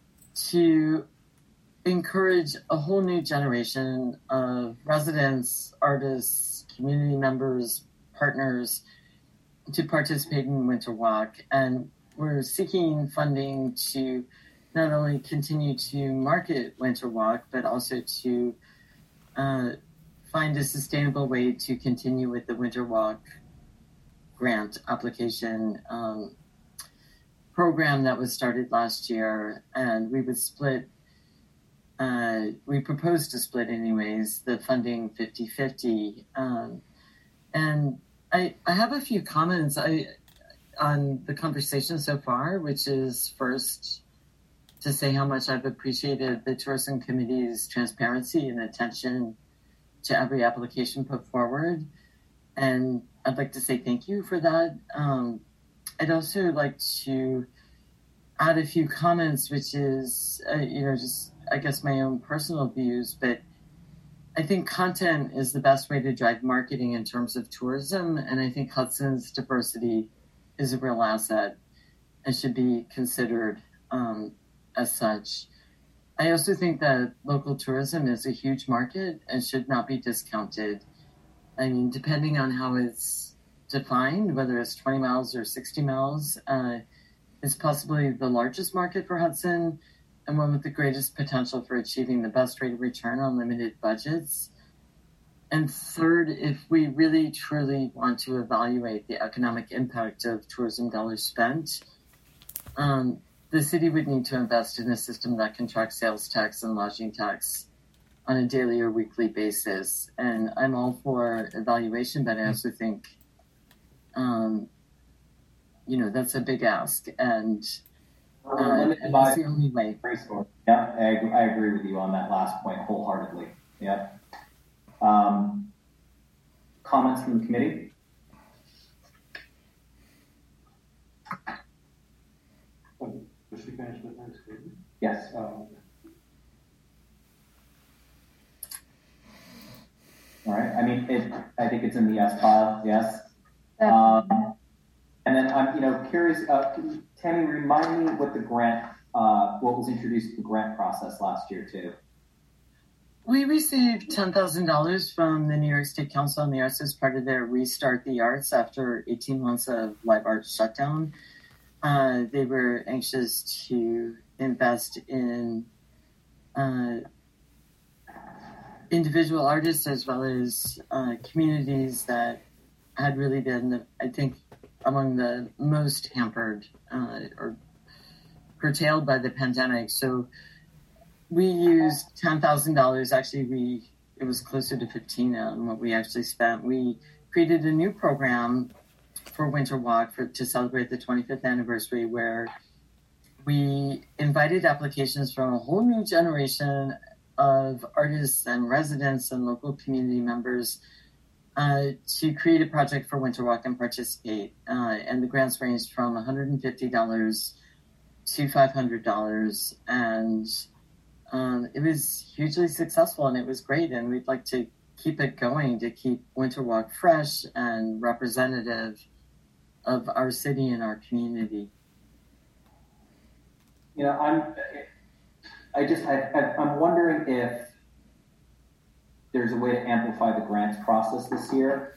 to encourage a whole new generation of residents, artists, community members, partners to participate in Winter Walk. And we're seeking funding to not only continue to market Winter Walk, but also to uh, find a sustainable way to continue with the Winter Walk grant application um, program that was started last year. And we would split Uh, we proposed to split anyways, the funding fifty-fifty. Um, and I, I have a few comments I, on the conversation so far, which is first to say how much I've appreciated the Tourism Committee's transparency and attention to every application put forward. And I'd like to say thank you for that. Um, I'd also like to add a few comments, which is, uh, you know, just I guess my own personal views, but I think content is the best way to drive marketing in terms of tourism. And I think Hudson's diversity is a real asset and should be considered um, as such. I also think that local tourism is a huge market and should not be discounted. I mean, depending on how it's defined, whether it's twenty miles or sixty miles, uh, it's possibly the largest market for Hudson, and one with the greatest potential for achieving the best rate of return on limited budgets. And third, if we really truly want to evaluate the economic impact of tourism dollars spent, um, the city would need to invest in a system that can track sales tax and lodging tax on a daily or weekly basis. And I'm all for evaluation, but I also think, um, you know, that's a big ask. And Uh, and that's the only way. Yeah, I agree, I agree with you on that last point wholeheartedly. Yeah. Um, comments from the committee? Oh, was she finished with her statement? Yes. Um, All right. I mean, it, I think it's in the yes pile. Yes. Um, and then I'm, you know, curious. Uh, Tammy, remind me what the grant, uh, what was introduced to the grant process last year too. We received ten thousand dollars from the New York State Council on the Arts as part of their Restart the Arts after eighteen months of live art shutdown. Uh, they were anxious to invest in uh, individual artists as well as uh, communities that had really been, I think, among the most hampered uh, or curtailed by the pandemic. So we used ten thousand dollars. Actually, we it was closer to fifteen on what we actually spent. We created a new program for Winter Walk for, to celebrate the twenty-fifth anniversary, where we invited applications from a whole new generation of artists and residents and local community members Uh, to create a project for Winter Walk and participate. Uh, and the grants ranged from one hundred fifty dollars to five hundred dollars. And um, it was hugely successful and it was great. And we'd like to keep it going to keep Winter Walk fresh and representative of our city and our community. You know, I'm, I just, I, I'm wondering if there's a way to amplify the grants process this year.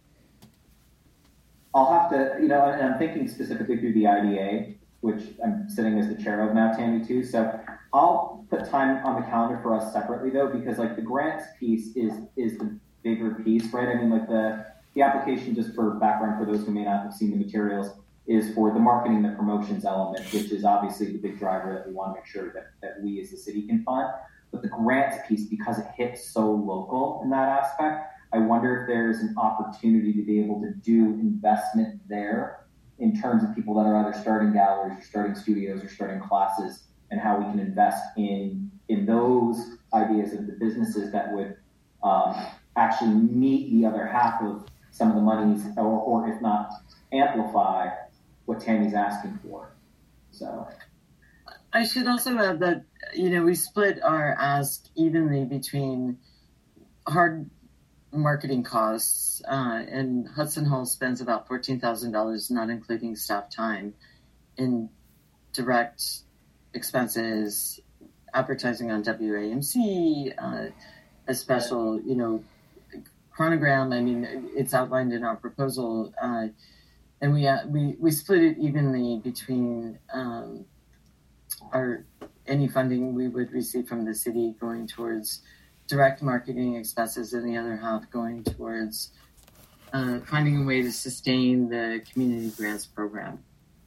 I'll have to, you know, and I'm thinking specifically through the I D A, which I'm sitting as the chair of now, Tammy, too. So I'll put time on the calendar for us separately, though, because like the grants piece is is the bigger piece, right? I mean, like the the application, just for background for those who may not have seen the materials, is for the marketing, the promotions element, which is obviously the big driver that we want to make sure that, that we as the city can fund. But the grants piece, because it hits so local in that aspect, I wonder if there's an opportunity to be able to do investment there in terms of people that are either starting galleries or starting studios or starting classes, and how we can invest in in those ideas of the businesses that would um, actually meet the other half of some of the monies, or, or if not amplify what Tammy's asking for. So I should also add that, you know, we split our ask evenly between hard marketing costs, uh, and Hudson Hall spends about fourteen thousand dollars, not including staff time, in direct expenses, advertising on W A M C, uh, a special, you know, chronogram. I mean, it's outlined in our proposal, uh, and we uh, we we split it evenly between um, our any funding we would receive from the city going towards direct marketing expenses, and the other half going towards uh, finding a way to sustain the community grants program.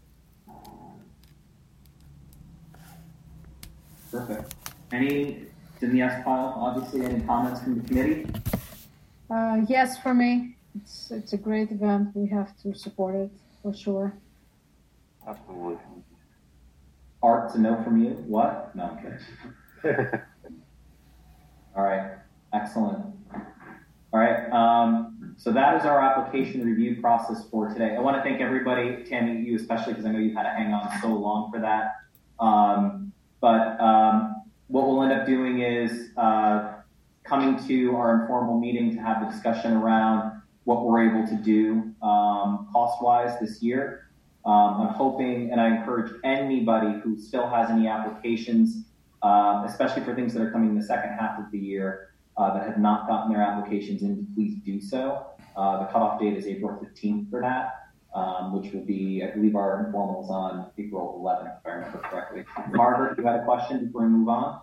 Perfect. Any, it's in the S pile, obviously, any comments from the committee? Uh, yes, for me, it's it's a great event. We have to support it for sure. Absolutely. Art, to know from you. What? No, I'm kidding. All right. Excellent. All right. Um, so that is our application review process for today. I want to thank everybody, Tammy, you especially, because I know you've had to hang on so long for that. Um, but um, what we'll end up doing is uh, coming to our informal meeting to have the discussion around what we're able to do um, cost-wise this year. Um, I'm hoping, and I encourage anybody who still has any applications, uh, especially for things that are coming in the second half of the year, uh, that have not gotten their applications in, to please do so. Uh, the cutoff date is April fifteenth for that, um, which will be, I believe our informal is on April eleventh, if I remember correctly. Margaret, you had a question before we move on?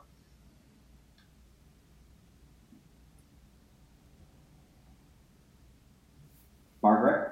Margaret?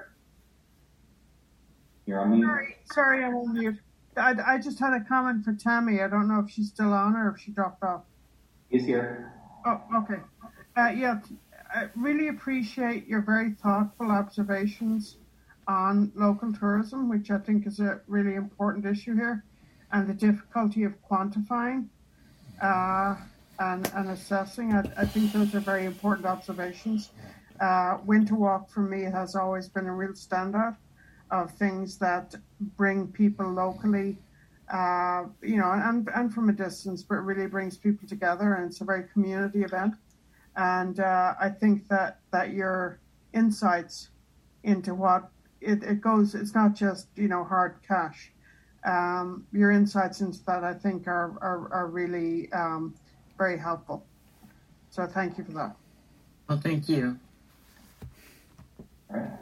You're on mute. Sorry, sorry, I'm on mute. I, I just had a comment for Tammy. I don't know if she's still on or if she dropped off. He's here. Oh, okay. Uh, yeah, I really appreciate your very thoughtful observations on local tourism, which I think is a really important issue here, and the difficulty of quantifying uh, and, and assessing. I, I think those are very important observations. Uh, Winter Walk for me has always been a real standout of things that bring people locally, uh, you know, and, and from a distance, but really brings people together, and it's a very community event. And uh, I think that, that your insights into what it, it goes, it's not just, you know, hard cash. Um, your insights into that, I think, are, are, are really um, very helpful. So thank you for that. Well, thank you. All right.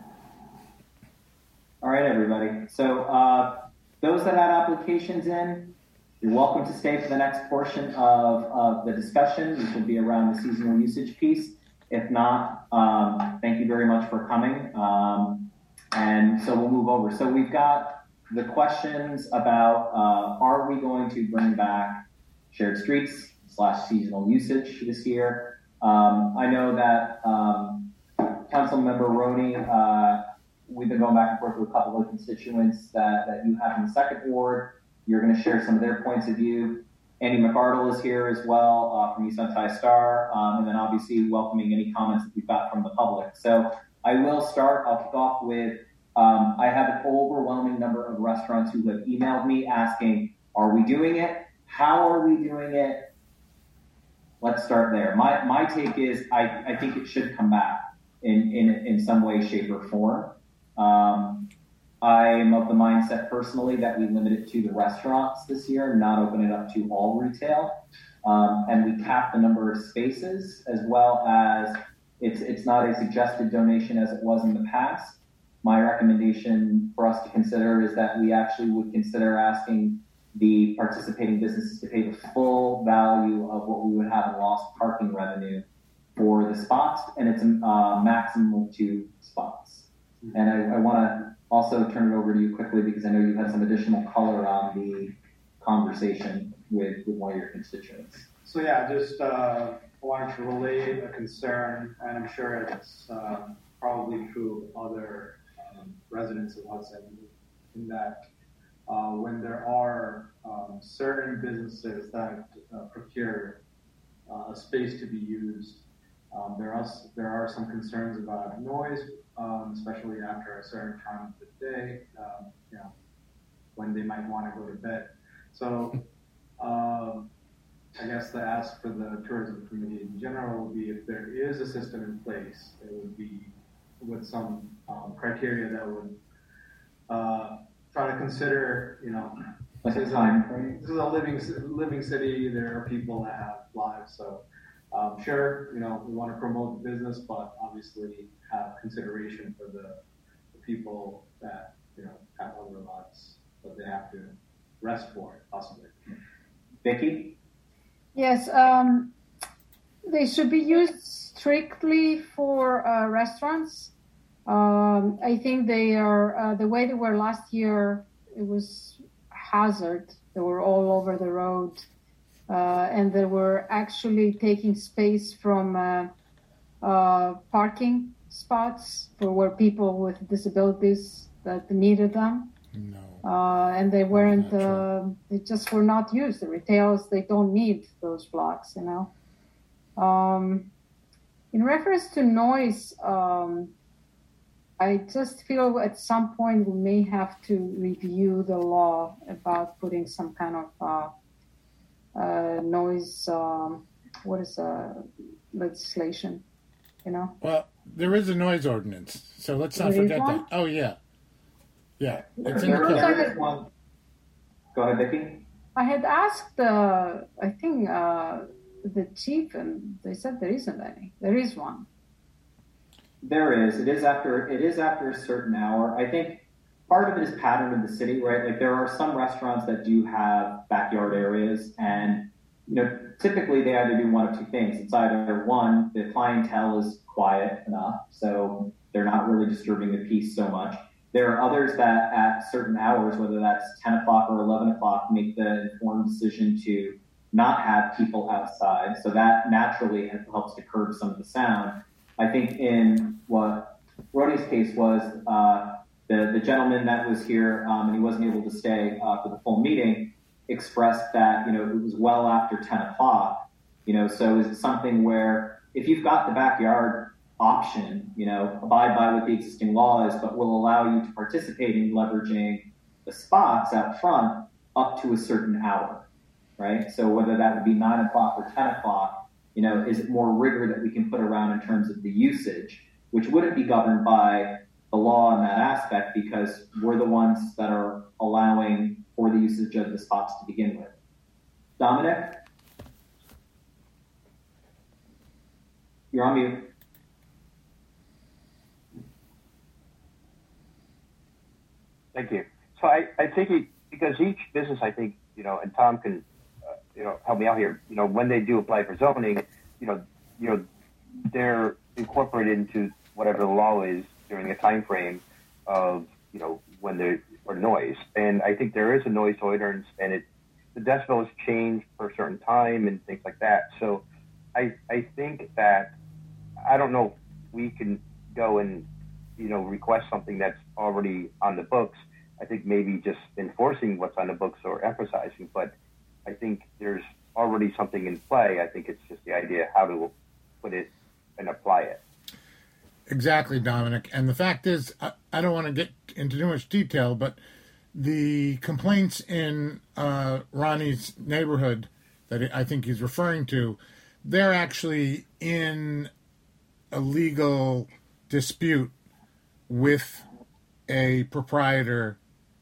All right, everybody. So uh, those that had applications in, you're welcome to stay for the next portion of, of the discussion, which will be around the seasonal usage piece. If not, um, thank you very much for coming. Um, and so we'll move over. So we've got the questions about, uh, are we going to bring back shared streets slash seasonal usage this year? Um, I know that um, Councilmember Roney, uh, we've been going back and forth with a couple of constituents that, that you have in the second ward. You're going to share some of their points of view. Andy McArdle is here as well uh, from East Sunshine Star, um, and then obviously welcoming any comments that we've got from the public. So I will start. I'll kick off with, um, I have an overwhelming number of restaurants who have emailed me asking, are we doing it? How are we doing it? Let's start there. My my take is I, I think it should come back in, in, in some way, shape, or form. Um, I am of the mindset personally that we limit it to the restaurants this year, not open it up to all retail. Um, and we cap the number of spaces, as well as it's, it's not a suggested donation as it was in the past. My recommendation for us to consider is that we actually would consider asking the participating businesses to pay the full value of what we would have in lost parking revenue for the spots, and it's a uh, maximum of two spots. And I, I want to also turn it over to you quickly because I know you had some additional color on the conversation with, with one of your constituents. So yeah, just uh, wanted to relay a concern, and I'm sure it's uh, probably true of other um, residents of Hudson, in that uh, when there are um, certain businesses that uh, procure uh, a space to be used, um, there are there are some concerns about noise, um, especially after a certain time of the day, um, you know, when they might want to go to bed. So um, I guess the ask for the tourism committee in general would be if there is a system in place, it would be with some um, criteria that would uh, try to consider, you know, like this, a is time a, frame. this is a living living city. There are people that have lives, so um, sure, you know, we want to promote the business, but obviously have consideration for the, the people that, you know, have other lives that they have to rest for, possibly. Vicky? Yes, um, they should be used strictly for uh, restaurants. Um, I think they are, uh, the way they were last year, it was hazard. They were all over the road. Uh, and they were actually taking space from uh, uh, parking spots for where people with disabilities that needed them. No. Uh, and they weren't, uh, they just were not used. The retailers, they don't need those blocks, you know. Um, in reference to noise, um, I just feel at some point we may have to review the law about putting some kind of uh, uh, noise, um, what is uh, legislation, you know? Well, there is a noise ordinance, so let's not There is forget one? that. Oh, yeah. Yeah, it's in There- the there code. is one. Go ahead, Vicky. I had asked, uh, I think, uh, the chief, and they said there isn't any. There is one. There is. It is after. It is after a certain hour. I think part of it is pattern of the city, right? Like there are some restaurants that do have backyard areas, and you know, typically they either do one of two things. It's either one, the clientele is quiet enough, so they're not really disturbing the peace so much. There are others that at certain hours, whether that's ten o'clock or eleven o'clock, make the informed decision to not have people outside. So that naturally helps to curb some of the sound. I think in what Rodi's case was, uh, the, the gentleman that was here um, and he wasn't able to stay uh, for the full meeting expressed that, you know, it was well after ten o'clock, you know, so is it something where if you've got the backyard option, you know, abide by what the existing law is, but will allow you to participate in leveraging the spots out front up to a certain hour, right? So whether that would be nine o'clock or ten o'clock, you know, is it more rigor that we can put around in terms of the usage, which wouldn't be governed by the law in that aspect because we're the ones that are allowing for the usage of the spots to begin with. Dominic? You're on mute. Thank you. So I, I think it, because each business, I think, you know, and Tom can, uh, you know, help me out here, you know, when they do apply for zoning, you know, you know, they're incorporated into whatever the law is during a time frame of, you know, when they're, or noise. And I think there is a noise ordinance and it, the decibels change for a certain time and things like that. So I, I think that, I don't know if we can go and, you know, request something that's already on the books. I think maybe just enforcing what's on the books or emphasizing, but I think there's already something in play. I think it's just the idea how to put it and apply it. Exactly, Dominic. And the fact is, I, I don't want to get into too much detail, but the complaints in uh, Ronnie's neighborhood that I think he's referring to, they're actually in a legal dispute with a proprietor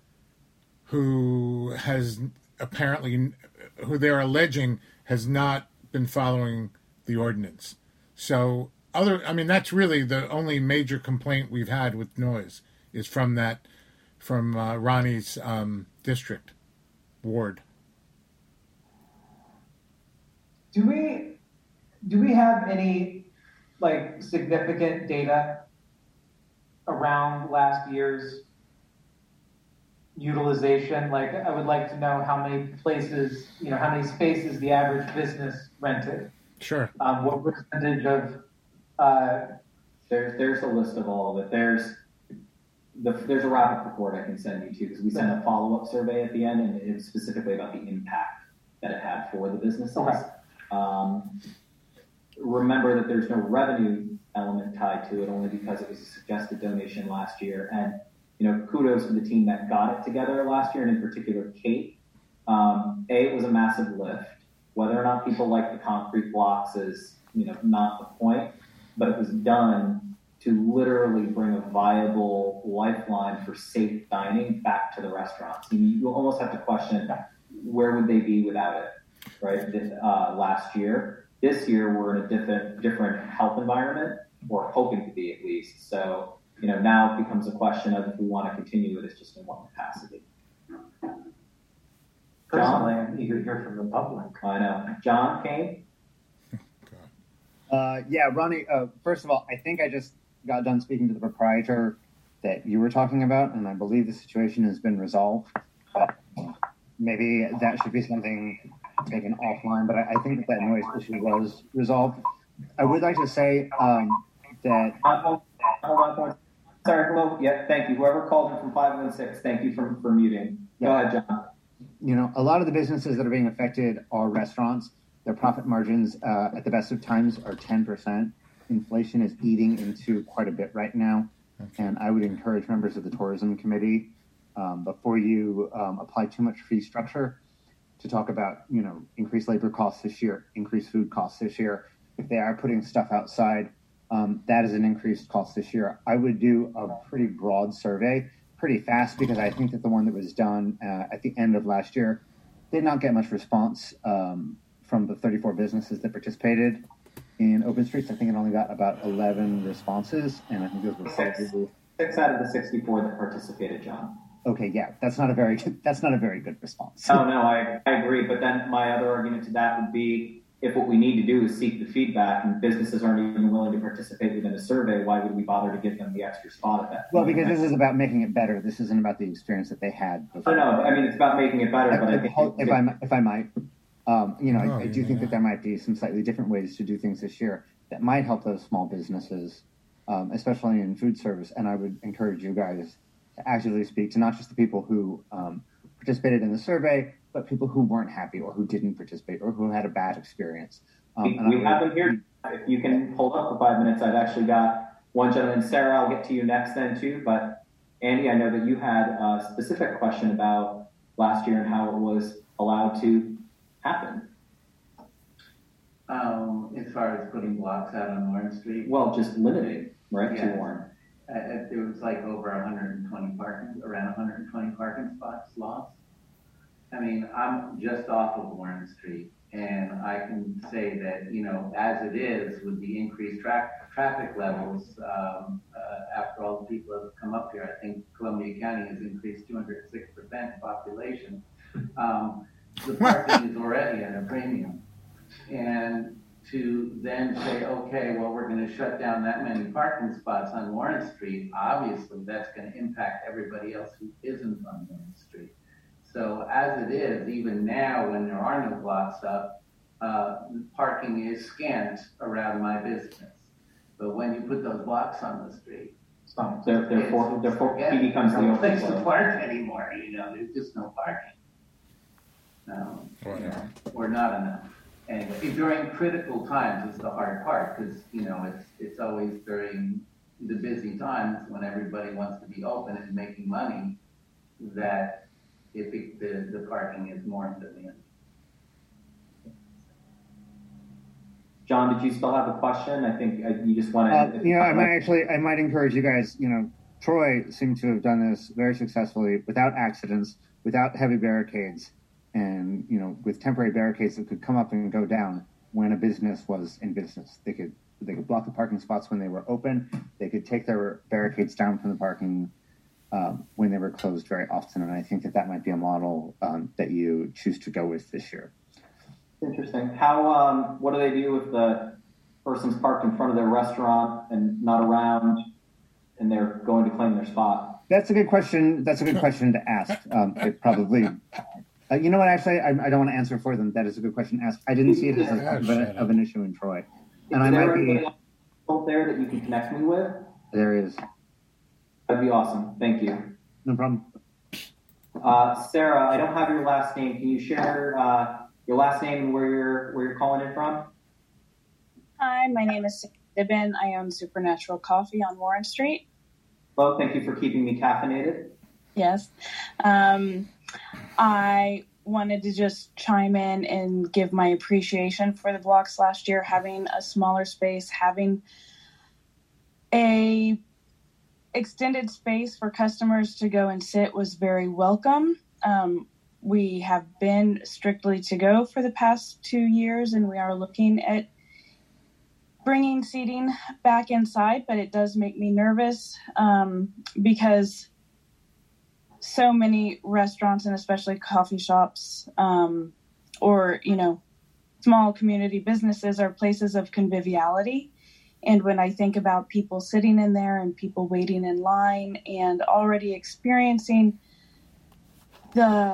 who has apparently, who they're alleging has not been following the ordinance. So other, I mean, that's really the only major complaint we've had with noise is from that, from uh, Ronnie's um, district ward. Do we, do we have any like significant data around last year's utilization. Like, I would like to know how many places, you know, how many spaces the average business rented. Sure. Um, what percentage of uh, There's there's a list of all of it. There's the, there's a rapid report I can send you to because we sent a follow up survey at the end, and it was specifically about the impact that it had for the businesses. Okay. Um, remember that there's no revenue element tied to it, only because it was a suggested donation last year. And you know, kudos to the team that got it together last year, and in particular Kate. Um, a, it was a massive lift. Whether or not people like the concrete blocks is, you know, not the point, but it was done to literally bring a viable lifeline for safe dining back to the restaurants. You, you almost have to question, where would they be without it, right? Uh, last year. This year, we're in a different, different health environment, or hoping to be at least. So, you know, now it becomes a question of if we want to continue it, it's just in what capacity. Personally, I'm eager to hear from the public. I know. John Kane? Uh, yeah, Ronnie, uh, first of all, I think I just got done speaking to the proprietor that you were talking about, and I believe the situation has been resolved. But maybe that should be something taken offline, but I, I think that that noise issue was resolved. I would like to say um, that... Uh, hold, hold on, hold on. Sorry, hello. Yeah, thank you. Whoever called in from five one six, thank you for, for muting. Go Yeah. ahead, John. You know, a lot of the businesses that are being affected are restaurants. Their profit margins uh, at the best of times are ten percent. Inflation is eating into quite a bit right now. And I would encourage members of the tourism committee, um, before you um, apply too much fee structure, to talk about, you know, increased labor costs this year, increased food costs this year. If they are putting stuff outside, um, that is an increased cost this year. I would do a pretty broad survey pretty fast, because I think that the one that was done uh, at the end of last year did not get much response um, from the thirty-four businesses that participated in Open Streets. I think it only got about eleven responses, and I think those were Six, six out of the sixty-four that participated, John. Okay, yeah, that's not a very good, that's not a very good response. Oh, no, I, I agree. But then my other argument to that would be, if what we need to do is seek the feedback and businesses aren't even willing to participate within a survey, why would we bother to give them the extra spot at that Well, point? because this is about making it better. This isn't about the experience that they had before. Oh, no, I mean, it's about making it better, If, but I think... if, if, I, if I might, um, you know, Oh, I, I do yeah, think yeah. that there might be some slightly different ways to do things this year that might help those small businesses, um, especially in food service. And I would encourage you guys to actively speak to not just the people who um, participated in the survey, but people who weren't happy or who didn't participate or who had a bad experience. Um, We, and we I would- have them here. If you can hold up for five minutes, I've actually got one gentleman. Sarah, I'll get to you next then too. But Andy, I know that you had a specific question about last year and how it was allowed to happen. Um, as far as putting blocks out on Warren Street. Well, just limiting, right, Yeah. to Warren. Uh, uh, there was like over one hundred twenty parking, around one hundred twenty parking spots lost. I mean, I'm just off of Warren Street, and I can say that, you know, as it is, with the increased tra- traffic levels, um, uh, after all the people have come up here, I think Columbia County has increased two hundred six percent in population. Um, the parking is already at a premium. And to then say, okay, well, we're going to shut down that many parking spots on Warren Street, obviously that's going to impact everybody else who isn't on Warren Street. So as it is, even now when there are no blocks up, uh, parking is scant around my business. But when you put those blocks on the street, So there- therefore, therefore, he becomes the no place to overflow. park anymore. You know, there's just no parking. Um, you know, or not enough. Anyway, during critical times is the hard part, because you know it's it's always during the busy times when everybody wants to be open and making money that if it, the the parking is more in demand. John, did you still have a question? I think uh, you just wanted. Uh, you know, I might actually, I might encourage you guys. You know, Troy seemed to have done this very successfully, without accidents, without heavy barricades, and you know, with temporary barricades that could come up and go down when a business was in business. They could they could block the parking spots when they were open. They could take their barricades down from the parking um, when they were closed very often. And I think that that might be a model um, that you choose to go with this year. Interesting. How? Um, what do they do if the person's parked in front of their restaurant and not around, and they're going to claim their spot? That's a good question. That's a good question to ask. Um, it probably, uh, you know what? Actually, I, I don't want to answer for them. That is a good question to ask. I didn't see it as a, of, a, of an issue in Troy, and Is I there might be. anybody else there that you can connect me with? There is. That'd be awesome. Thank you. No problem. Uh, Sarah, I don't have your last name. Can you share uh, your last name and where you're where you're calling in from? Hi, my name is Sarah Dibben. I own Supernatural Coffee on Warren Street. Well, thank you for keeping me caffeinated. Yes. Um, I wanted to just chime in and give my appreciation for the blocks last year, having a smaller space, having a extended space for customers to go and sit was very welcome. Um, we have been strictly to go for the past two years, and we are looking at bringing seating back inside, but it does make me nervous um, because so many restaurants and especially coffee shops um, or, you know, small community businesses are places of conviviality. And when I think about people sitting in there and people waiting in line and already experiencing the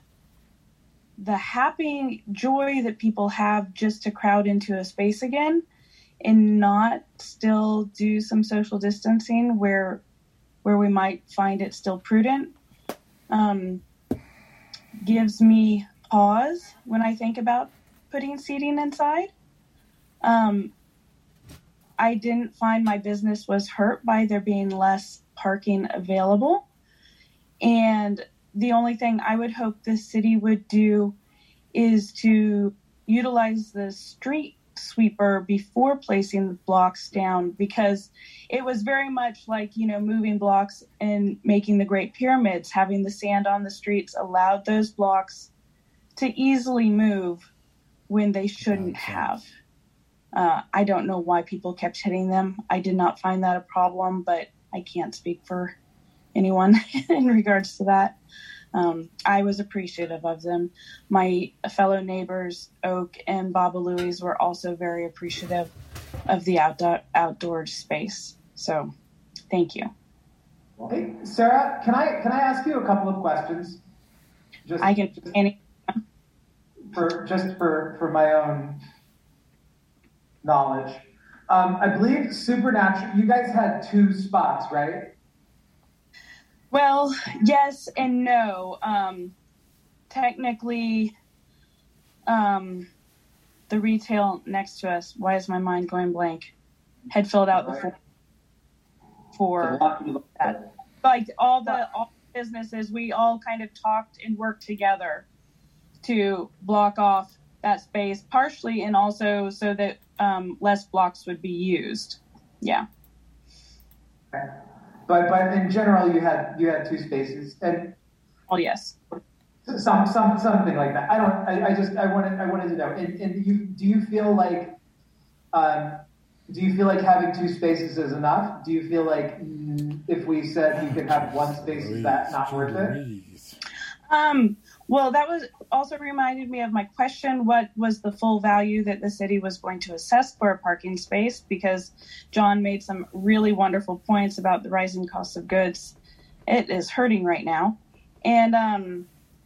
the happy joy that people have just to crowd into a space again and not still do some social distancing where where we might find it still prudent, um, gives me pause when I think about putting seating inside. Um, I didn't find my business was hurt by there being less parking available. And the only thing I would hope the city would do is to utilize the street sweeper before placing the blocks down, because it was very much like, you know, moving blocks and making the Great Pyramids. Having the sand on the streets allowed those blocks to easily move when they shouldn't have. Uh, I don't know why people kept hitting them. I did not find that a problem, but I can't speak for anyone in regards to that. Um, I was appreciative of them. My fellow neighbors, Oak and Baba Louie's, were also very appreciative of the outdoor outdoor space. So, thank you. Hey, Sarah, can I can I ask you a couple of questions? Just, I can. Just, any- for just for for my own knowledge, um, I believe Supernatural. You guys had two spots, right? Well, yes and no. Um, technically, um, the retail next to us, why is my mind going blank, had filled out the form for that. Like all the all the businesses, we all kind of talked and worked together to block off that space, partially and also so that um, less blocks would be used. Yeah. Okay. But but in general, you had you had two spaces, and oh yes, some some something like that. I don't. I, I just I wanted I wanted to know. And, and you do you feel like um, do you feel like having two spaces is enough? Do you feel like mm, if we said you could have one space, is that not worth it? Um. Well, that was also reminded me of my question. What was the full value that the city was going to assess for a parking space? Because John made some really wonderful points about the rising cost of goods. It is hurting right now. And um,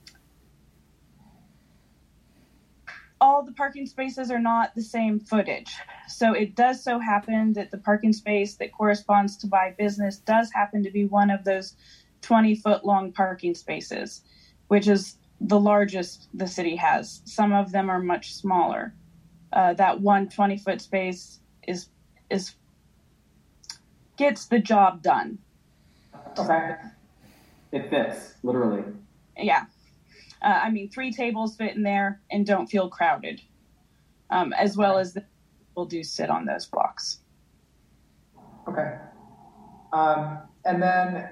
all the parking spaces are not the same footage. So it does so happen that the parking space that corresponds to my business does happen to be one of those twenty foot long parking spaces, which is the largest the city has. Some of them are much smaller. Uh, that one twenty foot space is is gets the job done. Okay. It fits, literally. Yeah. Uh, I mean, three tables fit in there and don't feel crowded, um, as well as the people do sit on those blocks. Okay. Um, and then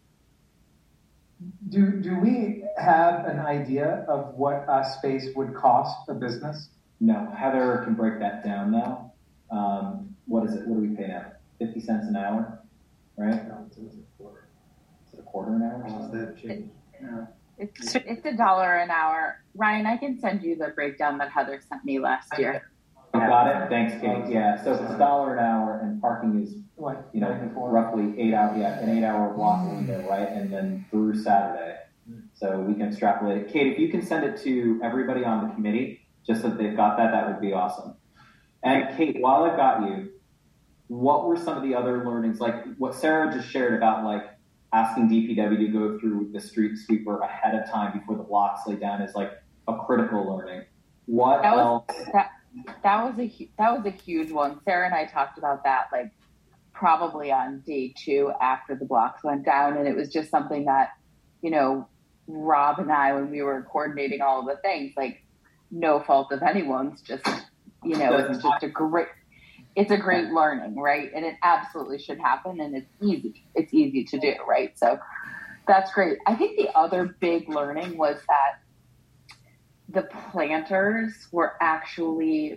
Do do we have an idea of what a space would cost a business? No, Heather can break that down now. Um, what is it? What do we pay now? Fifty cents an hour, right? No, it's a quarter. Is it a quarter an hour? Oh, that change? No. It's it's a dollar an hour. Ryan, I can send you the breakdown that Heather sent me last year. Okay. got it. Thanks, Kate. Yeah, so if it's a dollar an hour and parking is, you know, roughly eight hour, yeah, an eight hour block window, right? And then through Saturday. So we can extrapolate it. Kate, if you can send it to everybody on the committee, just so that they've got that, that would be awesome. And Kate, while I've got you, what were some of the other learnings, like what Sarah just shared about like asking D P W to go through the street sweeper ahead of time before the blocks lay down is like a critical learning. What that else? Was, that, that was a that was a huge one. Sarah and I talked about that like probably on day two after the blocks went down, and it was just something that, you know, Rob and I, when we were coordinating all of the things, like no fault of anyone's, just, you know, it's just a great, it's a great learning, right? And it absolutely should happen, and it's easy. It's easy to do, right? So that's great. I think the other big learning was that the planters were actually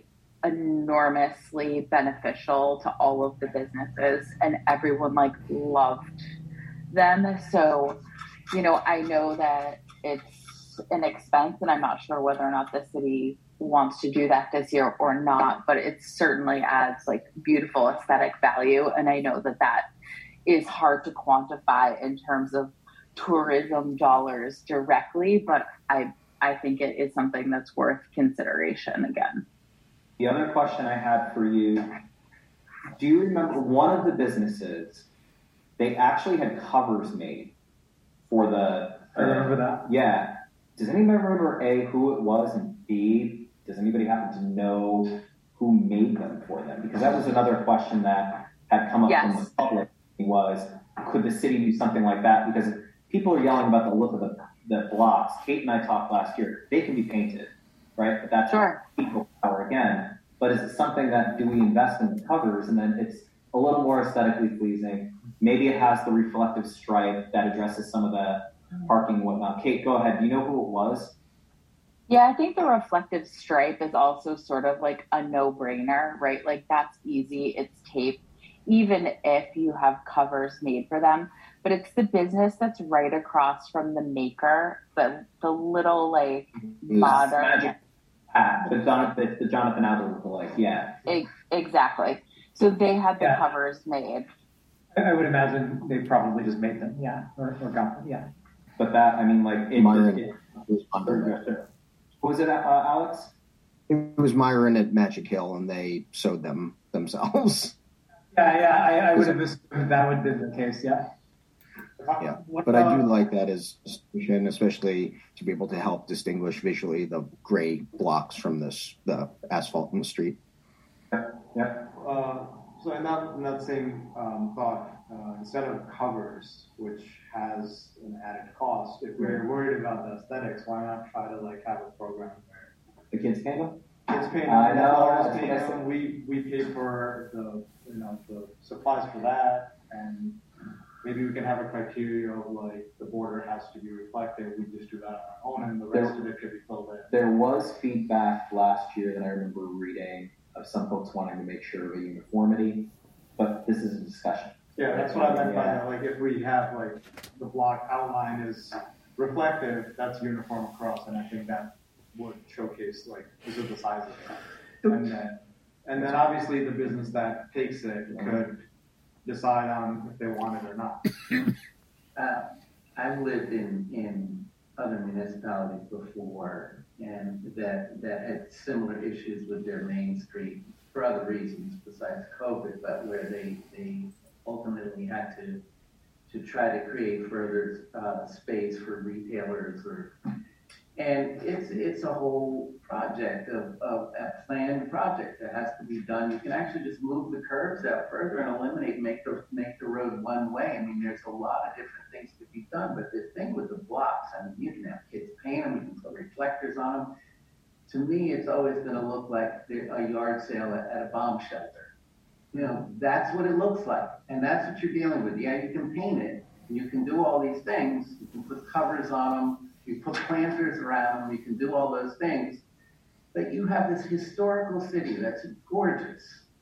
enormously beneficial to all of the businesses, and everyone like loved them. So, you know, I know that it's an expense, and I'm not sure whether or not the city wants to do that this year or not, but it certainly adds like beautiful aesthetic value. And I know that that is hard to quantify in terms of tourism dollars directly, but I I think it is something that's worth consideration again. The other question I had for you, do you remember one of the businesses, they actually had covers made for the... I remember that. Yeah. Does anybody remember A, who it was, and B, does anybody happen to know who made them for them? Because that was another question that had come up yes. from the public was, could the city do something like that? Because people are yelling about the look of the, the blocks. Kate and I talked last year. They can be painted, right? But that's sure. people power again. But is it something that, do we invest in the covers and then it's a little more aesthetically pleasing? Maybe it has the reflective stripe that addresses some of the parking and whatnot. Kate, go ahead. Do you know who it was? Yeah, I think the reflective stripe is also sort of like a no-brainer, right? Like that's easy. It's tape, even if you have covers made for them. But it's the business that's right across from the maker, the the little like modern. Magic. Ah, the Jonathan, the Jonathan Adler like, yeah. E- exactly. So they had the yeah. covers made. I would imagine they probably just made them, yeah, or, or got them, yeah. But that, I mean, like, it, Myron, it, it was under. What was it, uh, Alex? It was Myron at Magic Hill, and they sewed them themselves. Yeah, yeah, I, I would have assumed that would be the case, yeah. Yeah, but I do like that as a solution, especially to be able to help distinguish visually the gray blocks from this the asphalt in the street. Yeah. yeah. Uh, so in that, in that same um, thought, uh, instead of covers, which has an added cost, if we're worried about the aesthetics, why not try to like have a program where the kids pay them? Kids pay them. I know. The pay them. We we pay for the you know the supplies for that, and maybe we can have a criteria of like the border has to be reflective. We just do that on our own, and the rest there, of it could be filled in. There was feedback last year that I remember reading of some folks wanting to make sure of a uniformity, but this is a discussion. Yeah, that's what I meant by that. Like if we have like the block outline is reflective, that's uniform across, and I think that would showcase like this is the size of it. And then and then obviously the business that takes it could decide on if they want it or not. Uh, I've lived in, in other municipalities before, and that that had similar issues with their main street for other reasons besides COVID, but where they they ultimately had to to try to create further uh, space for retailers, or and it's it's a whole project of, of a planned project that has to be done. You can actually just move the curves out further and eliminate make the make the road one way. I mean, there's a lot of different things to be done, but the thing with the blocks, I mean, you can have kids paint them, you can put reflectors on them. To me, it's always going to look like a yard sale at, at a bomb shelter. You know, that's what it looks like, and that's what you're dealing with. Yeah, you can paint it, and you can do all these things. You can put covers on them, you put planters around them, you can do all those things, but you have this historical city that's gorgeous,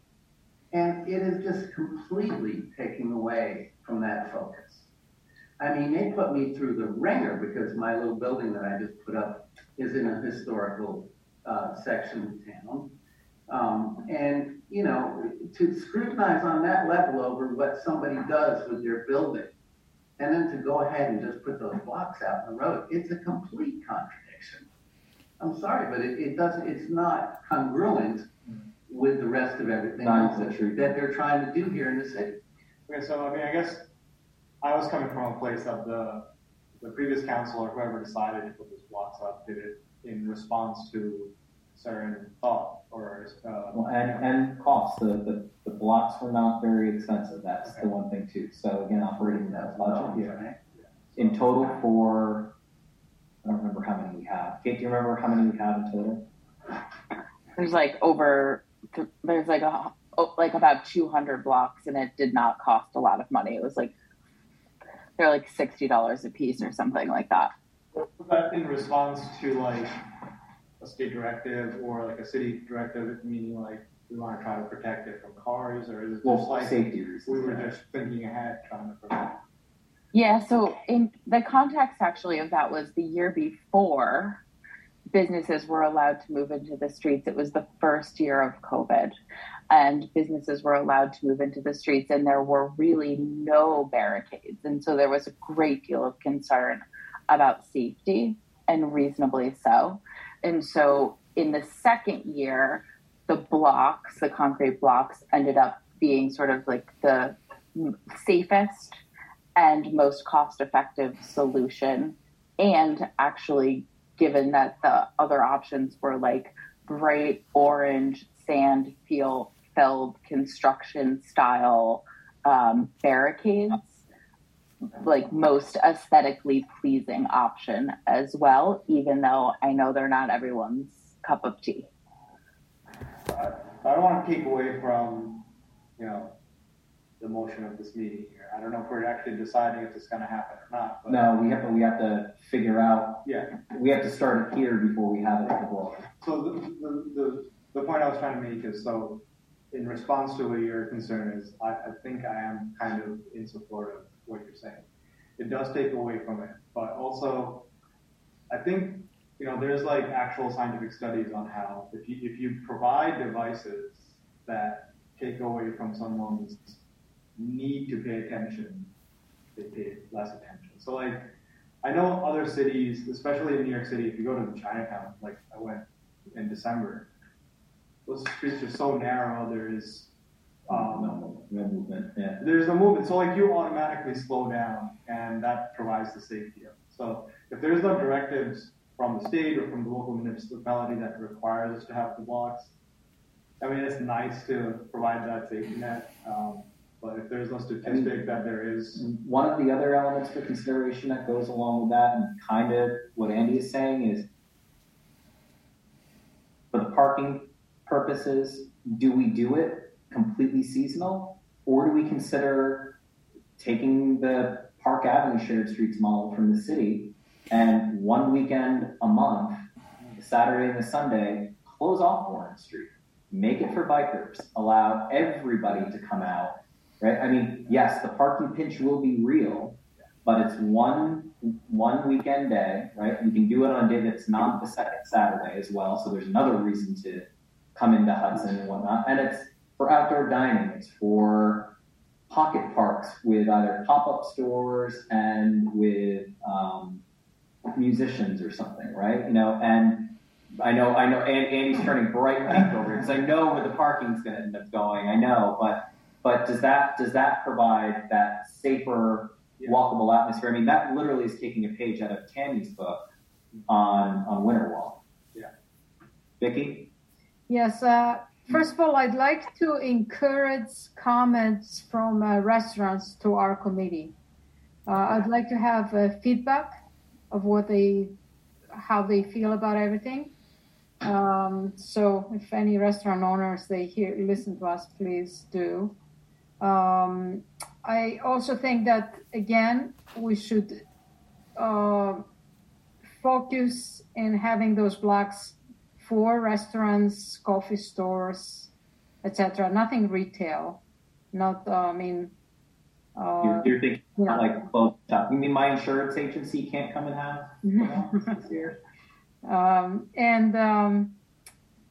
and it is just completely taking away from that focus. I mean, they put me through the ringer because my little building that I just put up is in a historical uh, section of town. Um, and, you know, to scrutinize on that level over what somebody does with their building, and then to go ahead and just put those blocks out in the road, it's a complete contradiction. I'm sorry, but it, it doesn't, it's not congruent with the rest of everything else that, that they're trying to do here in the city. Okay, so I mean, I guess I was coming from a place of the the previous council or whoever decided to put those blocks up did it in response to certain thought or uh, well, and and cost. The, the the blocks were not very expensive. That's okay. The one thing too. So again, operating that budget. Yeah. In total for, I don't remember how many we have. Kate, do you remember how many we have in total? There's like over. There's like a like about two hundred blocks, and it did not cost a lot of money. It was like they're like sixty dollars a piece or something like that. But in response to like a state directive or like a city directive, meaning like we want to try to protect it from cars, or is it just well, like safety reasons, we were just thinking ahead, trying to prevent? Yeah. So in the context actually of that was the year before businesses were allowed to move into the streets. It was the first year of COVID, and businesses were allowed to move into the streets, and there were really no barricades. And so there was a great deal of concern about safety, and reasonably so. And so in the second year, the blocks, the concrete blocks, ended up being sort of like the safest and most cost-effective solution, and actually given that the other options were like bright orange sand feel filled construction style um, barricades, like most aesthetically pleasing option as well, even though I know they're not everyone's cup of tea. I, I don't want to take away from, you know, the motion of this meeting here. I don't know if we're actually deciding if it's going to happen or not. But no, we have to, we have to figure out. Yeah. We have to start it here before we have it at the board. So the, the, the, the point I was trying to make is, so in response to what your concern is, I, I think I am kind of in support of what you're saying. It does take away from it, but also I think, you know, there's like actual scientific studies on how if you, if you provide devices that take away from someone's need to pay attention, they pay less attention. So like, I know other cities, especially in New York City, if you go to the Chinatown, like I went in December, those streets are so narrow, there's um, no, no movement. Yeah. There's no movement. So like you automatically slow down, and that provides the safety of it. So if there's no directives from the state or from the local municipality that requires us to have the blocks, I mean, it's nice to provide that safety net. Um, But if there's no statistic I mean, that there is. One of the other elements for consideration that goes along with that, and kind of what Andy is saying, is for the parking purposes, do we do it completely seasonal? Or do we consider taking the Park Avenue shared streets model from the city and one weekend a month, the Saturday and the Sunday, close off Warren Street, make it for bikers, allow everybody to come out? Right? I mean, yes, the parking pinch will be real, but it's one one weekend day, right? You can do it on a day that's not the second Saturday as well, so there's another reason to come into Hudson and whatnot. And it's for outdoor dining. It's for pocket parks with either pop-up stores and with um, musicians or something, right? You know, and I know, I know, Andy's turning bright pink over here because I know where the parking's going to end up going. I know, but. But does that does that provide that safer, yeah. walkable atmosphere? I mean, that literally is taking a page out of Tammy's book on on Winterwall. Yeah. Vicki? Yes. Uh, first of all, I'd like to encourage comments from uh, restaurants to our committee. Uh, I'd like to have uh, feedback of what they, how they feel about everything. Um, so if any restaurant owners they hear listen to us, please do. Um, I also think that, again, we should uh, focus in having those blocks for restaurants, coffee stores, et cetera. Nothing retail. Not, uh, I mean... Uh, you're, you're thinking yeah. like close shop. You mean my insurance agency can't come and have this year? Um, and... Um,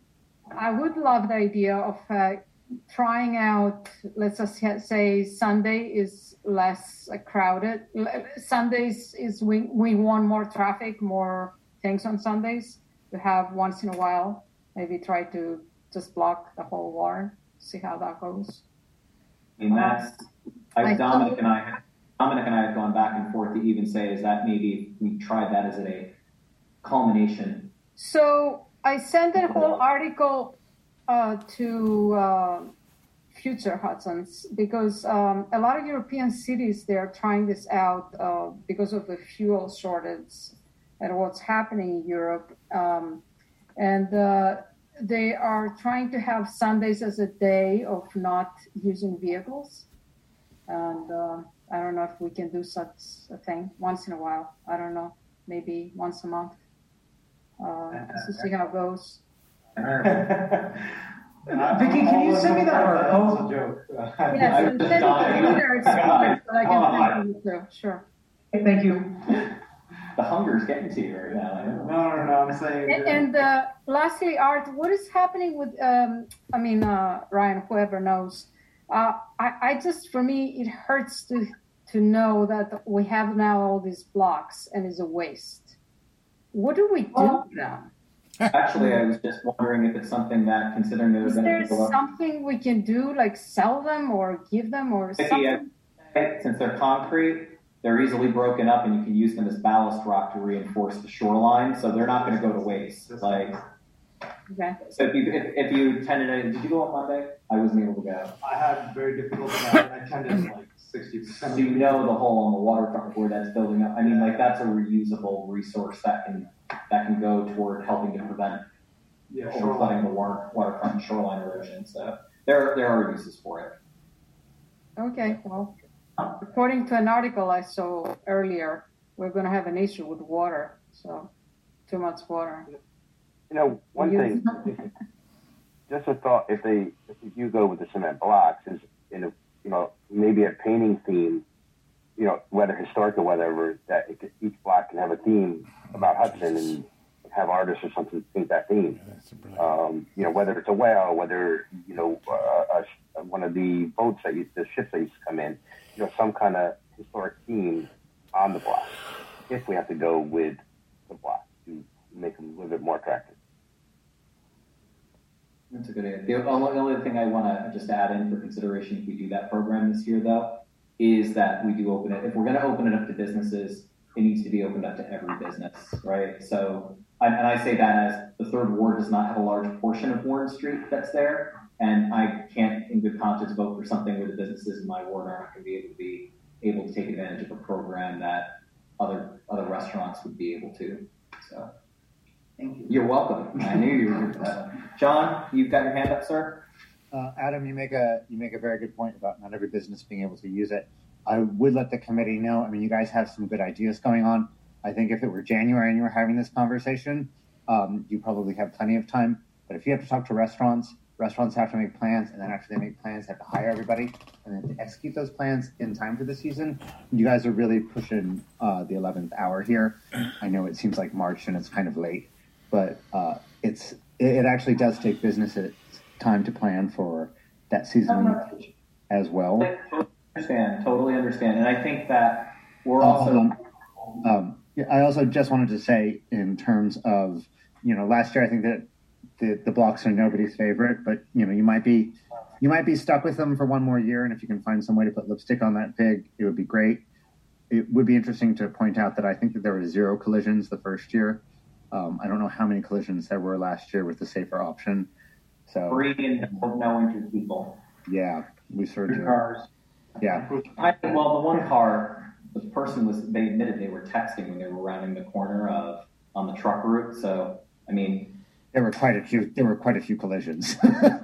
I would love the idea of uh, trying out, let's just say Sunday is less uh, crowded. Sundays is we, we want more traffic, more things on Sundays. To have once in a while, maybe try to just block the whole Warren, see how that goes. I mean, that's, I, Dominic and I, Dominic and I have gone back and forth to even say, is that maybe we tried that as a culmination? So I sent a whole article uh, to uh, Future Hudson's because um, a lot of European cities, they're trying this out uh, because of the fuel shortage and what's happening in Europe. Um, and uh, they are trying to have Sundays as a day of not using vehicles. And uh, I don't know if we can do such a thing once in a while. I don't know, maybe once a month. Uh, just to see how it goes. Vicky, can you send me that article? Yes, and send it to Peter so I can send it through. Sure. Thank you. The hunger's getting to you right now. No, no, no, I'm saying. And, and uh, lastly, Art, what is happening with, um, I mean, uh, Ryan, whoever knows, uh, I, I just, for me, it hurts to to know that we have now all these blocks and it's a waste. What do we do well, with them? Actually, I was just wondering if it's something that, considering there's is there something we can do, like sell them or give them or something? Since they're concrete, they're easily broken up and you can use them as ballast rock to reinforce the shoreline, so they're not going to go to waste. Like, okay. So if you if, if you attended, did you go on Monday? I wasn't able to go. I had very difficult. I attended like sixty percent. So you know the hole on the waterfront where that's building up. I mean, like that's a reusable resource that can that can go toward helping to prevent yeah, overflooding the water, waterfront and shoreline erosion. So there there are uses for it. Okay, well. According to an article I saw earlier, we're going to have an issue with water, so too much water. You know, one thing, just a thought, if they, if you go with the cement blocks, is in a, you know, maybe a painting theme, you know, whether historic or whatever, that it could, each block can have a theme about Hudson and have artists or something paint that theme. Um, you know, whether it's a whale, whether, you know, uh, a, one of the boats that used, the ships that used to come in, you know, some kind of historic theme on the block, if we have to go with the block to make them a little bit more attractive. That's a good idea. The only, the only thing I want to just add in for consideration if we do that program this year, though, is that we do open it. If we're going to open it up to businesses, it needs to be opened up to every business, right? So, and I say that as the Third Ward does not have a large portion of Warren Street that's there, and I can't, in good conscience, vote for something where the businesses in my ward aren't going to be able to be able to take advantage of a program that other other restaurants would be able to. So, thank you. You're welcome. I knew you were. Uh, John, you've got your hand up, sir. Uh, Adam, you make a you make a very good point about not every business being able to use it. I would let the committee know. I mean, you guys have some good ideas going on. I think if it were January and you were having this conversation, um, you probably have plenty of time. But if you have to talk to restaurants, restaurants have to make plans, and then after they make plans, have to hire everybody, and then to execute those plans in time for the season. You guys are really pushing uh, the eleventh hour here. I know it seems like March and it's kind of late, but uh, it's it, it actually does take businesses time to plan for that season as well. Understand, totally understand, and I think that we're also. Um, um, yeah, I also just wanted to say, in terms of, you know, last year I think that the the blocks are nobody's favorite, but you know, you might be you might be stuck with them for one more year, and if you can find some way to put lipstick on that pig, it would be great. It would be interesting to point out that I think that there were zero collisions the first year. Um, I don't know how many collisions there were last year with the safer option. So three and no injured people. Yeah, we sort of. Cars. Yeah. I, well, the one car, the person was, they admitted they were texting when they were rounding the corner of on the truck route. So, I mean, there were quite a few. There were quite a few collisions.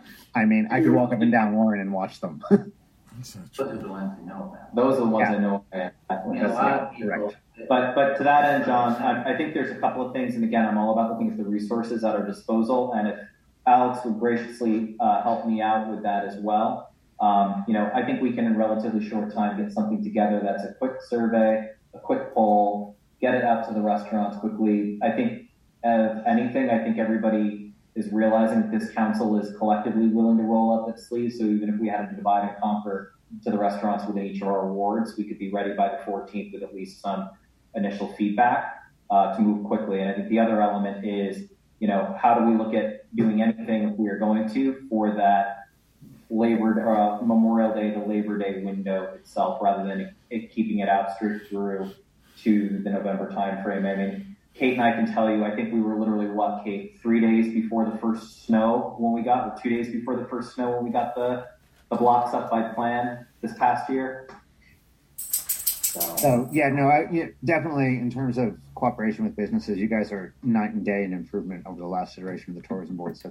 I mean, I could walk up and down Warren and watch them. Those are the ones I know about. Those are the ones Yeah. I know. About. Yeah, a lot of people. But but to that end, John, I, I think there's a couple of things, and again, I'm all about looking at the resources at our disposal. And if Alex would graciously uh, help me out with that as well. Um, you know, I think we can in relatively short time get something together that's a quick survey, a quick poll, get it out to the restaurants quickly. I think, if anything, I think everybody is realizing that this council is collectively willing to roll up its sleeves. So even if we had to divide and conquer to the restaurants within each of our wards, we could be ready by the fourteenth with at least some initial feedback uh, to move quickly. And I think the other element is, you know, how do we look at doing anything if we are going to for that Labor uh, Memorial Day to Labor Day window itself, rather than it, keeping it out straight through to the November timeframe. I mean, Kate and I can tell you, I think we were literally, what, Kate, three days before the first snow when we got, or two days before the first snow when we got the, the blocks up by plan this past year. So, so yeah, no, I, yeah, definitely in terms of cooperation with businesses, you guys are night and day in improvement over the last iteration of the tourism board. So.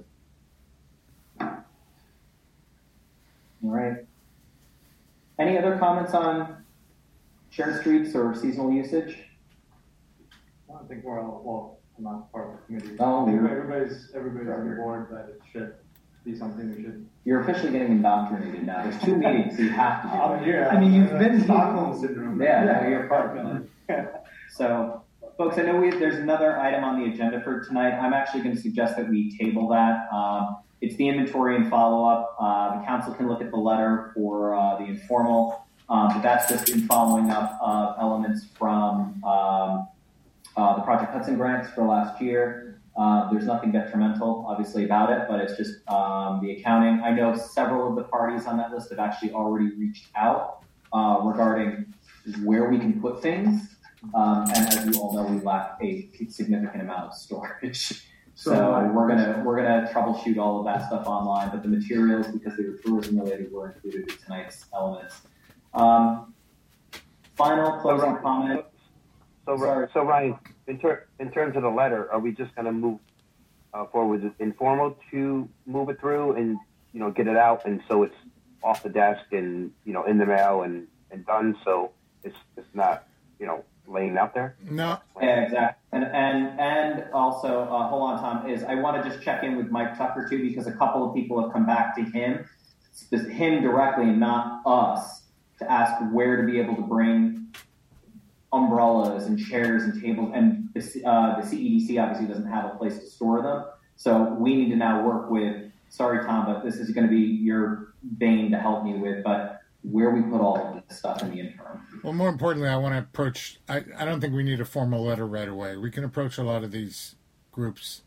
All right. Any other comments on shared streets or seasonal usage? I think we're all, well, I'm not part of the committee. Oh, I think everybody's, everybody's on board that it should be something we should. You're officially getting indoctrinated now. There's two meetings, so you have to do um, it. Yeah, I mean, you've uh, been Stockholm syndrome. Yeah, yeah, you're part of it. So, folks, I know we there's another item on the agenda for tonight. I'm actually going to suggest that we table that. Um, It's the inventory and follow-up. Uh, the council can look at the letter for uh, the informal, um, but that's just in following up uh, elements from um, uh, the Project Hudson grants for last year. Uh, there's nothing detrimental, obviously, about it, but it's just um, the accounting. I know several of the parties on that list have actually already reached out uh, regarding where we can put things. Um, and as you all know, we lack a significant amount of storage. So, so we're gonna we're gonna troubleshoot all of that stuff online, but the materials, because they were tourism related, were included in tonight's elements. Um, final closing so, comment. So, Sorry. so Ryan, in, ter- in terms of the letter, are we just gonna move uh, forward with informal to move it through and you know get it out, and so it's off the desk and you know in the mail and, and done, so it's it's not you know. laying out there? No. Yeah, exactly. And and and also, uh, hold on, Tom, is I want to just check in with Mike Tucker too, because a couple of people have come back to him, him directly, not us, to ask where to be able to bring umbrellas and chairs and tables. And the, uh, the C E D C obviously doesn't have a place to store them. So we need to now work with, sorry, Tom, but this is going to be your bane to help me with, but where we put all of this stuff in the interim. Well, more importantly, I want to approach, I, I don't think we need a formal letter right away. We can approach a lot of these groups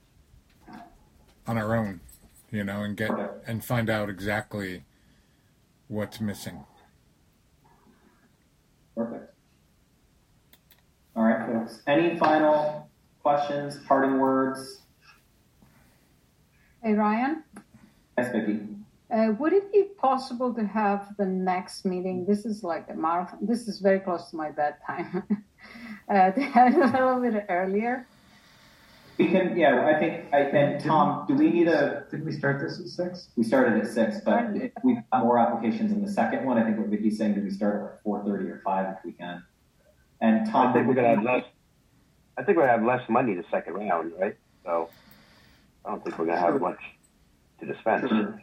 on our own, you know, and get, okay. and find out exactly what's missing. Perfect. All right, folks. Any final questions, parting words? Hey, Ryan? Yes, Vicki. Uh, would it be possible to have the next meeting? This is like a marathon. This is very close to my bedtime. uh, to have it a little bit earlier. We can, yeah. I think. I and Tom, do we need a? Did we start this at six? We started at six, but if we've got more applications in the second one. I think what Vicky's saying, do we start at four thirty or five if we can? And Tom, I think we're gonna have less. I think we're gonna have less money the second round, right? So I don't think we're gonna have much to dispense. Sure.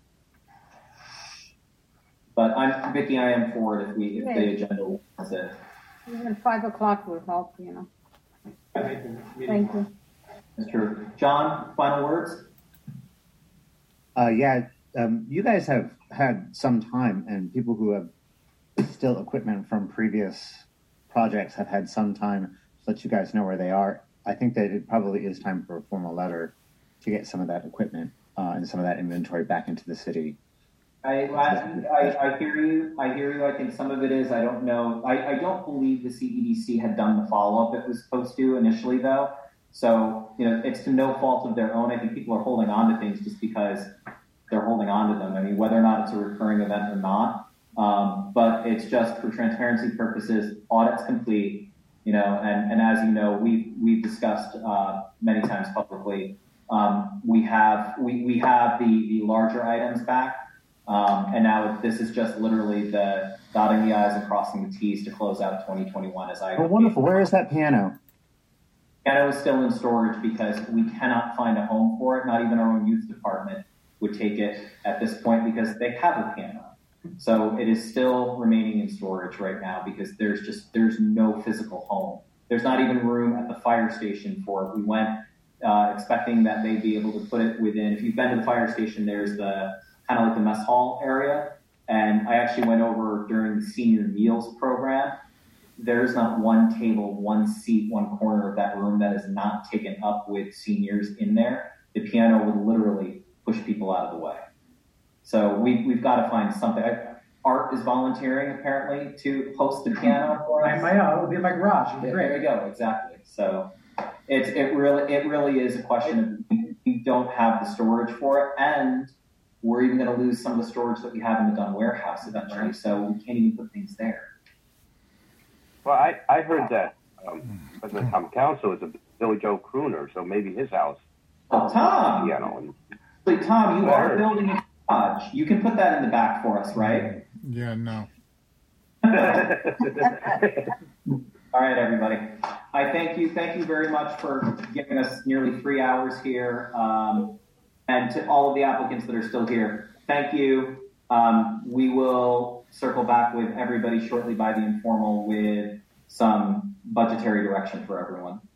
But I'm, Vicky, I am for it if we, if yeah. the agenda wants it. Even five o'clock would help, you know. Thank you. That's true. John, final words? Uh, yeah, um, you guys have had some time, and people who have still equipment from previous projects have had some time to let you guys know where they are. I think that it probably is time for a formal letter to get some of that equipment uh, and some of that inventory back into the city. I, I, I hear you. I hear you. I think some of it is, I don't know. I, I don't believe the C E D C had done the follow-up it was supposed to initially, though. So, you know, it's to no fault of their own. I think people are holding on to things just because they're holding on to them. I mean, whether or not it's a recurring event or not. Um, but it's just for transparency purposes, audit's complete, you know, and, and as you know, we've, we've discussed uh, many times publicly, um, we have, we, we have the, the larger items back. Um, and now this is just literally the dotting the I's and crossing the T's to close out twenty twenty-one. As I oh, wonderful. Where is that piano? Piano is still in storage because we cannot find a home for it. Not even our own youth department would take it at this point because they have a piano. So it is still remaining in storage right now because there's just, there's no physical home. There's not even room at the fire station for it. We went uh, expecting that they'd be able to put it within, if you've been to the fire station, there's the kind of like the mess hall area. And I actually went over during the senior meals program. There's not one table, one seat, one corner of that room that is not taken up with seniors in there. The piano would literally push people out of the way. So we, we've got to find something. I, Art is volunteering apparently to host the piano for us. I, I know, it would be in my garage. It'd be great. There you go, exactly. So it's it really it really is a question of we don't have the storage for it, and we're even going to lose some of the storage that we have in the Dunn warehouse eventually. So we can't even put things there. Well, I, I heard that um, President Tom Council is a Billy Joe crooner, so maybe his house. Oh, Tom! Piano and, Wait, Tom, you I are heard. building a garage. You can put that in the back for us, right? Yeah, no. All right, everybody. I thank you. Thank you very much for giving us nearly three hours here. Um, and to all of the applicants that are still here, thank you. Um, we will circle back with everybody shortly by the informal with some budgetary direction for everyone.